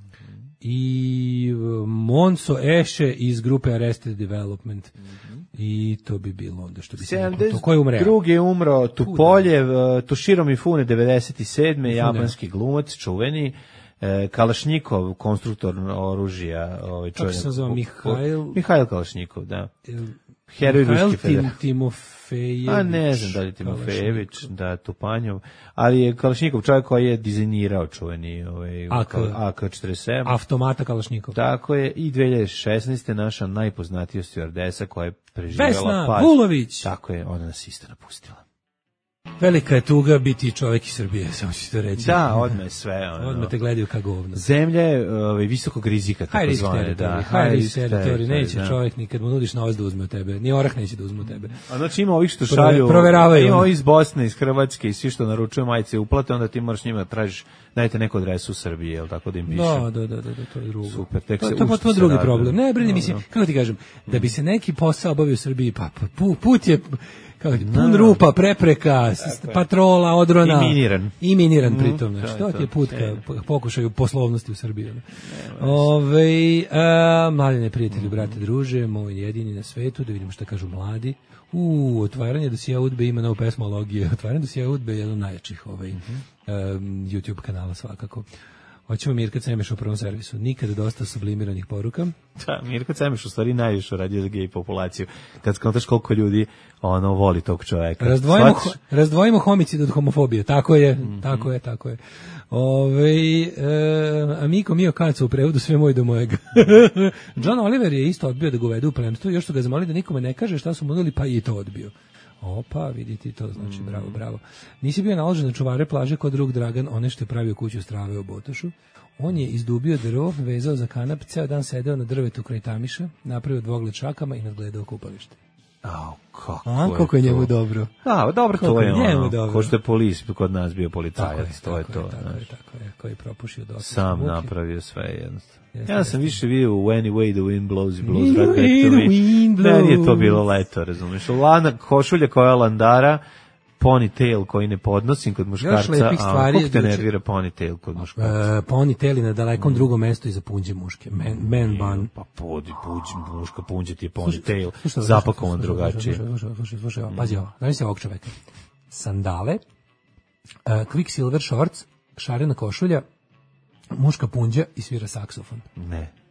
I Monso Eshe iz grupe Arrested Development. Mm-hmm. I to bi bilo onda što bi se rekao. Ko je umreo? Drugi je umro Tupoljev, Toshiro Mifune, devedeset sedme japanski glumac, čuveni. Kalašnjikov, konstruktor oružja. Ovaj čovjek. Kako se zove? Mihail? Mihail Kalašnjikov, da. Heroj Ruske federacije. Timofejević. A ne znam da li Timofejević, da, Tupanjov, ali je Kalašnjikov čovjek koji je dizajnirao čuveni ovaj, A K četrdeset sedam. Automata Kalašnjikov. Tako je, i dve hiljade šesnaeste naša najpoznatija stjuardesa koja je preživjela Vesna pad. Vulović. Tako je, ona nas isto napustila. Velika je tuga biti čovjek iz Srbije, samo ću to reći. Da, odmah sve. Ono. Odmah te gledaju kao govno. Zemlja je ovaj, visokog rizika, tako zvane. Da, high risk teritorij, neće da. Čovjek nikad mu nudiš novac da uzme od tebe, ni orah neće da uzme od tebe. A znači ima ovih što šalju, proveravaju. Ima ovih iz Bosne, iz Hrvatske i svi što naručuju majice uplate, onda ti moraš njima tražiš, dajte neku adresu u Srbiji, jel tako da im piše. Da, da, da, da, da to je drugo. Super, tek se to, to, to je drugi problem. Ne, brini, mislim, kako ti kažem, da bi se neki posao obavio u Srbiji, pa put je kako pun no. rupa, prepreka, tako patrola, odrona. I miniran. I miniran mm, pritom. To što ti je put ka pokušaju poslovnosti u Srbiji. Ove, a, mladine prijatelji, brate, druže, moj jedini na svetu, da vidimo šta kažu mladi. U, otvaranje dosija Udbe ima novu pesmologiju. Otvaranje dosija Udbe je jedan od najjačih ovaj, mm -hmm. um, YouTube kanala svakako. Hoćemo Mirka Cemeš u prvom servisu. Nikada dosta sublimiranih poruka. Da, Mirka Cemeš u stvari najviše uradio za gej populaciju. Kad skontaš koliko ljudi ono voli tog čoveka. Razdvojimo, ho, razdvojimo homicid od homofobije. Tako je, mm -hmm. tako je, tako je. Ove, e, Amiko Mio Kaca u prevodu sve moj do mojega. John Oliver je isto odbio da ga uvedu u plemstvo. Još su ga zamolili da nikome ne kaže šta su mu nudili, pa i to odbio. Opa, vidite to, znači, bravo, bravo. Nisi bio naložen na čuvare plaže kod drug Dragan, one što je pravio kuću strave u Botošu. On je izdubio drvo, vezao za kanap, ceo dan sedeo na drvetu kraj Tamiša, napravio dvogled šakama i nadgledao kupalište. Au, kako A, je kako je njemu dobro. Da, dobro to je ono, dobro. ko što je polis kod nas bio policajac, to je to. Tako je, tako je, koji propušio dosta. Sam muke. Napravio sve jednostavno. Jeste, ja sam jeste. Više vidio u Anyway the Wind Blows, Blows right back to me. Meni je to bilo leto, razumiješ. Lana košulja koja je landara, ponytail koji ne podnosim kod muškarca, a kako te nervira ponytail kod muškarca? Uh, ponytail na dalekom mm. drugom mestu iza punđe muške, man, man bun. Pa podi, puđ, muška punđe ti je ponytail, zapakovan drugačije. Slušaj, slušaj, slušaj, pazi ovo, znaš se ovog čoveka. Sandale, uh, Quicksilver shorts, šarena košulja, muška punđa i svira saksofon. Ne.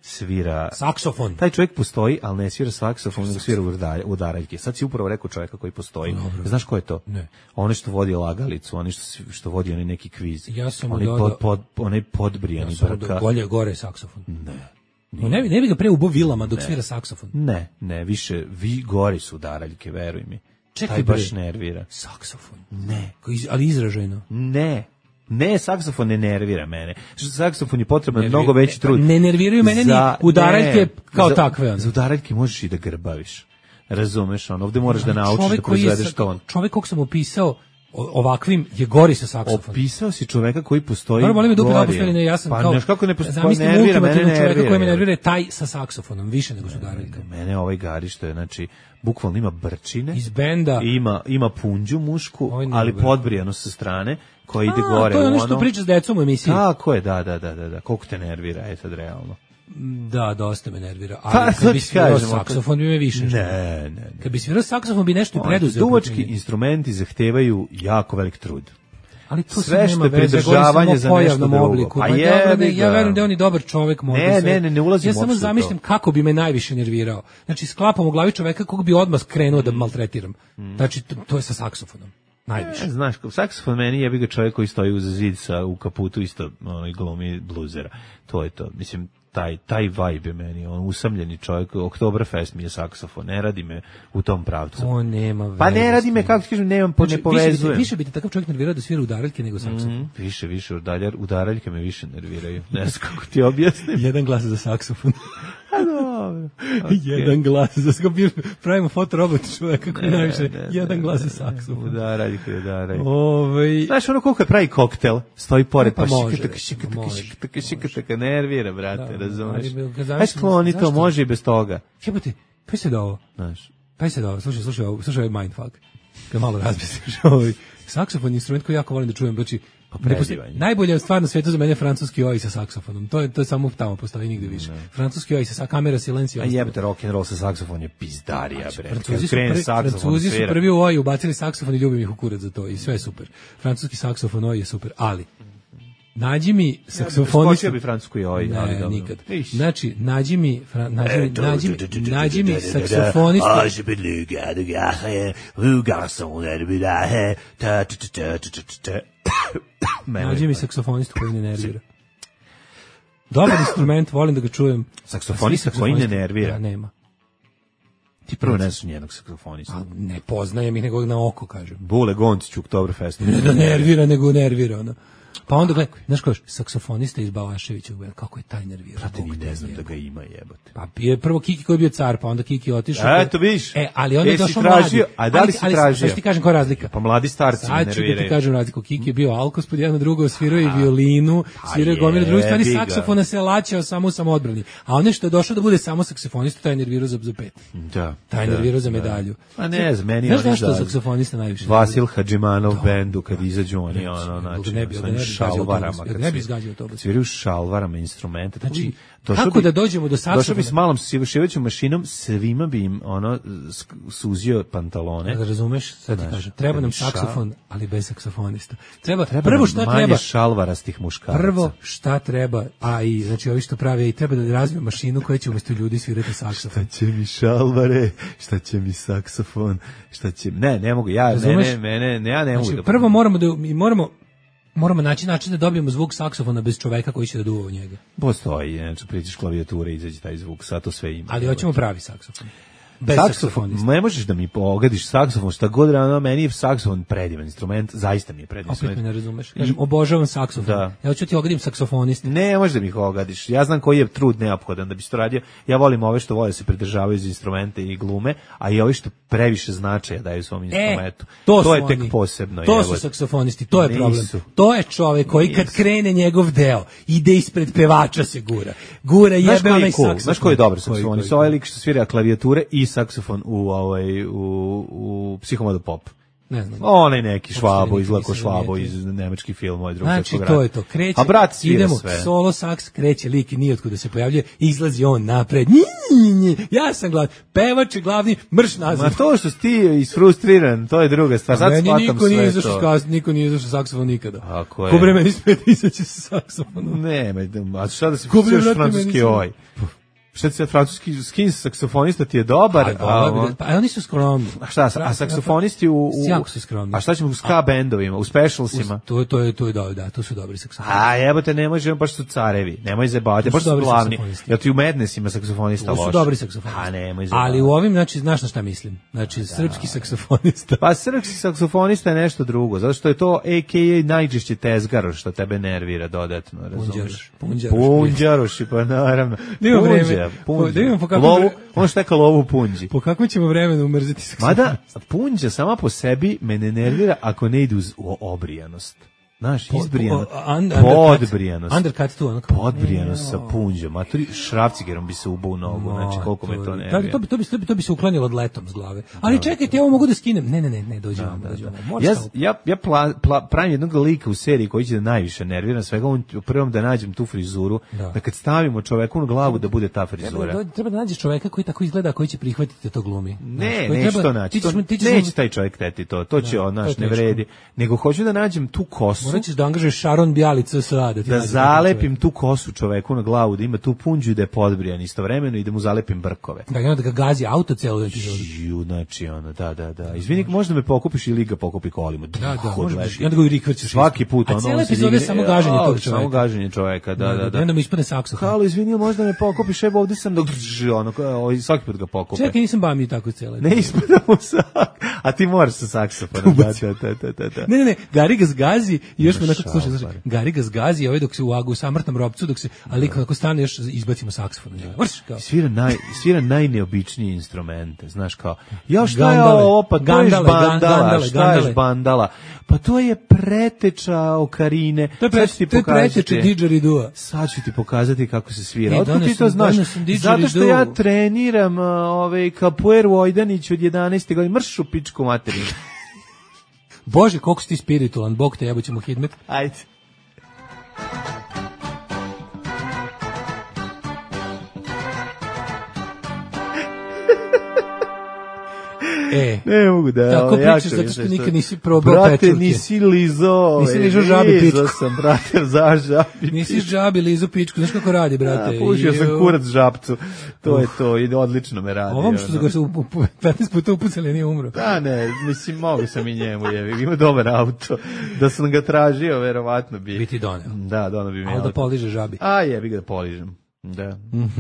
svira saksofon. Taj čovjek postoji, ali ne svira saksofon, nego svira udaraljke. Sad si upravo rekao čovjeka koji postoji. Dobro. Znaš ko je to? Ne. Oni što vodi lagalicu, oni što, što vodi onaj neki kviz. Ja sam oni dodao, pod, pod, onaj podbrijani ja brka. Golje, gore saksofon. Ne. No, ne, ne bi ga pre ubo vilama dok ne. svira saksofon. Ne, ne, više, vi gori su udaraljke, veruj mi. Čekaj, taj baš nervira. Saksofon? Ne. Ali izražajno? Ne. Ne, saksofon ne nervira mene. Saksofon je potreban Nervi... mnogo veći trud. Ne nerviraju mene za... ni udaraljke ne, kao za, takve. Ono. Za udaraljke možeš i da grbaviš. Razumeš, on ovde moraš da naučiš da proizvedeš ton. Čovjek kog sam opisao ovakvim je gori sa saksofonom. Opisao si čoveka koji postoji. Naravno, volim da upira opustili, ne, ja sam pa, kao. Pa kako ne postoji, nervira, mene nervira. Čoveka koji me nervira je taj sa saksofonom, više nego su udaraljke. Mene ovaj gari što je, znači, bukvalno ima brčine. Iz benda. Ima, ima punđu mušku, ali podbrijano sa strane, koja ide A, gore. To je ono što ono... priča s decom u emisiji. Tako je, da, da, da, da, da. Koliko te nervira, je sad realno. Da, dosta me nervira. Ali pa, kad bi svirao saksofon bi me više. Ne, ne, ne. Kad bi svirao saksofon bi nešto i preduzeo. Duvački instrumenti zahtevaju jako velik trud. Ali to sve što je pridržavanje za nešto drugo. Obliku. Pa je, ne, ja verujem da je on i dobar čovjek. Ne, ne, ne, ne ulazim. Ja samo zamišljam kako bi me najviše nervirao. Znači, sklapam u glavi čoveka kog bi odmah krenuo da maltretiram. Znači, to, to je sa saksofonom. Najviše. E, znaš, saksofon meni jebi ga čovjek koji stoji uz zid sa, u kaputu isto onaj glumi bluzera. To je to. Mislim, taj, taj vibe je meni, on usamljeni čovjek, Oktoberfest mi je saksofon, ne radi me u tom pravcu. To nema veze. Pa ne radi me, kako ti kažem, nemam, po, ne povezujem. Više, više bi te takav čovjek nervirao da svira udaraljke nego saksofon. Mm, više, više, udaljar, udaraljke me više nerviraju. Ne znam kako ti objasnim. Jedan glas za saksofon. A dobro. Okay. Jedan glas za saksofon. Pravimo fotorobot čovjeka koji ne, najviše. Ne, jedan ne, glas za saksofon. Udaraljke, udaraljke. Ovaj. Znaš ono koliko je pravi koktel, stoji pored, pa šikataka, šikataka, šikataka, šikataka, nervira, brate, razumeš. Aj skloni to, može i bez toga. Jebote, pa se da ovo. Znaš. Pa se da ovo, slušaj, slušaj, slušaj ovaj mindfuck. Kad malo razmisliš, ovaj saksofon je instrument koji jako volim da čujem, znači najbolje stvar na svetu za mene je francuski oj sa saksofonom. To je to je samo tamo postoji nigde više. Ne. Francuski oj sa kamera silencio. A jebate, rock and roll sa saksofon je pizdarija, bre. Francuzi su, prvi, Francuzi su prvi u oj ubacili saksofon i ljubim ih u kurac za to i sve je super. Francuski saksofon oj je super, ali nađi mi saksofonistu. Ja bi francusku oj, ne, ali dobro. Nikad. Znači, nađi mi, fra, nađi, mi, nađi, mi, nađi mi saksofonistu. Ah, je peux le gars de gare, le garçon de la ta ta ta ta ta. Nađi mi saksofonistu koji ne nervira. Dobar instrument, volim da ga čujem. Saksofonista koji ne nervira? Ja, nema. Ti prvo ne znaš nijednog saksofonista. Ne poznajem ih, nego na oko, kažem. Bule Goncić u Oktoberfestu. Ne da nervira, nego nervira, ono. Pa onda gledaj, znaš ko je saksofonista iz Balaševića, kako je taj nervirao. Prate, ni ne znam da ga ima, jebote. Pa je prvo Kiki koji je bio car, pa onda Kiki otišao. Eto vidiš. E, ali onda je došao mladi. A da li si tražio? Sad ti kažem koja je razlika. Pa mladi starci nerviraju. Sad ću da ti kažem razliku. Kiki je bio alkos pod jedno drugo, svirao i violinu, svirao je gomilu drugu stvari, saksofona se laćao samo u samoodbrani. A ono što je došao da bude samo saksofonista, taj je nervirao za pet. Da. Taj je nervirao za medalju. A ne, za meni je. Znaš što saksofonista najviše? Vasil Hadžimanov bendu kad izađu oni, ono, znači, šalvarama. Ne bi izgađao to. Sviraju šalvarama instrumente. Znači, kako da dođemo do saksofona? Došao bi s malom šivaćom mašinom, svima bi im ono suzio pantalone. Da razumeš, sad ti kažem, treba nam saksofon, ali bez saksofonista. Treba, treba prvo šta manje treba? Šalvarastih muškaraca. Prvo šta treba, a i znači ovi što prave i treba da razvije mašinu koja će umjesto ljudi svirati saksofon. Šta će mi šalvare, šta će mi saksofon, šta će ne, ne mogu ja, razumeš? mene, mene, ne, ja ne znači, mogu. Da prvo moramo da mi moramo Moramo naći način da dobijemo zvuk saksofona bez čoveka koji će da duva u njega. Postoji, znači pričaš klavijature, izađe taj zvuk, sad to sve ima. Ali hoćemo pravi saksofon. Bez saksofon, ne možeš da mi pogadiš saksofon, šta god rano, meni je saksofon predivan instrument, zaista mi je predivan instrument. Opet me ne razumeš. Kažem, obožavam saksofon. Da. Ja hoću ti ogadim saksofonista. Ne, možeš da mi ih ogadiš. Ja znam koji je trud neophodan da bi se to radio. Ja volim ove što vole se pridržavaju za instrumente i glume, a i ovi što previše značaja daju svom instrumentu. E, to, to je oni. tek posebno. To jevo. su saksofonisti, to je Nisu. problem. To je čovek koji Nisu. kad krene njegov deo, ide ispred pevača se gura. Gura jebe onaj cool? saksofon. Znaš koji je dobar saksofon? Ovaj lik što svira klavijature i saksofon u ovaj u u Psihomodo Pop. Ne znam. Onaj neki Švabo, izlako Švabo iz nemačkih filmova. Znači, to je to. Kreće, a brat svira idemo, sve. solo saks, kreće lik i nijotko da se pojavljuje, izlazi on napred. Nji, nji, nji, ja sam glavni, pevač je glavni, mrš nazad. Ma to što si ti isfrustriran, to je druga stvar. Sad meni shvatam niko sve nije to. Kas, niko nije izašao saksofon nikada. Ako je. Ko bre meni spet izaće sa saksofonom. Ne, a šta da se pisuješ francuski oj? Šta ti sad francuski skin saksofonista ti je dobar, a, a, a, a oni su skromni. A šta, a saksofonisti u, u jako su skromni. A šta ćemo u ska bendovima, u specialsima? To to je to je da, da, to su dobri saksofonisti. A jebote, ne možemo, baš su carevi. Nemoj zebavati, baš su glavni. Jel ti u Madnessima saksofonista loš? To su dobri saksofonisti. A nemoj zebavati. Ali u ovim, znači, znaš na šta mislim? Znači, da. Srpski saksofonista. Pa srpski saksofonista je nešto drugo, zato što je to a k a najčešće tezgar što tebe nervira dodatno, razumiješ? Punđaroš. Punđaroš, pa naravno. Nema vreme. Punđa. Lovu, on šteka lovu u punđi. Po kakvom ćemo vremenu umrziti saksofonista? Mada, punđa sama po sebi me ne nervira ako ne ide uz obrijanost. Znaš, izbrijanost, podbrijanost. Undercut tu, ono kao. Podbrijanost sa punđom. Maturi, šrafcigerom bi se ubao u nogu, znači koliko me to nervira. To bi, to bi, to bi, to bi se uklanjalo od letom s glave. Ali čekajte, ja ovo mogu da skinem. Ne, ne, ne, ne, dođi vam, dođi vam. Ja, ja, ja pla, pla, pravim jednog lika u seriji koji će da najviše nervira, svega on prvom da nađem tu frizuru, da, da kad stavimo čoveku na glavu da bude ta frizura. Treba, treba da nađeš čoveka koji tako izgleda, koji će prihvatiti to glumi. Ne, neće to naći. Neće taj čovjek teti to, to će on, naš, ne vredi. Nego hoću da nađem tu kosu. Moraćeš da angažuješ Sharon Bjalic S A da ti da zalepim tu kosu čoveku na glavu, da ima tu punđu i da je podbrijan istovremeno i da mu zalepim brkove. Da, i onda ga gazi auto celo da ti žuri. Znači, ono, da, da, da. Izvini, možda me pokupiš i liga pokupi kolima. Da, da, možda. I onda ga i rikvrćeš. Svaki put. A cijela epizoda je samo gaženje tog čoveka. Samo gaženje čoveka, da, da, da. I onda mu ispadne saksofon. Halo, izvini, možda me pokupiš, evo ovdje sam, ono, svaki put ga pokupe. Čekaj, nisam bavio tako cijela. Ne ispada mu sak, a ti moraš sa saksofonom. Da, da, da, da, da. Ne, ne, ne, Gari ga zgazi i još me nakon slušaj, slušaj, Gari ga zgazi, ovaj dok se u agu samrtnom robcu, dok se, ali kako stane još izbacimo saksofon. Vrš, kao. Svira, naj, svira najneobičnije instrumente, znaš kao, ja šta je ovo, pa to je bandala, šta je bandala? Pa to je preteča okarine. To je, pre, to je preteča didgeridua. Sad ću ti pokazati kako se svira. Otkud ti to znaš? Zato što ja treniram ovaj, kapueru Ojdanić od jedanaeste godine. Mrš u pičku materinu. Bože, koliko si ti spiritualan, Bog te jeboćemo hidmet. Ajde. E, ne mogu da. Tako pričaš zato što nikad nisi probao brate, pečurke. Brate, nisi lizo. Nisi lizo žabi pičku. Lizo sam, brate, za žabi. Nisi žabi lizo pičku. Znaš kako radi, brate? Ja, pušio sam kurac žabcu. To uh. je to. I odlično me radi. Ovom što su ga su petnaest puta upucali, nije umro. Da, ne, mislim, mogu sam i njemu, jevi. Ima dobar auto. Da sam ga tražio, verovatno bi. Biti doneo. Da, doneo bi mi auto. Ali da poliže žabi. A, jebi ga da poližem. Da.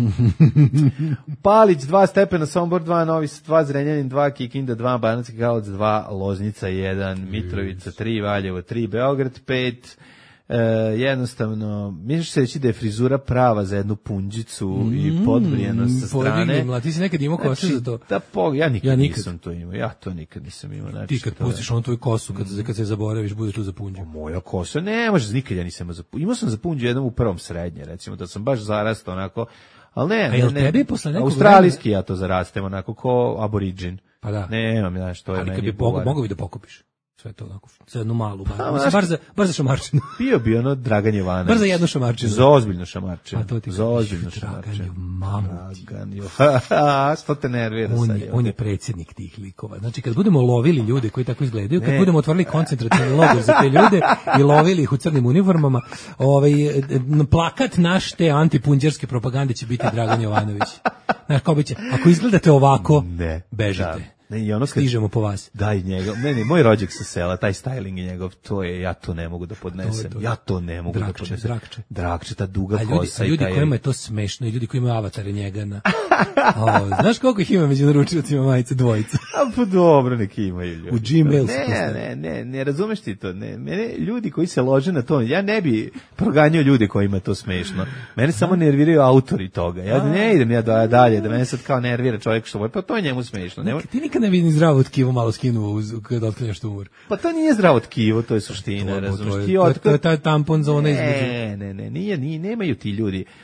Palić dva stepena, Sombor dva, Novi Sad dva, Zrenjanin dva, Kikinda dva, Banatski Karlovac dva, Loznica jedan, Mitrovica tri, Valjevo tri, Beograd pet. E, jednostavno, misliš se reći da je frizura prava za jednu punđicu mm, i podbrijenost sa strane. Mla, ti si nekad imao kosu znači, za to? Da, po, ja, nikad ja nikad nisam to imao, ja to nikad nisam imao. Znači, ti kad pustiš onu tvoju kosu, kad, mm. kad se zaboraviš, budeš tu za punđu. O, moja kosa, ne, može, nikad ja nisam za punđu. Imao sam za punđu jednom u prvom srednje, recimo, da sam baš zarastao onako, ali ne, ne, ne. Tebi posle nekog australijski vremena... ja to zarastem, onako, ko aboriđin. Pa da. Ne, imam, znaš, to je ali meni. Ali kad bi mogu bi da pokupiš. Sve to onako, za jednu malu, bar, pa, bar, za, bar za šamarčinu. Bio bi ono Dragan Jovanović. Bar za jednu šamarčinu. Za ozbiljnu šamarčinu. A to ti za ozbiljnu šamarčinu. Dragan Jovanović. Dragan Jovanović. Što te nervira on sad? Je, on je predsjednik tih likova. Znači, kad budemo lovili ljude koji tako izgledaju, kad ne. budemo otvorili koncentracioni logor za te ljude i lovili ih u crnim uniformama, ovaj, plakat naš te antipunđerske propagande će biti Dragan Jovanović. Znaš, kao biće, ako izgledate ovako, ne. bežite. Da. Ne, i ono kad, stižemo po vas. Daj njega, meni, moj rođak sa sela, taj styling je njegov, to je, ja to ne mogu da podnesem, to to. ja to ne mogu drakče, da podnesem. Drakče, drakče, ta duga a ljudi, kosa. A ljudi taj kojima je to smešno i ljudi koji imaju avatare njega na... o, znaš koliko ih ima među naručiocima majice dvojica? A pa dobro, neki imaju ljudi. U Gmail. Ne, ne, ne, ne razumeš ti to, ne, mene, ljudi koji se lože na to, ja ne bi proganjao ljude kojima je to smešno. Mene samo nerviraju autori toga. Ja ne idem ja dalje, da mene sad kao nervira čovjek što, pa to je njemu smešno. Ne, ti nikad ne vidim zdravo tkivo malo skinuo kada otklanjaš tumor. Pa to nije zdravo tkivo, to je suština, razumiješ? To je taj tampon za one između. Ne, ne, ne, nije, nije, nemaju ti ljudi.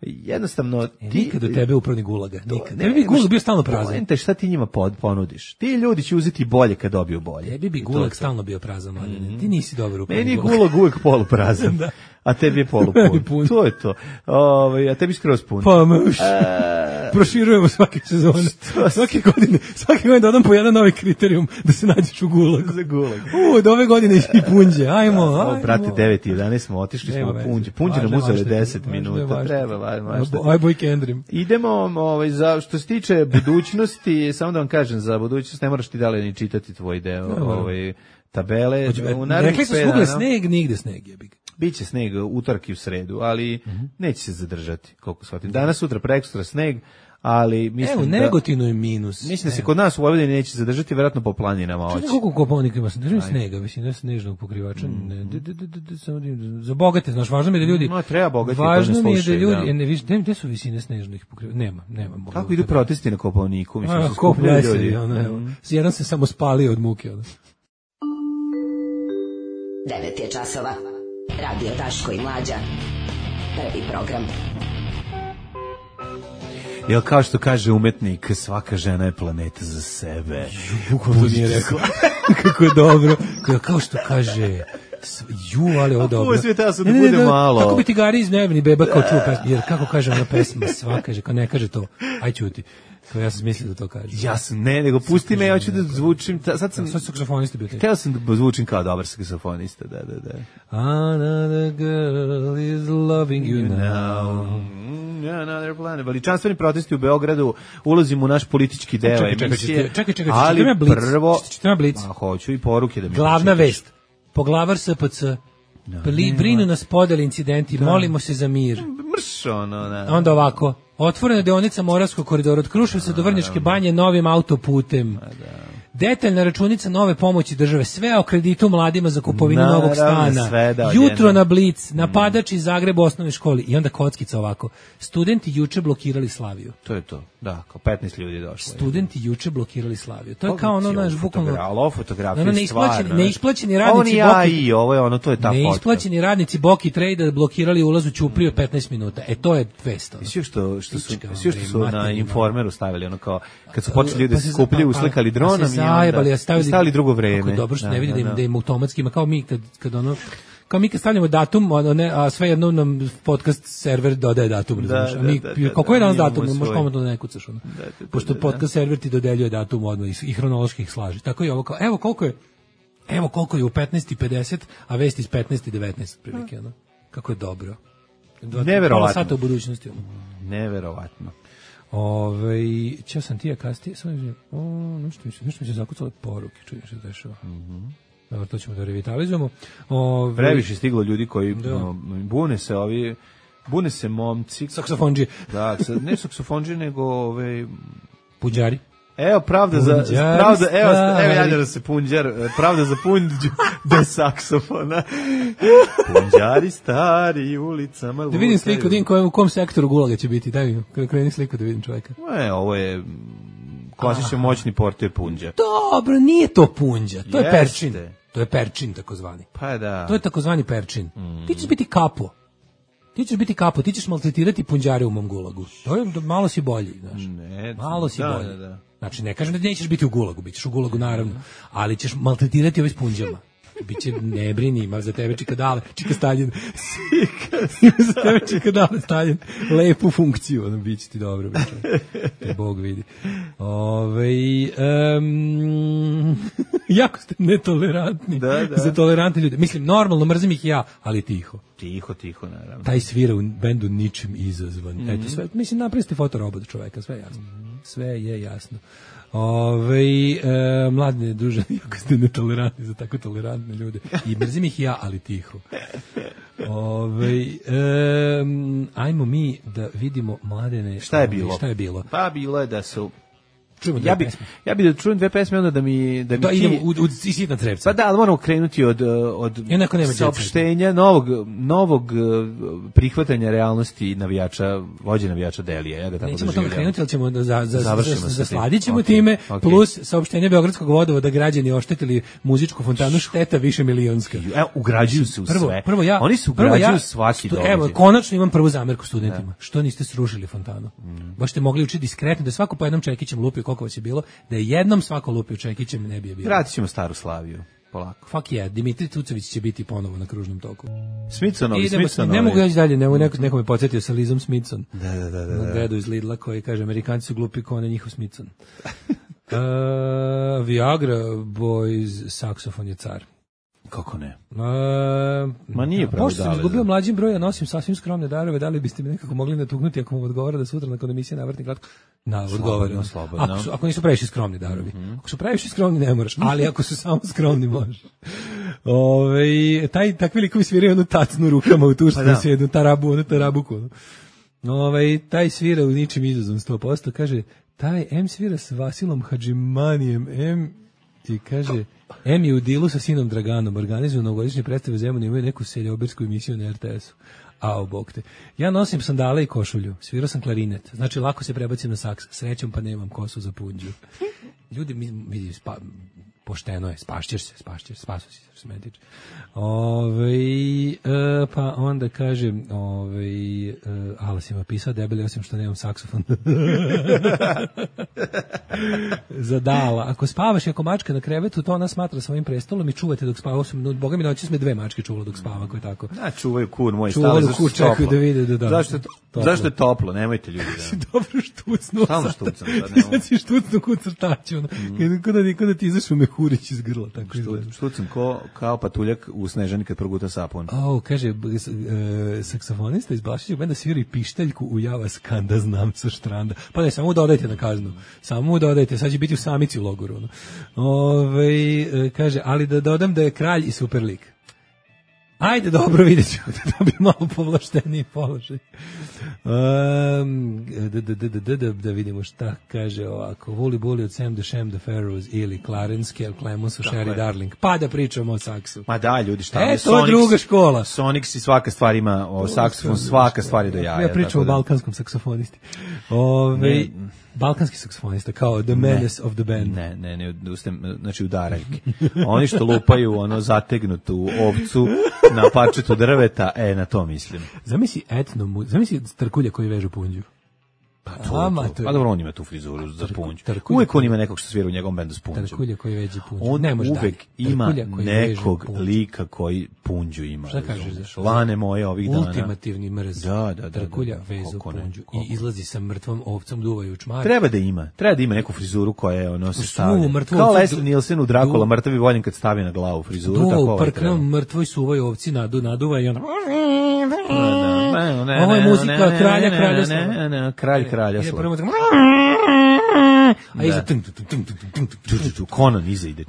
jednostavno ti nikad do tebe upravni gulaga, nikad. Ne bi gulag bio stalno prazan. Poenta šta ti njima pod, ponudiš? Ti ljudi će uzeti bolje kad dobiju bolje. Tebi bi gulag stalno bio prazan, mm-hmm. Ti nisi dobar upravni gulag. Meni je gulag uvek poluprazan. Da. A tebi je polupun. Pun. To je to. Ove, a tebi skroz pun. Pa muš. E... Proširujemo svake sezone. Svake godine, svake godine dodam po jedan novi kriterijum da se nađeš u gulagu. Za gulag. U, do ove godine i punđe. Ajmo, ajmo. O, brate, devet i jedanaest smo otišli, smo u punđe. Punđe nam uzeli deset minuta. Treba, važno. Aj boj kendrim. Idemo, ovaj, za, što se tiče budućnosti, samo da vam kažem, za budućnost ne moraš ti dalje ni čitati tvoj deo, ovaj, tabele. U rekli su skugle sneg, nigde sneg je big. Biće sneg utorak i u sredu, ali mm-hmm. neće se zadržati, koliko shvatim. Danas, sutra, prekstra sneg, ali mislim Evo, da... Negotinu je minus. Mislim da se kod nas u Vojvodini neće zadržati, vjerojatno po planinama hoće. Koliko Kopaonika ima? Držim snega, mislim, da snežnog pokrivača. Za bogate, znaš, važno mi je da ljudi... No, treba bogati, važno mi je da ljudi... Ne, viš, gde su visine snežnih pokrivača? Nema, nema. Kako idu protesti na Kopaoniku? Mislim, A, se skupljaju ljudi. Ono, evo. Jedan se samo spalio od muke. Ono. devet je časova. Radio Daško i Mlađa. Prvi program. Jel kao što kaže umetnik, svaka žena je planeta za sebe. Bukvalno to nije rekao. Kako je dobro. Kao što kaže... Ju, ali ovo dobro. Pusvjetao sam da bude ne, malo. Kako bi ti Gari iz Nevni beba kao čuo pesmu? Jer kako kaže ona pesma, sva kaže, kao ne kaže to. Aj čuti. Kao ja sam mislio da to kaže. Ja sam, ne, nego pusti me, ja hoću da zvučim. Ta, sad sam... Sad saksofonista bio. Hteo sam da zvučim kao dobar saksofonista, da, da, da. Another girl is loving you now. Another planet. Veličanstveni protesti u Beogradu, ulazimo u naš politički deo čekaj, emisije. Čekaj, čekaj, čekaj, ali prvo... Čekaj, blic. A, hoću i poruke da mi glavna vest. Poglavar S P C. Brinu nas podeli incidenti, da. Molimo se za mir. Mrš, ono, ne. Onda ovako, otvorena deonica Moravskog koridora od Kruševca do Vrnjačke banje novim autoputem. Da. Detaljna računica nove pomoći države, sve o kreditu mladima za kupovinu Naravno, novog stana. Da jutro na Blic, napadač iz Zagreba u osnovnoj školi i onda kockica ovako. Studenti juče blokirali Slaviju. To je to. Da, kao petnaest ljudi došlo. Studenti juče blokirali Slaviju. To je kao ono naš bukvalno. Alo, fotografije ono neisplaćeni, neisplaćeni radnici Boki. Ovo i ovo je ono, to je ta fotka. Neisplaćeni radnici Boki Trade blokirali ulaz u Ćupriju petnaest minuta. E to je dvesta. I sve što što su sve što su na Informeru stavili ono kao kad su počeli ljudi da se skupljaju, uslikali dronom i onda stavili, stavili drugo vreme. Kako dobro što da, ne vidi da im, da im automatski ima, kao mi kad, kad ono, kao mi kad stavljamo datum, ono ne, a sve jedno nam podcast server dodaje datum, razumiješ? Da, a mi, da, da, kako je danas datum, možeš komodno da ne kucaš, ono. Da, da, da, pošto podcast server ti dodeljuje datum odmah i, i hronološki ih slaži. Tako je ovo kao, evo koliko je, evo koliko je u petnaest i pedeset, a vest iz petnaest i devetnaest, prilike, ono. Kako je dobro. Neverovatno. Sata u budućnosti, ono. Neverovatno. Ove, ćeo sam ti ja kasnije, samo je, o, nešto mi se, nešto mi se zakucale poruke, čujem što se dešava. Mm-hmm. Dobro, to ćemo da revitalizujemo. Ove, Previše stiglo ljudi koji no, bune se ovi, bune se momci. Saksofonđi. Da, ne saksofonđi, nego ove... Punđari. Evo pravda za pravda, evo evo ja da se punđar, pravda za punđu bez saksofona. Punđari stari ulicama. Da vidim sliku, din kojem u kom sektoru gulaga će biti, daj mi, kreni sliku da vidim čovjeka. E, ovo je klasičan moćni portir punđa. Dobro, nije to punđa, to je perčin. To je perčin takozvani. Pa da. To je takozvani perčin. Mm. Ti ćeš biti kapo. Ti ćeš biti kapo, ti ćeš maltretirati punđare u mom gulagu. To je, malo si bolji, znaš. Ne, malo si da, bolji. Da, da. Znači, ne kažem da nećeš biti u gulagu, bit ćeš u gulagu, naravno, ali ćeš maltretirati ove s punđama. Biće, ne brini, ima za tebe čikadale, čika Stalin. Ima za tebe čikadale Stalin. Lepu funkciju, ono, bit će ti dobro. Te Bog vidi. Ove, um, jako ste netolerantni. Da, da. Za tolerantne ljude. Mislim, normalno, mrzim ih ja, ali tiho. Tiho, tiho, naravno. Taj svira u bendu ničim izazvan. Mm-hmm. Eto, sve, mislim, napraviti fotorobot čoveka, sve je jasno. Mm-hmm. Sve je jasno. Ove, e, mladine duže, jako ste netolerantni za tako tolerantne ljude. I mrzim ih ja, ali tiho. Ove, e, ajmo mi da vidimo, Mladene, šta je bilo? Šta je bilo? Pa bilo je da su čujemo dve ja bi, pesme. Ja bih da čujem dve pesme, onda da mi... Da, mi da ti... idemo u, u, u sitna trepca. Pa da, ali moramo krenuti od, od saopštenja novog, novog prihvatanja realnosti navijača, vođe navijača Delija. Ja ga tako nećemo doživljam. tome krenuti, ali ćemo da za, za, Završimo za, zasladit ćemo okay, time, okay. plus saopštenje Beogradskog vodovoda, građani oštetili muzičku fontanu, šteta više milionska. Evo, ugrađuju se u prvo, sve. Prvo ja, Oni se ugrađuju ja, svaki stu, događaj. Evo, konačno imam prvu zamerku studentima. Da. Što niste srušili fontanu? Mm. Baš ste mogli učiti diskretno, da svako po jednom čekićem lupio koliko vas je bilo, da je jednom svako lupio čekićem ne bi je bilo. Vratit ćemo staru Slaviju. Polako. Fuck yeah, Dimitri Tucović će biti ponovo na kružnom toku. Smithsonovi, Smithsonovi. Ne mogu ja dalje, ne, neko, neko me podsjetio sa Lizom Smithson. Da, da, da. da. Na dedu iz Lidla koji kaže, Amerikanci su glupi kao on je njihov Smithson. uh, Viagra Boys, saksofon je car. Kako ne? Uh, Ma nije pravo pošto sam izgubio mlađim broj, ja nosim sasvim skromne darove, da li biste mi nekako mogli natugnuti ako vam odgovara da sutra nakon emisije navrtim kratko? Na, odgovorim. Ako, su, ako nisu previše skromni darovi. Mm-hmm. Ako su previše skromni ne moraš, ali ako su samo skromni možeš. Ove, taj, takvi likovi sviraju onu tacnu rukama u tuštu, pa jednu tarabu, onu tarabuku. Ove, taj svira u ničim izazom sto posto, kaže, taj M svira s Vasilom Hadžimanijem, M i kaže... M je u dilu sa sinom Draganom, organizuju novogodišnje predstave Zemuna, imaju neku seljobersku emisiju na R T S-u. Ao, bog te. Ja nosim sandale i košulju, svirao sam klarinet, znači lako se prebacim na saks, srećom pa nemam kosu za punđu. Ljudi, mi, mi spa, pošteno je, spašćeš se, spašćeš, spaso si, što se meni tiče. Ove, e, pa onda kaže, ove, e, Alas ima pisao debeli, osim što nemam saksofon. Zadala, ako spavaš i ako mačka na krevetu, to ona smatra svojim prestolom i čuvate dok spava. Osim, boga mi noći sme dve mačke čuvalo dok spava, ako je tako. Da, čuvaju kur moj stave, zašto kur, čekaju da vide da da. Zašto je to, zašto je toplo, nemojte ljudi. Da. Dobro štucnuo. Samo štucam. Znači štucnu kod crtaču. Mm. Kada, kada ti izašu mehurić iz grla. Tako Štu, štucam ko, kao patuljak u Snežani kad proguta sapun. O, kaže, uh, saksofonista iz Blašićeg benda sviri pištaljku u Ja vas kanda znam sa štranda. Pa ne, samo mu dodajte na kaznu. Samo mu dodajte, sad će biti u samici u logoru. No. Ove, uh, kaže, ali da dodam da je kralj i superlik. Ajde, dobro, vidjet ću da bi malo povlašteniji položaj. Um, da, da, da, da, da, da vidimo šta kaže ovako. Vuli Buli od Sam the Sham the Pharaohs ili Clarence Kell Clemons u Sherry Darling. Pa da pričamo o saksu. Ma da, ljudi, šta e, je? E, to je druga škola. Sonic i svaka stvar ima o saksofon, svaka stvar je do jaja. Ja pričam o balkanskom saksofonisti. Ove, balkanski saksofonista, kao the menace of the band. Ne, ne, ne, ustem, znači udaraljke. Oni što lupaju ono zategnutu ovcu na parčetu drveta, e, na to mislim. Zamisli etno, zamisli Trkulja koji vežu punđu. Pa to, Ama, to. to. A dobro, on ima tu frizuru za punđu. Uvijek on ima nekog što svira u njegovom bendu s punđom. Trkulja koji veže punđu. On ne uvijek dalje. ima nekog lika koji punđu ima. Šta kažeš za Lane moje ovih dana. Ultimativni mrz. Da, da, da. Trkulja vezu punđu i izlazi sa mrtvom ovcom duvajući čmar. Treba da ima. Treba da ima neku frizuru koja je ono se stavlja. Kao Leslie Nielsen u Dracula, mrtavi voljen kad stavi na glavu frizuru. Duva prknom mrtvoj suvoj ovci nadu, naduva i on... Ovo je muzika kralja kralja. Kralj kralja. A iza Conan iza ide.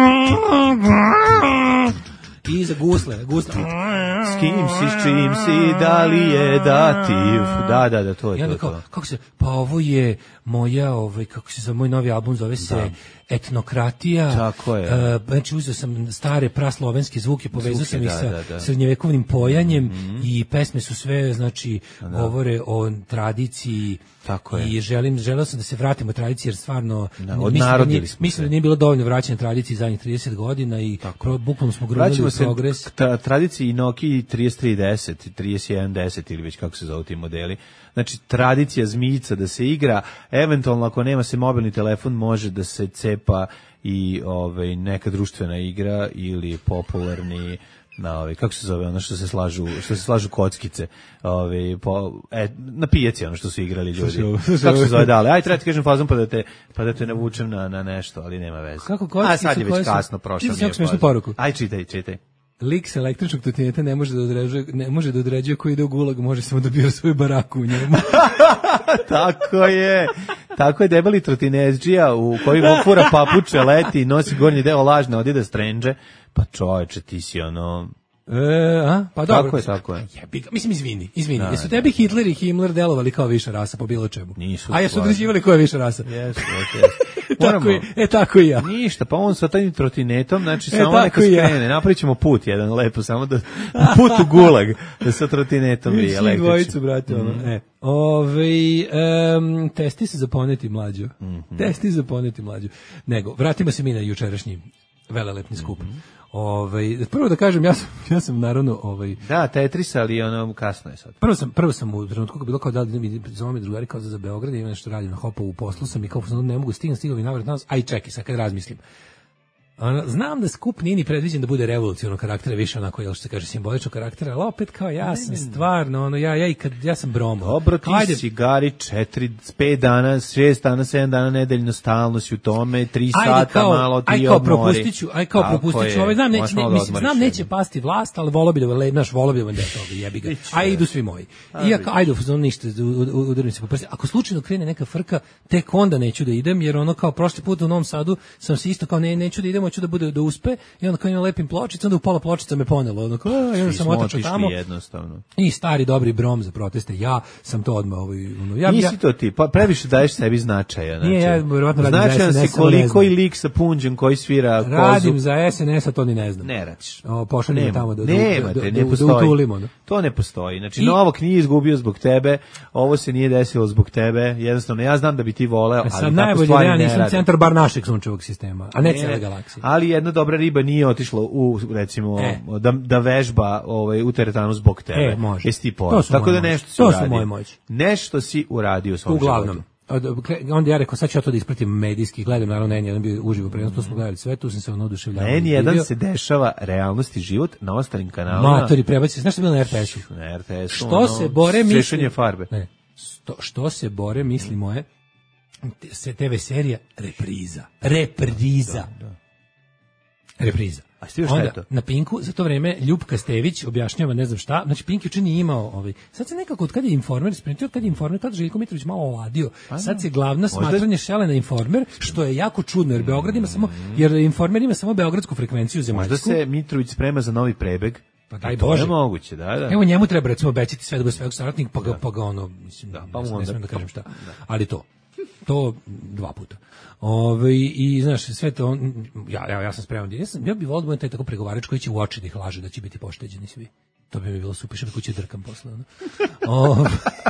I iza gusle, gusle. S kim si, s čim si, da li je dativ? Da, da, da, to je to. Kao, kako se, pa ovo je moja, ovaj, kako se zove, moj novi album zove se da. Etnokratija. Tako je. Uh, znači uzeo sam stare praslovenske zvuke, povezao sam ih da, sa da, da. srednjevekovnim pojanjem mm-hmm. i pesme su sve, znači, da. govore o tradiciji. Tako je. I želim, želeo sam da se vratimo tradiciji, jer stvarno da, odnarodili mislim, mislim da nije bilo dovoljno vraćanja tradiciji zadnjih trideset godina i pro, bukvalno smo grunili u progres. Tra, tradiciji Nokia trideset tri deset, trideset jedan deset ili već kako se zove ti modeli. Znači, tradicija zmijica da se igra, eventualno ako nema se mobilni telefon, može da se cepa i ovaj, neka društvena igra ili popularni na ovaj kako se zove ono što se slažu što se slažu kockice ovaj po e, na pijaci ono što su igrali ljudi kako se zove dale aj treba ti kažem fazom pa da te pa da te navučem na na nešto ali nema veze kako kockice a sad je već kasno prošlo poruku aj čitaj čitaj lik sa električnog trotineta ne može da određuje ne može da određuje ko ide u gulag, može samo da bira svoju baraku u njemu. Tako je. Tako je debeli trotinetdžija u koji fura papuče, leti, nosi gornji deo lažne odide strendže. Pa čoveče, ti si ono E, a? Pa dobro. Tako je, tako je. Jebi ga. Mislim, izvini, izvini. Da, jesu tebi Hitler i Himmler delovali kao viša rasa po bilo čemu? Nisu. A jesu određivali ko je viša rasa? Jesu, jesu. Tako je, e, tako i ja. Ništa, pa on sa tajnim trotinetom, znači E, samo neka tako i ja. skrene, napravit ćemo put jedan lepo, samo da put u gulag, da sa trotinetom bi Svi električni. dvojicu, brate, ono. Mm. E. Ove, um, testi se za poneti mlađu. Mm-hmm. Testi za poneti mlađu. Nego, vratimo se mi na jučerašnji velelepni skup. Mm-hmm. Ovaj, prvo da kažem, ja sam, ja sam naravno... Ovaj, Da, Tetris, ali ono kasno je sad. Prvo sam, prvo sam u trenutku kako bilo kao da mi zove mi drugari kao za, za Beograd, ima nešto radim na Hopovu poslu, sam i kao ne mogu stigam, stigao mi navrat nas, aj čekaj, sad kad razmislim. Ono, znam da skup nije ni predviđen da bude revolucionarnog karaktera, više onako, jel što se kaže, simboličnog karaktera, ali opet kao ja sam stvarno, ono, ja, ja, i kad, ja sam Bromo. Dobro, ti Ajde. si Gari četiri, pet dana, šest dana, sedam dana nedeljno, stalno si u tome, tri sata, kao, malo ti aj kao odmori. propustit aj kao propustit ću, ovaj, znam, neće, Možeš ne, malo da mislim, odmoriš znam, neće jednom. pasti vlast, ali volio bi da, le, naš, volio bi da je toga, jebi ga. Aj, idu svi moji. Iako, ajde, u fazonu ništa, udarim se po prsti. Ako slučajno krene neka frka, tek onda neću da idem, jer ono kao prošli put u Novom Sadu sam se isto kao ne, neću da idem, hoću da bude da uspe, i onda kao imam lepim pločica, onda u pola pločica me ponelo, ono kao, a, i onda sam otačao tamo. Jednostavno. I stari dobri Brom za proteste, ja sam to odmah, ovaj, ono, ja, Nisi ja, to ti, pa previše daješ sebi značaja. Znači. Nije, ja verovatno radim za Značajan S N S, si ali ne koliko znam. i lik sa punđem koji svira kozu. radim za S N S, a to ni ne znam. Ne radiš. O, pošalji me Nema, tamo da, da, nemate, da, ne da, da postoji. utulimo. Da. To ne postoji. Znači, I- Novak nije izgubio zbog tebe, ovo se nije desilo zbog tebe, jednostavno, ja znam da bi ti voleo, ali Sad tako najbolje da stvari ja ne nisam rade. centar bar našeg sunčevog sistema, a ne, Ne, cijele galaksije. Ali jedna dobra riba nije otišla u, recimo, E. da, da vežba ovaj, u teretanu zbog tebe. E, može. Jesi ti To pola. su Tako moje da moći. nešto si To su uradio. moje moći. Nešto si uradio u svom Uglavnom, životu. od, onda ja rekao, sad ću ja to da ispratim medijski, gledam, naravno, N jedan bio uživo prenos, to smo gledali sve, tu sam se ono oduševljavao. Na N jedan se dešava realnost i život, na ostalim kanalima. Matori, prebaci se, znaš što je bilo na R T S-u? Na R T S-u. Što ono, se bore, misli... Sešenje farbe. Ne, što, što se bore, misli moje, se T V serija Repriza. Repriza. Repriza. A ste još šta Onda, je to? na Pinku, za to vreme, Ljupka Stević objašnjava ne znam šta, znači Pink juče nije imao, ovaj, sad se nekako, od kada je Informer spremio, od kada je Informer, kada Željko Mitrović malo oladio, sad se glavna smatranje šele na Informer, što je jako čudno, jer Beograd ima samo, jer Informer ima samo beogradsku frekvenciju zemaljsku. Možda se Mitrović sprema za novi prebeg. Pa daj To Bože. je moguće, da, da. Evo njemu treba recimo obećati sve da bude svojeg saradnika, pa ga, pa ga ono, mislim, da, pa ne, mu ne onda- smijem da kažem šta, ali to. To dva puta. Ove, i znaš, sve to, on, ja, ja, ja sam spreman, ja, sam, ja bih volio da budem taj tako pregovarač koji će u oči da ih laže da će biti pošteđeni svi. To bi mi bilo super, što bi kuće drkam posle. Ono. Ove,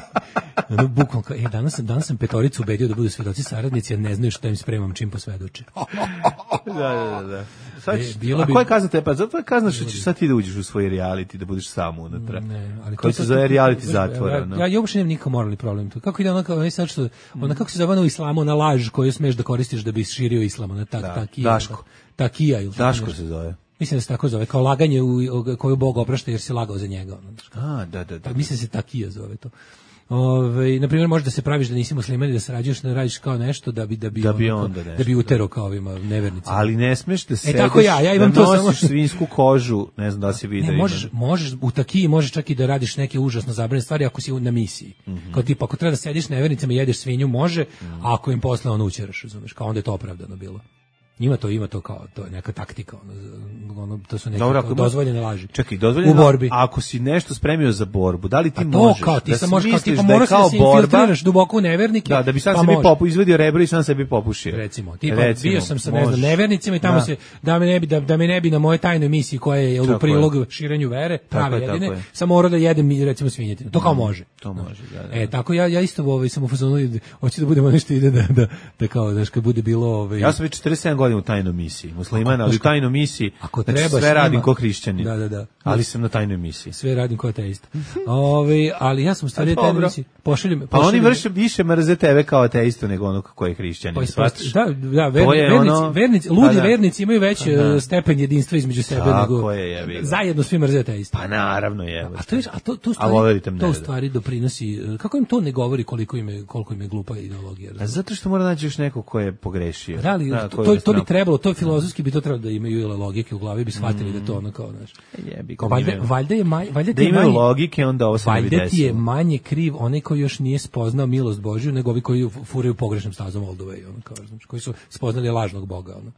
ono, bukvalno, kao, e, danas, sam, danas sam petoricu ubedio da budu svedoci saradnici, a ne znaju šta im spremam čim posvedoče. Da, da, da, da. Sad, E, ćeš- bilo a bi- koja je kazna te? Pa zato je kazna što ćeš sad ti da uđeš u svoj reality, da budeš sam unutra. Ne, ali koji to- se to- zove to- reality to- zatvora. Ja, no. ja, ja uopšte nemam nikakav moralni problem tu. Kako ide ona kao, ne sad što, ona kako se zove ona u islamu, ona laž koju smeš da koristiš da bi širio islam, ona tak, Da, takija. Daško. Takija ili tako Daško nešto. se zove. Mislim da se tako zove, kao laganje u, u- koju Bog oprašta jer si lagao za njega. Ono. A, da, da, da. Pa, mislim da se takija zove to. Ove, na primjer, možeš da se praviš da nisi musliman i da se rađaš, da radiš kao nešto da bi da bi Da bi ono, onda da nešto, bi utero kao ovima nevernicima. Ali ne smeš da sediš, tako ja, ja imam da to samo- nosiš svinsku kožu, ne znam da si vidio. Ne, ima. možeš, možeš u takiji možeš čak i da radiš neke užasno zabranjene stvari ako si u- na misiji. Mhm. Kao tipa ako treba da sediš na nevernicama i jedeš svinju može, a ako im posle ono učeraš, razumeš, kao onda je to opravdano bilo. Ima to, ima to kao, to je neka taktika, ono, ono to su neke Dobro, kao ako- dozvoljene laži. Čekaj, dozvoljeno, u borbi. ako si nešto spremio za borbu, da li ti A to možeš? kao ti da sam si možeš kao misliš tipa da je moraš kao da se borba, infiltriraš duboko u nevernike. Da, da bi sam pa sebi može. popu, izvedio rebro i sam sebi popušio. Recimo, tipa Recimo, bio sam sa ne znam možeš. nevernicima i tamo Da. se da me ne bi da, da me ne bi na moje tajnoj misiji koja je jel, Tako u prilog širenju vere, prave je, tako jedine, je. sam morao da jedem i recimo svinjetinu. To kao može. To može, da, da. E, tako ja ja isto ovaj sam u fazonu hoću da budemo nešto ide da da da kao da kad bude bilo ovaj Ja sam već četrdeset sedam godina u tajnoj misiji, musliman, ali u tajnoj misiji, Ako znači treba s sve radim njima- ko hrišćanin, Da, da, da. ali sam na tajnoj misiji. sve radim kao ateista. Ovaj ali ja sam u stvari A, taj dobro. misiji pošaljem Pa oni pošaljem- vrše više mrze tebe kao ateistu nego ono kako je hrišćanin. Pa shvataš? ispost- da, da, To verni, je vernici, ono- vernici, Pa ludi da. vernici imaju veći Pa da. e, stepen jedinstva između sebe Tako nego je, jebi ga. zajedno svi mrze ateiste. Pa naravno je. A to je, a to to u A stvari, volite me, to u da. stvari doprinosi e, kako im to ne govori koliko im je koliko im je glupa ideologija. A razumeš? zato što mora naći još neko ko je pogrešio. Da li, Da, to, koji to, ga to bi sram- trebalo, to filozofski bi to trebalo da imaju ili logike u glavi, bi shvatili da to ono kao, znaš. Jebi ga, Kao, valjda, imaju. valjda je manje, valjda Da ti je imaju manje, logike, onda ovo se ne bi valjda ti je desilo. manje kriv onaj koji još nije spoznao milost Božju, nego ovi koji furaju pogrešnom stazom all the way, ono, kao, znaš, koji su spoznali lažnog Boga, ono.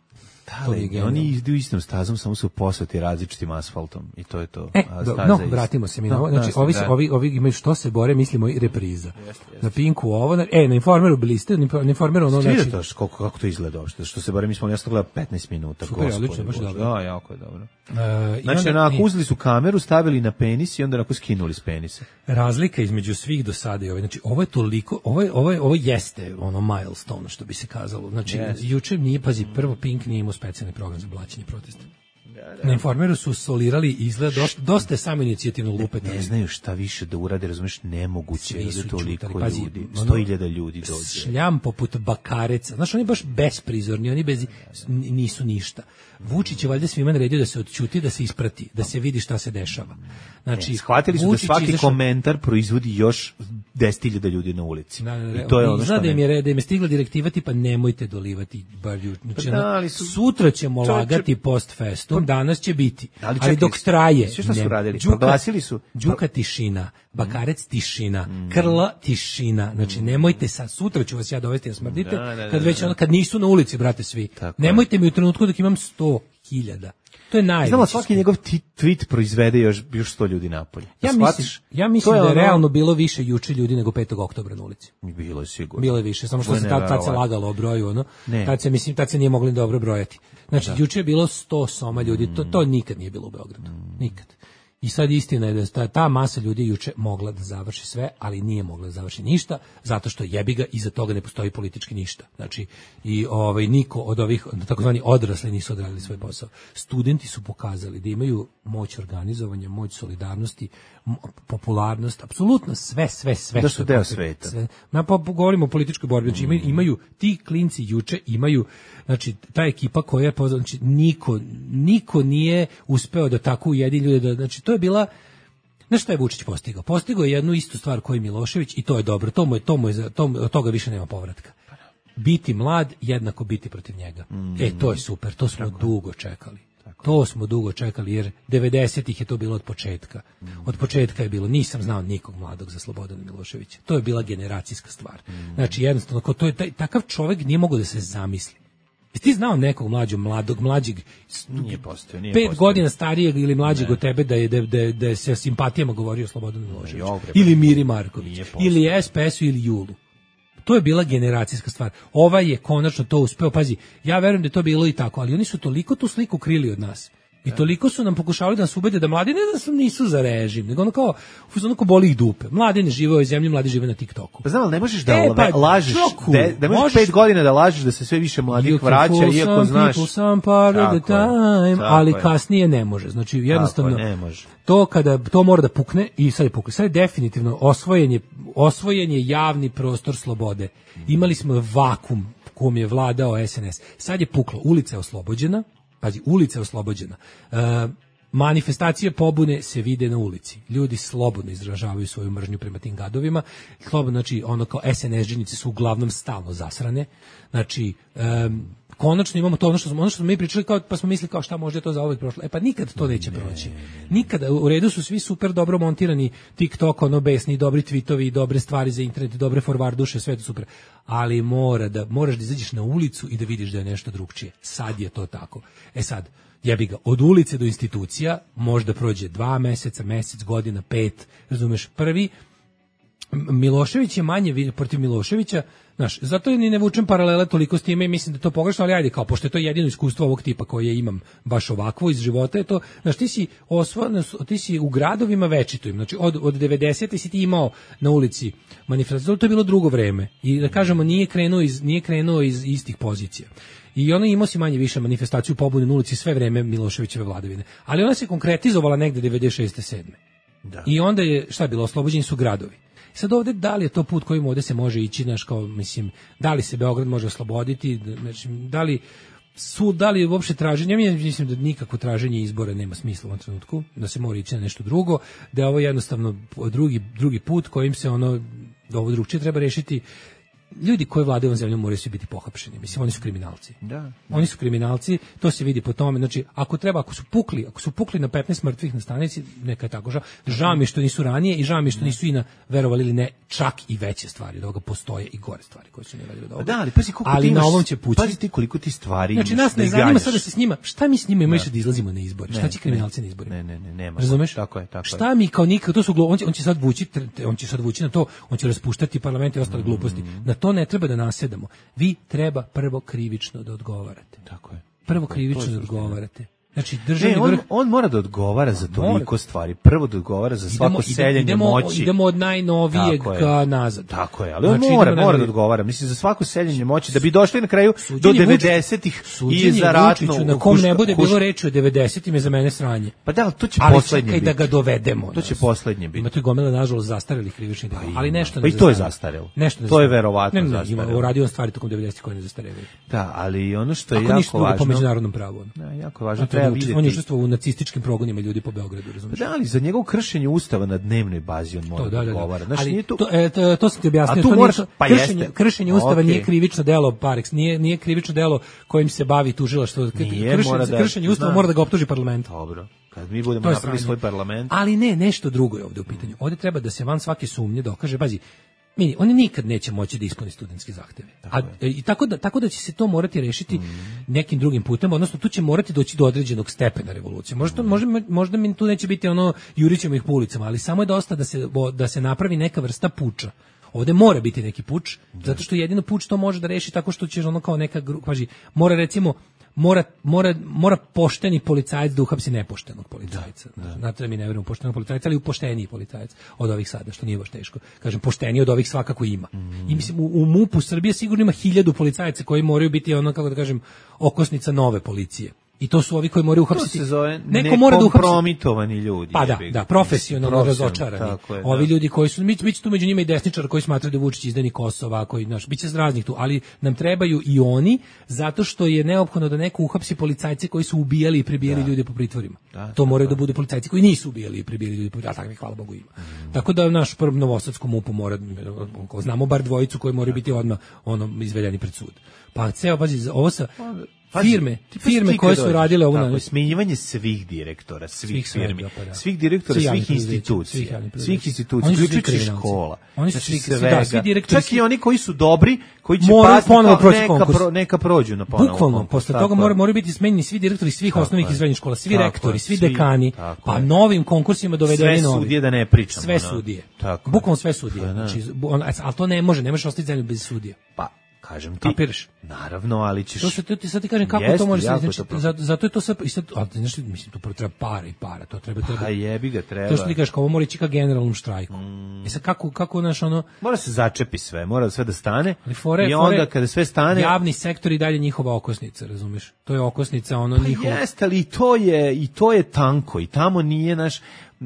Da, oni idu istom stazom, samo su posuti različitim asfaltom i to je to. E, do, no, vratimo se mi na ovo. Znači, ovi, se, ovi, ovi imaju što se bore, mislimo i repriza. Jest, jest. Na Pinku ovo, na, e, na Informeru bili ste, na Informeru ono... Znači, to, kako, kako to izgleda uopšte? Što se bore, mi smo jasno gledali petnaest minuta. Super, odlično, baš dobro. Da, jako je dobro. Uh, znači, onako, uzeli su kameru, stavili na penis i onda onako skinuli s penisa. Razlika između svih do sada je ovaj, znači, ovo je toliko, ovo, je, ovo, je, ovo jeste ono milestone, što bi se kazalo. Znači, yes. Juče nije, pazi, prvo Pink nije imao specijalni program za blaćenje protesta. Da, da. Na Informeru su solirali izgled, dosta, dosta je samo inicijativno lupeta. Ne znaju šta više da urade, razumiješ, nemoguće je da toliko čutali, pazi, ljudi, sto hiljada ljudi dođe. Šljam poput Bakareca, znaš, oni baš besprizorni, oni bez, nisu ništa. Vučić je valjda svima naredio da se odćuti, da se isprati, da se vidi šta se dešava. Znači, ne, shvatili su Vučić da svaki izašao... komentar proizvodi još deset hiljada ljudi na ulici. Da, da, da, I to je ono što da im je, da im je stigla direktiva tipa nemojte dolivati bar znači, da, su... Sutra ćemo to lagati će... post festum, danas će biti. Ali, ali dok traje, sve što su radili, Đuka, proglasili su. Đuka tišina, Bakarec tišina, mm. Krla tišina. Znači nemojte sad, sutra ću vas ja dovesti da smrdite, da, da, kad već ono, kad nisu na ulici, brate, svi. Tako nemojte je. Mi u trenutku dok imam sto hiljada. To je najveće. Znamo, svaki njegov tweet proizvede još, još sto ljudi napolje. Ja mislim, ja mislim da je ono... realno bilo više juče ljudi nego petog oktobra na ulici. Bilo je sigurno. Bilo je više, samo što se tad, tad se lagalo o broju, ono. Tad se, mislim, tad se nije mogli dobro brojati. Znači, da. Juče je bilo sto soma ljudi, to, to nikad nije bilo u Beogradu. Nikad. I sad istina je da ta, ta masa ljudi juče mogla da završi sve, ali nije mogla da završi ništa, zato što jebi ga, iza toga ne postoji politički ništa. Znači, i ovaj, niko od ovih, takozvani odrasli nisu odradili svoj posao. Studenti su pokazali da imaju moć organizovanja, moć solidarnosti, popularnost, apsolutno sve, sve, sve. Da su deo sveta. Sve. Na, pa govorimo o političkoj borbi, znači imaju, imaju, ti klinci juče imaju, znači, ta ekipa koja je, znači, niko, niko nije uspeo da tako ujedi ljude, da, znači, to je bila, znaš šta je Vučić postigao? Postigao je jednu istu stvar koju je Milošević i to je dobro, to mu je, to mu je, to, od toga više nema povratka. Biti mlad, jednako biti protiv njega. Mm. E, to je super, to smo tako dugo čekali. Tako. To smo dugo čekali, jer devedesetih je to bilo od početka. Mm. Od početka je bilo, nisam znao nikog mladog za Slobodana Miloševića. To je bila generacijska stvar. Mm. Znači, jednostavno, ko to je, taj, takav čovjek nije mogao da se zamisli. Jesi ti znao nekog mlađog, mladog, mlađeg, nije postao, nije pet postao. godina starijeg ili mlađeg ne. Od tebe da je, da, da, da se simpatijama govorio o Slobodanu Miloševiću? Ili Miri Marković, ili es pe esu ili Julu. To je bila generacijska stvar. Ova je konačno to uspeo. Pazi, ja verujem da je to bilo i tako, ali oni su toliko tu sliku krili od nas. I toliko su nam pokušavali da nas ubede da mladi ne da su nisu za režim, nego ono kao, onako boli ih dupe. Mladi ne žive u ovoj zemlji, mladi žive na TikToku. Pa znam, ali ne možeš da e, pa, lažeš, da, da možeš pet godina da lažeš da se sve više mladih vraća, iako znaš. Some part of the time, ali je. Kasnije ne može. Znači, jednostavno, ne može. To kada, to mora da pukne i sad je pukne. Sad je definitivno osvojen je, osvojen je javni prostor slobode. Imali smo vakum kom je vladao es en es. Sad je puklo, ulica je oslobođena. Pazi, ulica je oslobođena. E, manifestacije pobune se vide na ulici. Ljudi slobodno izražavaju svoju mržnju prema tim gadovima. Slobodno, znači, ono kao es en es-đenice su uglavnom stalno zasrane. Znači, e, konačno imamo to ono što smo, ono što smo mi pričali, kao, pa smo mislili kao šta može to za ovaj prošlo. E pa nikad to neće ne, proći. Nikada. U redu su svi super dobro montirani TikTok, ono besni, dobri tweetovi, dobre stvari za internet, dobre forwarduše, sve to super. Ali mora da, moraš da izađeš na ulicu i da vidiš da je nešto drugčije. Sad je to tako. E sad, jebi ga, od ulice do institucija možda prođe dva meseca, mesec, godina, pet, razumeš, prvi, Milošević je manje protiv Miloševića, znaš, zato je ni ne vučem paralele toliko s time i mislim da to pogrešno, ali ajde, kao, pošto je to jedino iskustvo ovog tipa koje imam baš ovakvo iz života, je to, znaš, ti si osvojen, ti si u gradovima večitovim, znači od, od devedesete si ti imao na ulici manifestaciju, to je bilo drugo vreme i da kažemo nije krenuo iz, nije krenuo iz istih pozicija. I ona imao si manje više manifestaciju pobune na ulici sve vreme Miloševićeve vladavine, ali ona se konkretizovala negde devedeset šeste sedme Da. I onda je, šta je bilo, oslobođeni su gradovi. Sad ovde, da li je to put kojim ovde se može ići, znaš, kao, mislim, da li se Beograd može osloboditi, znači, da li su, da li uopšte traženje, ja mislim da nikako traženje izbora nema smisla u ovom trenutku, da se mora ići na nešto drugo, da je ovo jednostavno drugi, drugi put kojim se ono, ovo drugčije treba rešiti. ljudi koji vladaju ovom zemljom moraju svi biti pohapšeni. Mislim, oni su kriminalci. Da. Oni su kriminalci, to se vidi po tome. Znači, ako treba, ako su pukli, ako su pukli na petnaest mrtvih na stanici, neka je tako žao. Žao mi je što nisu ranije i žao mi je što nisu i na, verovali ili ne, čak i veće stvari od ovoga postoje i gore stvari koje su ne radili od ovoga. Da, ali pazi koliko ali ti imaš, na ovom će pući. Pazi ti koliko ti stvari znači, imaš. Znači, nas ne zanima sad da se s njima, šta mi s njima imamo da izlazimo na izbore? Ne, šta će kriminalci na izborima? Ne, ne, ne, nema. Razumeš? Tako je, tako je. Šta mi kao nikad, to su on će, on će sad vući, on će sad vući na to, on će raspuštati parlament i ostale mm. gluposti. Na to ne treba da nasedamo. Vi treba prvo krivično da odgovarate. Tako je. Prvo krivično da odgovarate. Znači, državni ne, on, vrh... on mora da odgovara za toliko stvari. Prvo da odgovara za svako idemo, seljenje idemo, moći. Idemo od najnovijeg ka nazad. Tako je, ali on znači, mora, mora da odgovara. Mislim, za svako seljenje moći, da bi došli na kraju suđenje do devedesetih i za ratnu... Na kom ne bude bilo reči o devedesetim je za mene sranje. Pa da, ali to će ali poslednje biti. Ali da ga dovedemo. To će poslednje biti. Ima to i gomila, nažalost, zastarelih krivičnih dela. Ali nešto pa i to je zastarelo. Nešto to je verovatno ne, ne, zastarelo. Ima uradio on stvari tokom devedesetih koje ne zastarevaju. Da, ali ono što je jako važno... po međunarodnom pravu. Da, jako važno, treba vidjeti. On je učestvovao u nacističkim progonima ljudi po Beogradu, razumiješ? Da, ali za njegovo kršenje ustava na dnevnoj bazi on mora to, da, da odgovara. Da, da. Znači, ali to... To, e, to, to sam ti objasnio. To moraš, pa kršenje, jeste. kršenje ustava okay. nije krivično delo par ex, nije, nije krivično delo kojim se bavi tužilaštvo. Kršenje, da, kršenje ustava da. Mora da ga optuži parlament. Dobro. Kad mi budemo napravili svoj parlament. Ali ne, nešto drugo je ovdje u pitanju. Ovdje treba da se van svake sumnje dokaže, pazi, Mini, oni nikad neće moći da ispune studentske zahteve. A, i tako da, tako da će se to morati rešiti mm. nekim drugim putem, odnosno tu će morati doći do određenog stepena revolucije. Možda, mm. možda, možda mi tu neće biti ono jurićemo ih po ulicama, ali samo je dosta da se, da se napravi neka vrsta puča. Ovde mora biti neki puč, zato što jedino puč to može da reši tako što ćeš ono kao neka, kaži, mora recimo Mora, mora, mora pošteni policajac da uhapsi nepoštenog policajca. Da, da. Znate da mi ne vjerujemo poštenog policajca, ali u pošteniji policajac od ovih sada, što nije baš teško. Kažem, pošteniji od ovih svakako ima. Mm. I mislim, u, u MUP-u Srbije sigurno ima hiljadu policajaca koji moraju biti ono, kako da kažem, okosnica nove policije. I to su ovi koji moraju uhapsiti. To se zove neko mora da nekompromitovani ljudi. Pa da, da, profesionalno razočarani. Je, ovi da. ljudi koji su, mi biće tu među njima i desničari koji smatraju da Vučić izdajnik Kosova, koji, znaš, biće raznih tu, ali nam trebaju i oni, zato što je neophodno da neko uhapsi policajce koji su ubijali i prebijali da. ljude po pritvorima. Da, to moraju da, da budu policajci koji nisu ubijali i prebijali ljude po pritvorima, a takvih, hvala Bogu, ima. Mm. Tako da naš prvo novosadskom MUP-u mora, znamo bar dvojicu koji moraju biti odmah ono, izvedeni pred sud. Pa ceo, pazi, ovo sa... firme, firme koje su radile ovo na smenjivanje svih direktora, svih, svih firmi, pa da. svih direktora, svih, svih institucija, svih, svih institucija, uključujući škola. Oni su svi, da, svi direktori. Čak i oni koji su dobri, koji će pasti neka, pro, neka prođu na ponovo. Bukvalno, posle toga mora, moraju biti smenjeni svi direktori svih tako osnovnih i srednjih škola, svi tako rektori, svi dekani, svi, pa novim konkursima dovedeni novi. Sve sudije da ne pričamo. Sve sudije. Bukvalno sve sudije. Znači, al to ne može, ne možeš ostati zemlju bez sudija. Pa kažem ti, kapiraš? Naravno, ali ćeš... To se ti sad ti kažem kako jest, to može se, znači, zato, zato je to sve, i sad, ali, znači, mislim, to treba para i para, to treba... treba pa jebi ga, treba. To što ti kažeš, kao ovo mora ići ka generalnom štrajku. Mm. I sad kako, kako, znaš, ono... Mora se začepi sve, mora sve da stane, fore, i onda fore, kada sve stane... Javni sektor i dalje njihova okosnica, razumiješ? To je okosnica, ono, pa njihova... Jeste, ali i to je, i to je tanko, i tamo nije naš...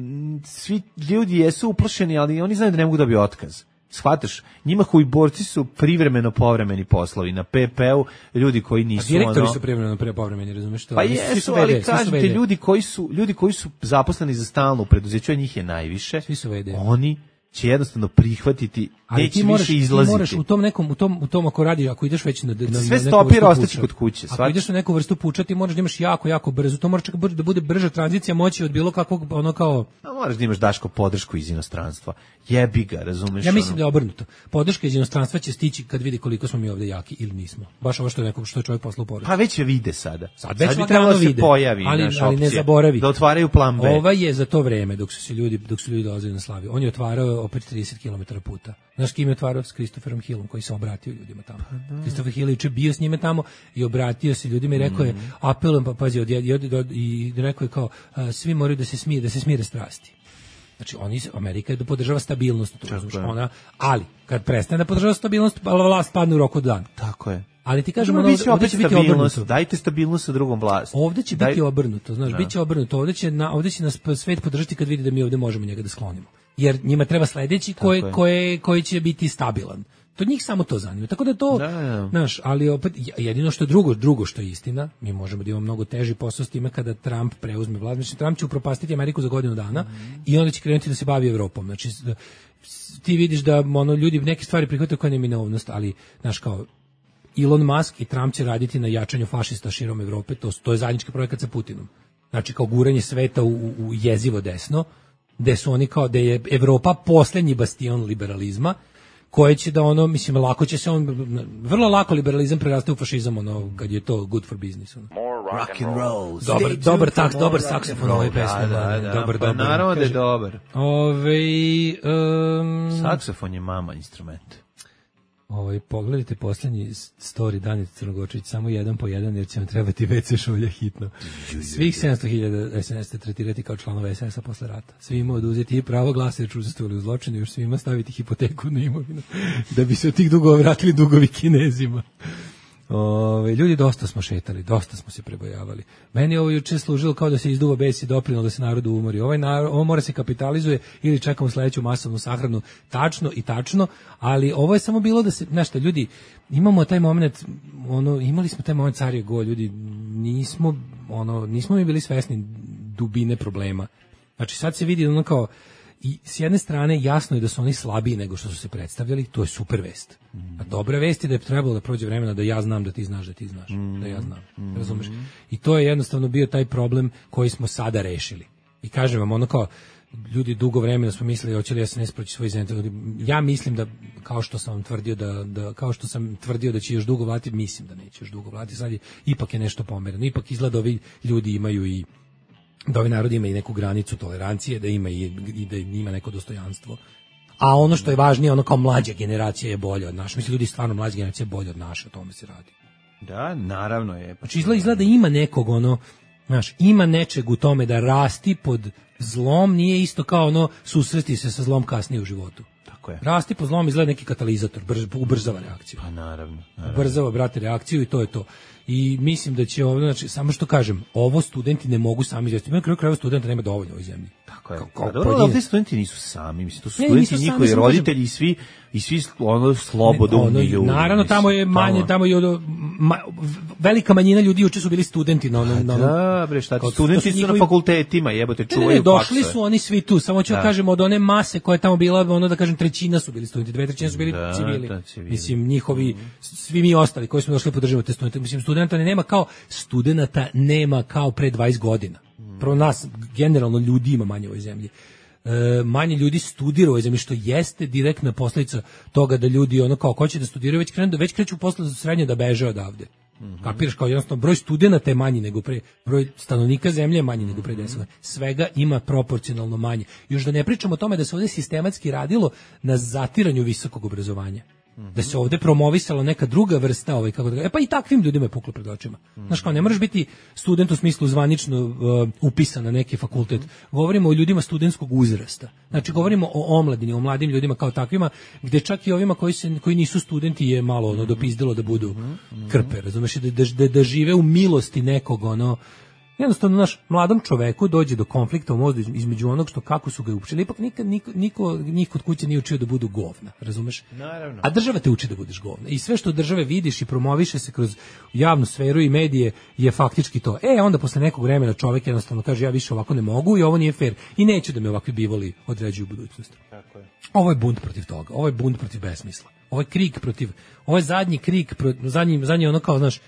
Svi ljudi jesu uplašeni, ali oni znaju da ne mogu da bi otkaz. Shvataš, njima koji borci su privremeno povremeni poslovi, na P P-u ljudi koji nisu... A direktori ono, su privremeno povremeni, razumiješ to? Pa jesu, ali kažete, ljudi koji su, ljudi koji su zaposleni za stalno u preduzeću, a njih je najviše, svi su vede. Oni će jednostavno prihvatiti, ali neće ti moraš, više izlaziti. Ti moraš u tom nekom, u tom, u tom ako radi, ako ideš već na, na, sve stopira, ostaći kod kuće. Ako ideš na neku vrstu puča, ti moraš da imaš jako, jako brzo. To mora čak da bude brža tranzicija moći od bilo kakvog, ono kao... A moraš da imaš Daško podršku iz inostranstva. Jebi ga, razumeš? Ja mislim ono... da je obrnuto. Podrška iz inostranstva će stići kad vidi koliko smo mi ovde jaki ili nismo. Baš ovo što je nekog što je čovjek poslao poruku. Pa već je vide sada. Sad već sad bi trebalo vide. Se pojavi, ali, naš ali ne zaboravi. Da otvaraju plan B. Ova je za to vreme dok su se ljudi, dok su ljudi dolazili na Slaviju. On je otvarao opet trideset kilometara puta. Znaš kim je otvarao? S Christopherom Hillom koji se obratio ljudima tamo. Pa Christopher Hill je juče bio s njime tamo i obratio se ljudima i rekao je, mm. apelujem, pa pazi, od, od, od, i rekao je kao, a, svi moraju da se smije, da se smire strasti. Znači, oni, Amerika je da podržava stabilnost, tu, znači, ona, ali kad prestane da podržava stabilnost, vlast padne u roku od dana. Tako je. Ali ti kažemo, ono, ovdje, ovdje će biti obrnuto. Dajte stabilnost sa drugom vlasti. Ovdje će Daj... biti obrnuto, znaš, bit će obrnuto. Ovdje će, na, ovdje će nas svet podržati kad vidi da mi ovdje možemo njega da sklonimo. Jer njima treba sledeći koji, koji, koji će biti stabilan. To njih samo to zanima. Tako da to, znaš, ali opet jedino što je drugo, drugo što je istina, mi možemo da imamo mnogo teži posao s time kada Trump preuzme vlast. Znači, Trump će upropastiti Ameriku za godinu dana mm. i onda će krenuti da se bavi Evropom. Znači, ti vidiš da ono, ljudi neke stvari prihvataju kao neminovnost, ali, znaš, kao Elon Musk i Trump će raditi na jačanju fašista širom Evrope, to, to je zajednički projekat sa Putinom. Znači, kao guranje sveta u, u jezivo desno, gde su oni kao, da je Evropa poslednji bastion liberalizma, koje će da ono, mislim, lako će se on, vrlo lako liberalizam preraste u fašizam, ono, kad je to good for business. Ono. Rock and roll. Dobar, dobar tak, dobar saksofon u ovoj pesmi. Da, da, da. Dobar, pa dobar. Naravno da je dobar. Ove, um, saksofon je mama instrument. Ovaj, pogledajte posljednji story Danice Crnogorčić, samo jedan po jedan, jer će vam trebati ve ce šolja hitno. Svih sedamsto hiljada es en es tretirati kao članove es en es-a posle rata. Svima oduzeti i pravo glasa jer učestvovali u zločinu, još svima staviti hipoteku na imovinu, da bi se od tih dugova vratili dugovi Kinezima. Ove, ljudi, dosta smo šetali, dosta smo se prebojavali. Meni ovo juče služilo kao da se izduva bes i doprinalo da se narodu umori. Ovaj narod, ovo mora se kapitalizuje ili čekamo sledeću masovnu sahranu, tačno i tačno, ali ovo je samo bilo da se, znaš šta, ljudi, imamo taj moment, ono, imali smo taj moment carije go, ljudi, nismo, ono, nismo mi bili svesni dubine problema. Znači, sad se vidi ono kao, i s jedne strane jasno je da su oni slabiji nego što su se predstavljali, to je super vest. A dobra vest je da je trebalo da prođe vremena da ja znam da ti znaš da ti znaš, da ja znam, razumeš? I to je jednostavno bio taj problem koji smo sada rešili. I kažem vam, ono kao, ljudi dugo vremena smo mislili hoće li es en es proći svoj zemlji. Ja mislim da, kao što sam tvrdio da, da kao što sam tvrdio da će još dugo vladati, mislim da neće još dugo vladati. Sad je, ipak je nešto pomereno. Ipak izgleda ovi ljudi imaju i da ovaj narod ima i neku granicu tolerancije, da ima i, i da ima neko dostojanstvo. A ono što je važnije, ono kao mlađa generacija je bolja od naše. Mislim, ljudi stvarno mlađa generacija je bolja od naše, o tome se radi. Da, naravno je. Znači, izgleda, izgleda da ima nekog, ono, znaš, ima nečeg u tome da rasti pod zlom, nije isto kao ono susresti se sa zlom kasnije u životu. Tako je. Rasti pod zlom izgleda neki katalizator, brz, ubrzava reakciju. Pa naravno. naravno. Ubrzava, brate, reakciju i to je to. I mislim da će ovo, znači, samo što kažem, ovo studenti ne mogu sami izvesti. Ima kraju krajeva studenta nema dovoljno u ovoj zemlji. Tako je. Kao, kao dobro, ovdje studenti nisu sami, mislim, to su studenti, ne, njihovi roditelji i svi, i svi ono slobodumni ljudi. Naravno, tamo je manje, tamo, tamo je od, ma, velika manjina ljudi juče su bili studenti na onom. Na, da, bre, šta, kao, studenti su njihovi, na fakultetima, jebote, čuvaju ne, ne, došli fakse. Su oni svi tu, samo ću da kažemo od one mase koja je tamo bila, ono da kažem trećina su bili studenti, dve trećine su bili da, civili. Da, civili. Mislim, njihovi, svi mi ostali koji smo došli podržavati te studente, mislim, studenta nema kao, studenata nema kao pre dvadeset godina. Prvo nas, generalno ljudi ima manje u ovoj zemlji. E, manje ljudi studira u ovoj zemlji, što jeste direktna posledica toga da ljudi ono kao hoće da studiraju, već krenu, već kreću posle za srednje da beže odavde. Mm-hmm. Kapiraš, kao jednostavno broj studenata je manji nego pre, broj stanovnika zemlje je manji nego pre deset godina. Svega ima proporcionalno manje. Još da ne pričamo o tome da se ovdje sistematski radilo na zatiranju visokog obrazovanja. Da se ovdje promovisala neka druga vrsta, ovaj, kako da, e pa i takvim ljudima je puklo pred očima. Mm. Znaš kao, ne moraš biti student u smislu zvanično uh, upisan na neki fakultet. Govorimo o ljudima studentskog uzrasta. Znači, govorimo o omladini, o mladim ljudima kao takvima, gde čak i ovima koji, se, koji nisu studenti je malo ono, dopizdilo da budu krpe, razumeš, da, da, da žive u milosti nekog, ono, jednostavno, naš mladom čoveku dođe do konflikta u mozgu između onog što kako su ga učili. Ipak nikad niko, niko njih kod kuće nije učio da budu govna, razumeš? Naravno. A država te uči da budeš govna. I sve što od države vidiš i promoviše se kroz javnu sferu i medije je faktički to. E, onda posle nekog vremena čovek jednostavno kaže ja više ovako ne mogu i ovo nije fair i neću da me ovakvi bivoli određuju budućnost. Tako je. Ovo je bunt protiv toga. Ovo je bunt protiv besmisla. Ovo je krik protiv, ovo je zadnji krik, zadnji, zadnji ono kao, znaš,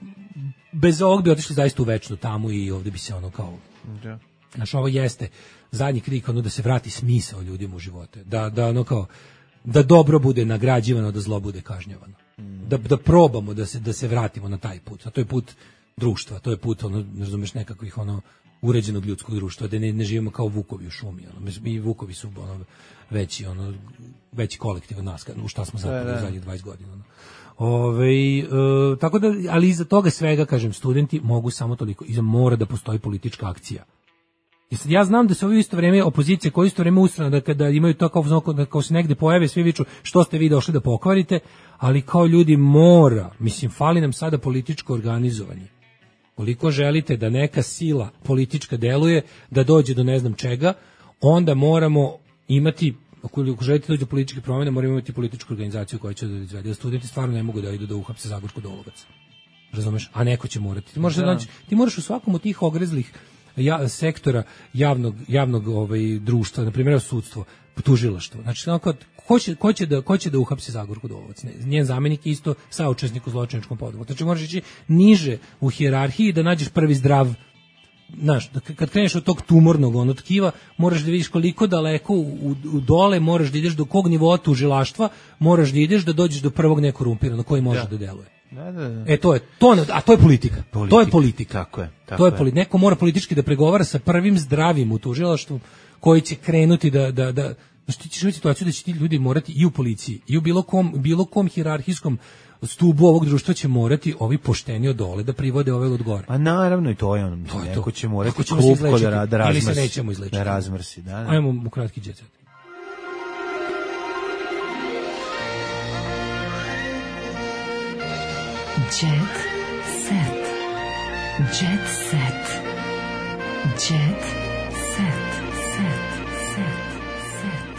bez ovog bi otišli zaista u večnu tamu i ovdje bi se ono kao, da. Znaš, ovo jeste zadnji krik, ono da se vrati smisao ljudima u živote, da, da ono kao, da dobro bude nagrađivano, da zlo bude kažnjavano, mm. da, da probamo da se, da se vratimo na taj put, a to je put društva, to je put, ono, ne razumeš, nekakvih ono, uređenog ljudskog društva, da ne, ne živimo kao vukovi u šumi, ono, mi vukovi su ono, veći, ono, veći kolektiv od nas, u šta smo zapravo u zadnjih dvadeset godina, ono. Ove, e, tako da, ali iza toga svega, kažem, studenti mogu samo toliko, iza mora da postoji politička akcija. I sad ja znam da se ovi isto vreme opozicije koji isto vreme ustrana da kada imaju to kao, da kao se negde pojave svi viču što ste vi došli da pokvarite, ali kao ljudi mora, mislim, fali nam sada političko organizovanje. Koliko želite da neka sila politička deluje, da dođe do ne znam čega, onda moramo imati ako želite doći do političke promjene, moramo imati političku organizaciju koja će da izvede. Studenti stvarno ne mogu da idu da uhapse Zagorku Dolovac. Razumeš? A neko će morati. Ti moraš, da. Naći, ti moraš u svakom od tih ogrezlih ja, sektora javnog, javnog ovaj, društva, na primjer sudstvo, tužilaštvo. Znači, ko, ko, će, ko, će da, ko će da uhapsi Zagorku Dolovac? Ne, njen zamenik je isto saučesnik u zločinačkom poduhvatu. Znači, moraš ići niže u hijerarhiji da nađeš prvi zdrav. Znaš, kad kreneš od tog tumornog ono tkiva, moraš da vidiš koliko daleko u, u dole, moraš da ideš do kog nivoa tužilaštva, moraš da ideš da dođeš do prvog nekorumpiranog koji može da, da deluje. Da, da, da. E to je, to, a to je politika. politika. To je politika. Tako je. Tako to je politika. Neko mora politički da pregovara sa prvim zdravim u tužilaštvu koji će krenuti da da da znači ti ćeš imati situaciju da će ti ljudi morati i u policiji i u bilo kom bilo kom hijerarhijskom stubu ovog društva će morati ovi pošteni od dole da privode ove od gore. A naravno i to je ono. To je neko to. će morati kako ćemo se izlečiti, da, da razmrsi, ili se nećemo izlečiti. Da razmrsi, da, da. Ajmo u kratki jet set. Jet set. Jet set. Jet set. Set. Set.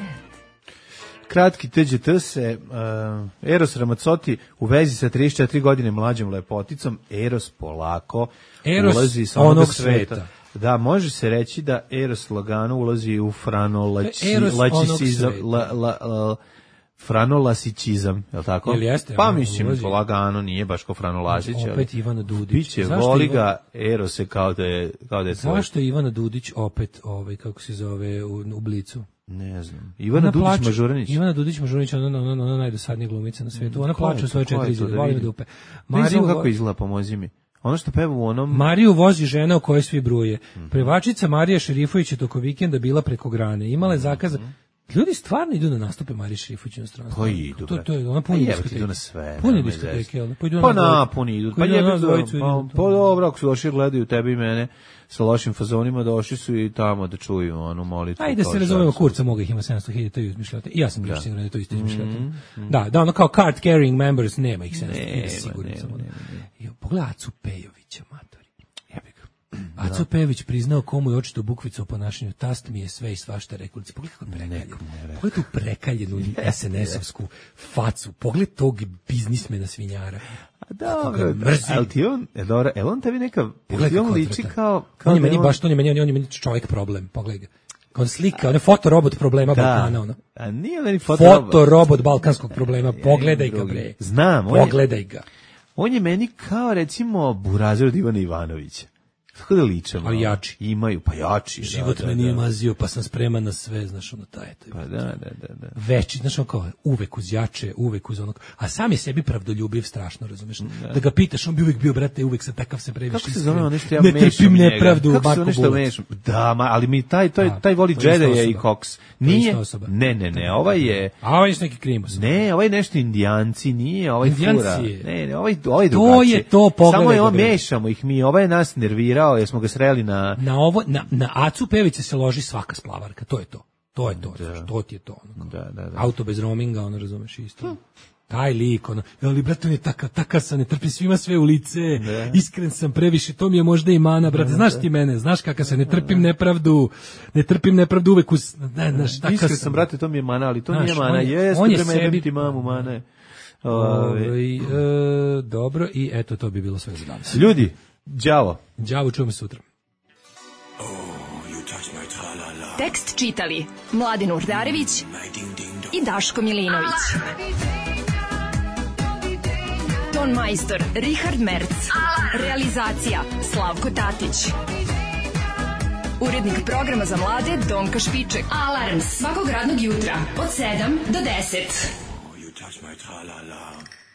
Kratki T G T se uh, Eros Ramazzotti u vezi sa trideset četiri godine mlađom lepoticom. Eros polako Eros ulazi sa onog sveta. sveta. Da, može se reći da Eros lagano ulazi u franolacizam, la, la, la, franolasićizam, je li tako? Jel jeste? Pa mislim, ulazi. Lagano nije baš ko Franolasić. Opet Ivana Dudić. Biće, voli ga Erose kao da je, kao da je tvoj. Zašto je Ivana Dudić opet, ovaj, kako se zove, u, u Blicu? Ne znam. Ivana Dudić plače, Mažuranić. Ivana Dudić Mažuranić, ona, ona, ona, ona najdosadnija glumica na svijetu. Ona plače u svoje četiri zide, voli me dupe. Ne znam kako izgleda, pomozi mi. Ono što peva u onom... Mariju vozi žena o kojoj svi bruje. Mm-hmm. Prevačica Marija Šerifović je toko vikenda bila preko grane. Imala je zakaza... Ljudi stvarno idu na nastupe Marije Šerifović na stranu. Pa idu, to, to je ona puni diskoteke. Idu na sve. Puni diskoteke, ona. Pa, pa na, puni idu. Pa jebe dvojicu. Pa, pa dobro, ako su došli gledaju tebe i mene sa lošim fazonima, došli su i tamo da čuju onu molitvu. Ajde da se razumemo, Kurca moga ih ima sedamsto hiljada, to je izmišljate. I ja sam bio siguran da to isto izmišljate. Da, da, ono kao card carrying members, nema ih sedamsto hiljada, sigurno sam. Pogledaj Acu Pejovića, matori. Aco Pejović priznao komu je očito bukvica o ponašanju. Tast mi je sve i svašta rekao. Pogledaj kako prekaljen. Pogledaj tu prekaljenu es en es-ovsku facu. Pogledaj tog biznismena svinjara. A dobro, ali ti on, dobro, je on tebi neka, ti on liči kao... On je meni baš, on je meni, on je meni čovjek problem, pogledaj ga. On slika, on je fotorobot problema Balkana, ono. A nije meni fotorobot. Fotorobot balkanskog problema, pogledaj ga, bre. Znam. Pogledaj ga. On je meni kao, recimo, Burazir od Ivana Ivanovića. Tako da ličemo. Ali jači. Imaju, pa jači. Život da, me da, nije da. mazio, pa sam spreman na sve, znaš, ono taj. taj pa da, da, da, da. Veći, znaš, ono kao, uvek uz jače, uvek uz onog, a sam je sebi pravdoljubiv strašno, razumeš? Da, da ga pitaš, on bi uvek bio, brate, uvek sam takav se previše. Kako se zove ono što ja ne mešam trpim nepravdu, Marko Bulac. Da, ma, ali mi taj, taj, taj voli Džedeja i Cox. Nije, ne, ne, ne, ovaj je... A ovaj je neki krimos. Ne, ovaj je nešto Indijanci, nije, ovaj fura. Ne, ne, ovaj, ovaj drugačije. To je to, pogledaj. Samo je on, mešamo ih mi, ovaj je nas nervirao, jer smo ga sreli na... Na ovo, na, na Acu Pejovića se loži svaka splavarka, to je to. To je to, da. to ti je to. Ono, da, da, da. Auto bez roaminga, ono, razumeš, isto. Hm. Taj lik, ono, ali brate, on je takav, takav sam, ne trpi svima sve u lice, ne. Iskren sam previše, to mi je možda i mana, brate, ne, znaš ti mene, znaš kakav sam, ne trpim nepravdu, ne trpim nepravdu uvek uz, ne, znaš, takav Iskren sam, brate, to mi je mana, ali to znaš, nije mana, jes, on je prema sebi... ti mamu, mana. Ove, e, dobro, i eto, to bi bilo sve za danas. Ljudi, đavo. Đavo, čujemo sutra. Tekst čitali Mladin Urdarević i Daško Milinović. Ton majstor Richard Merc. Realizacija Slavko Tatić. Urednik programa za mlade Donka Špiček. Alarms svakog radnog jutra od sedam do deset.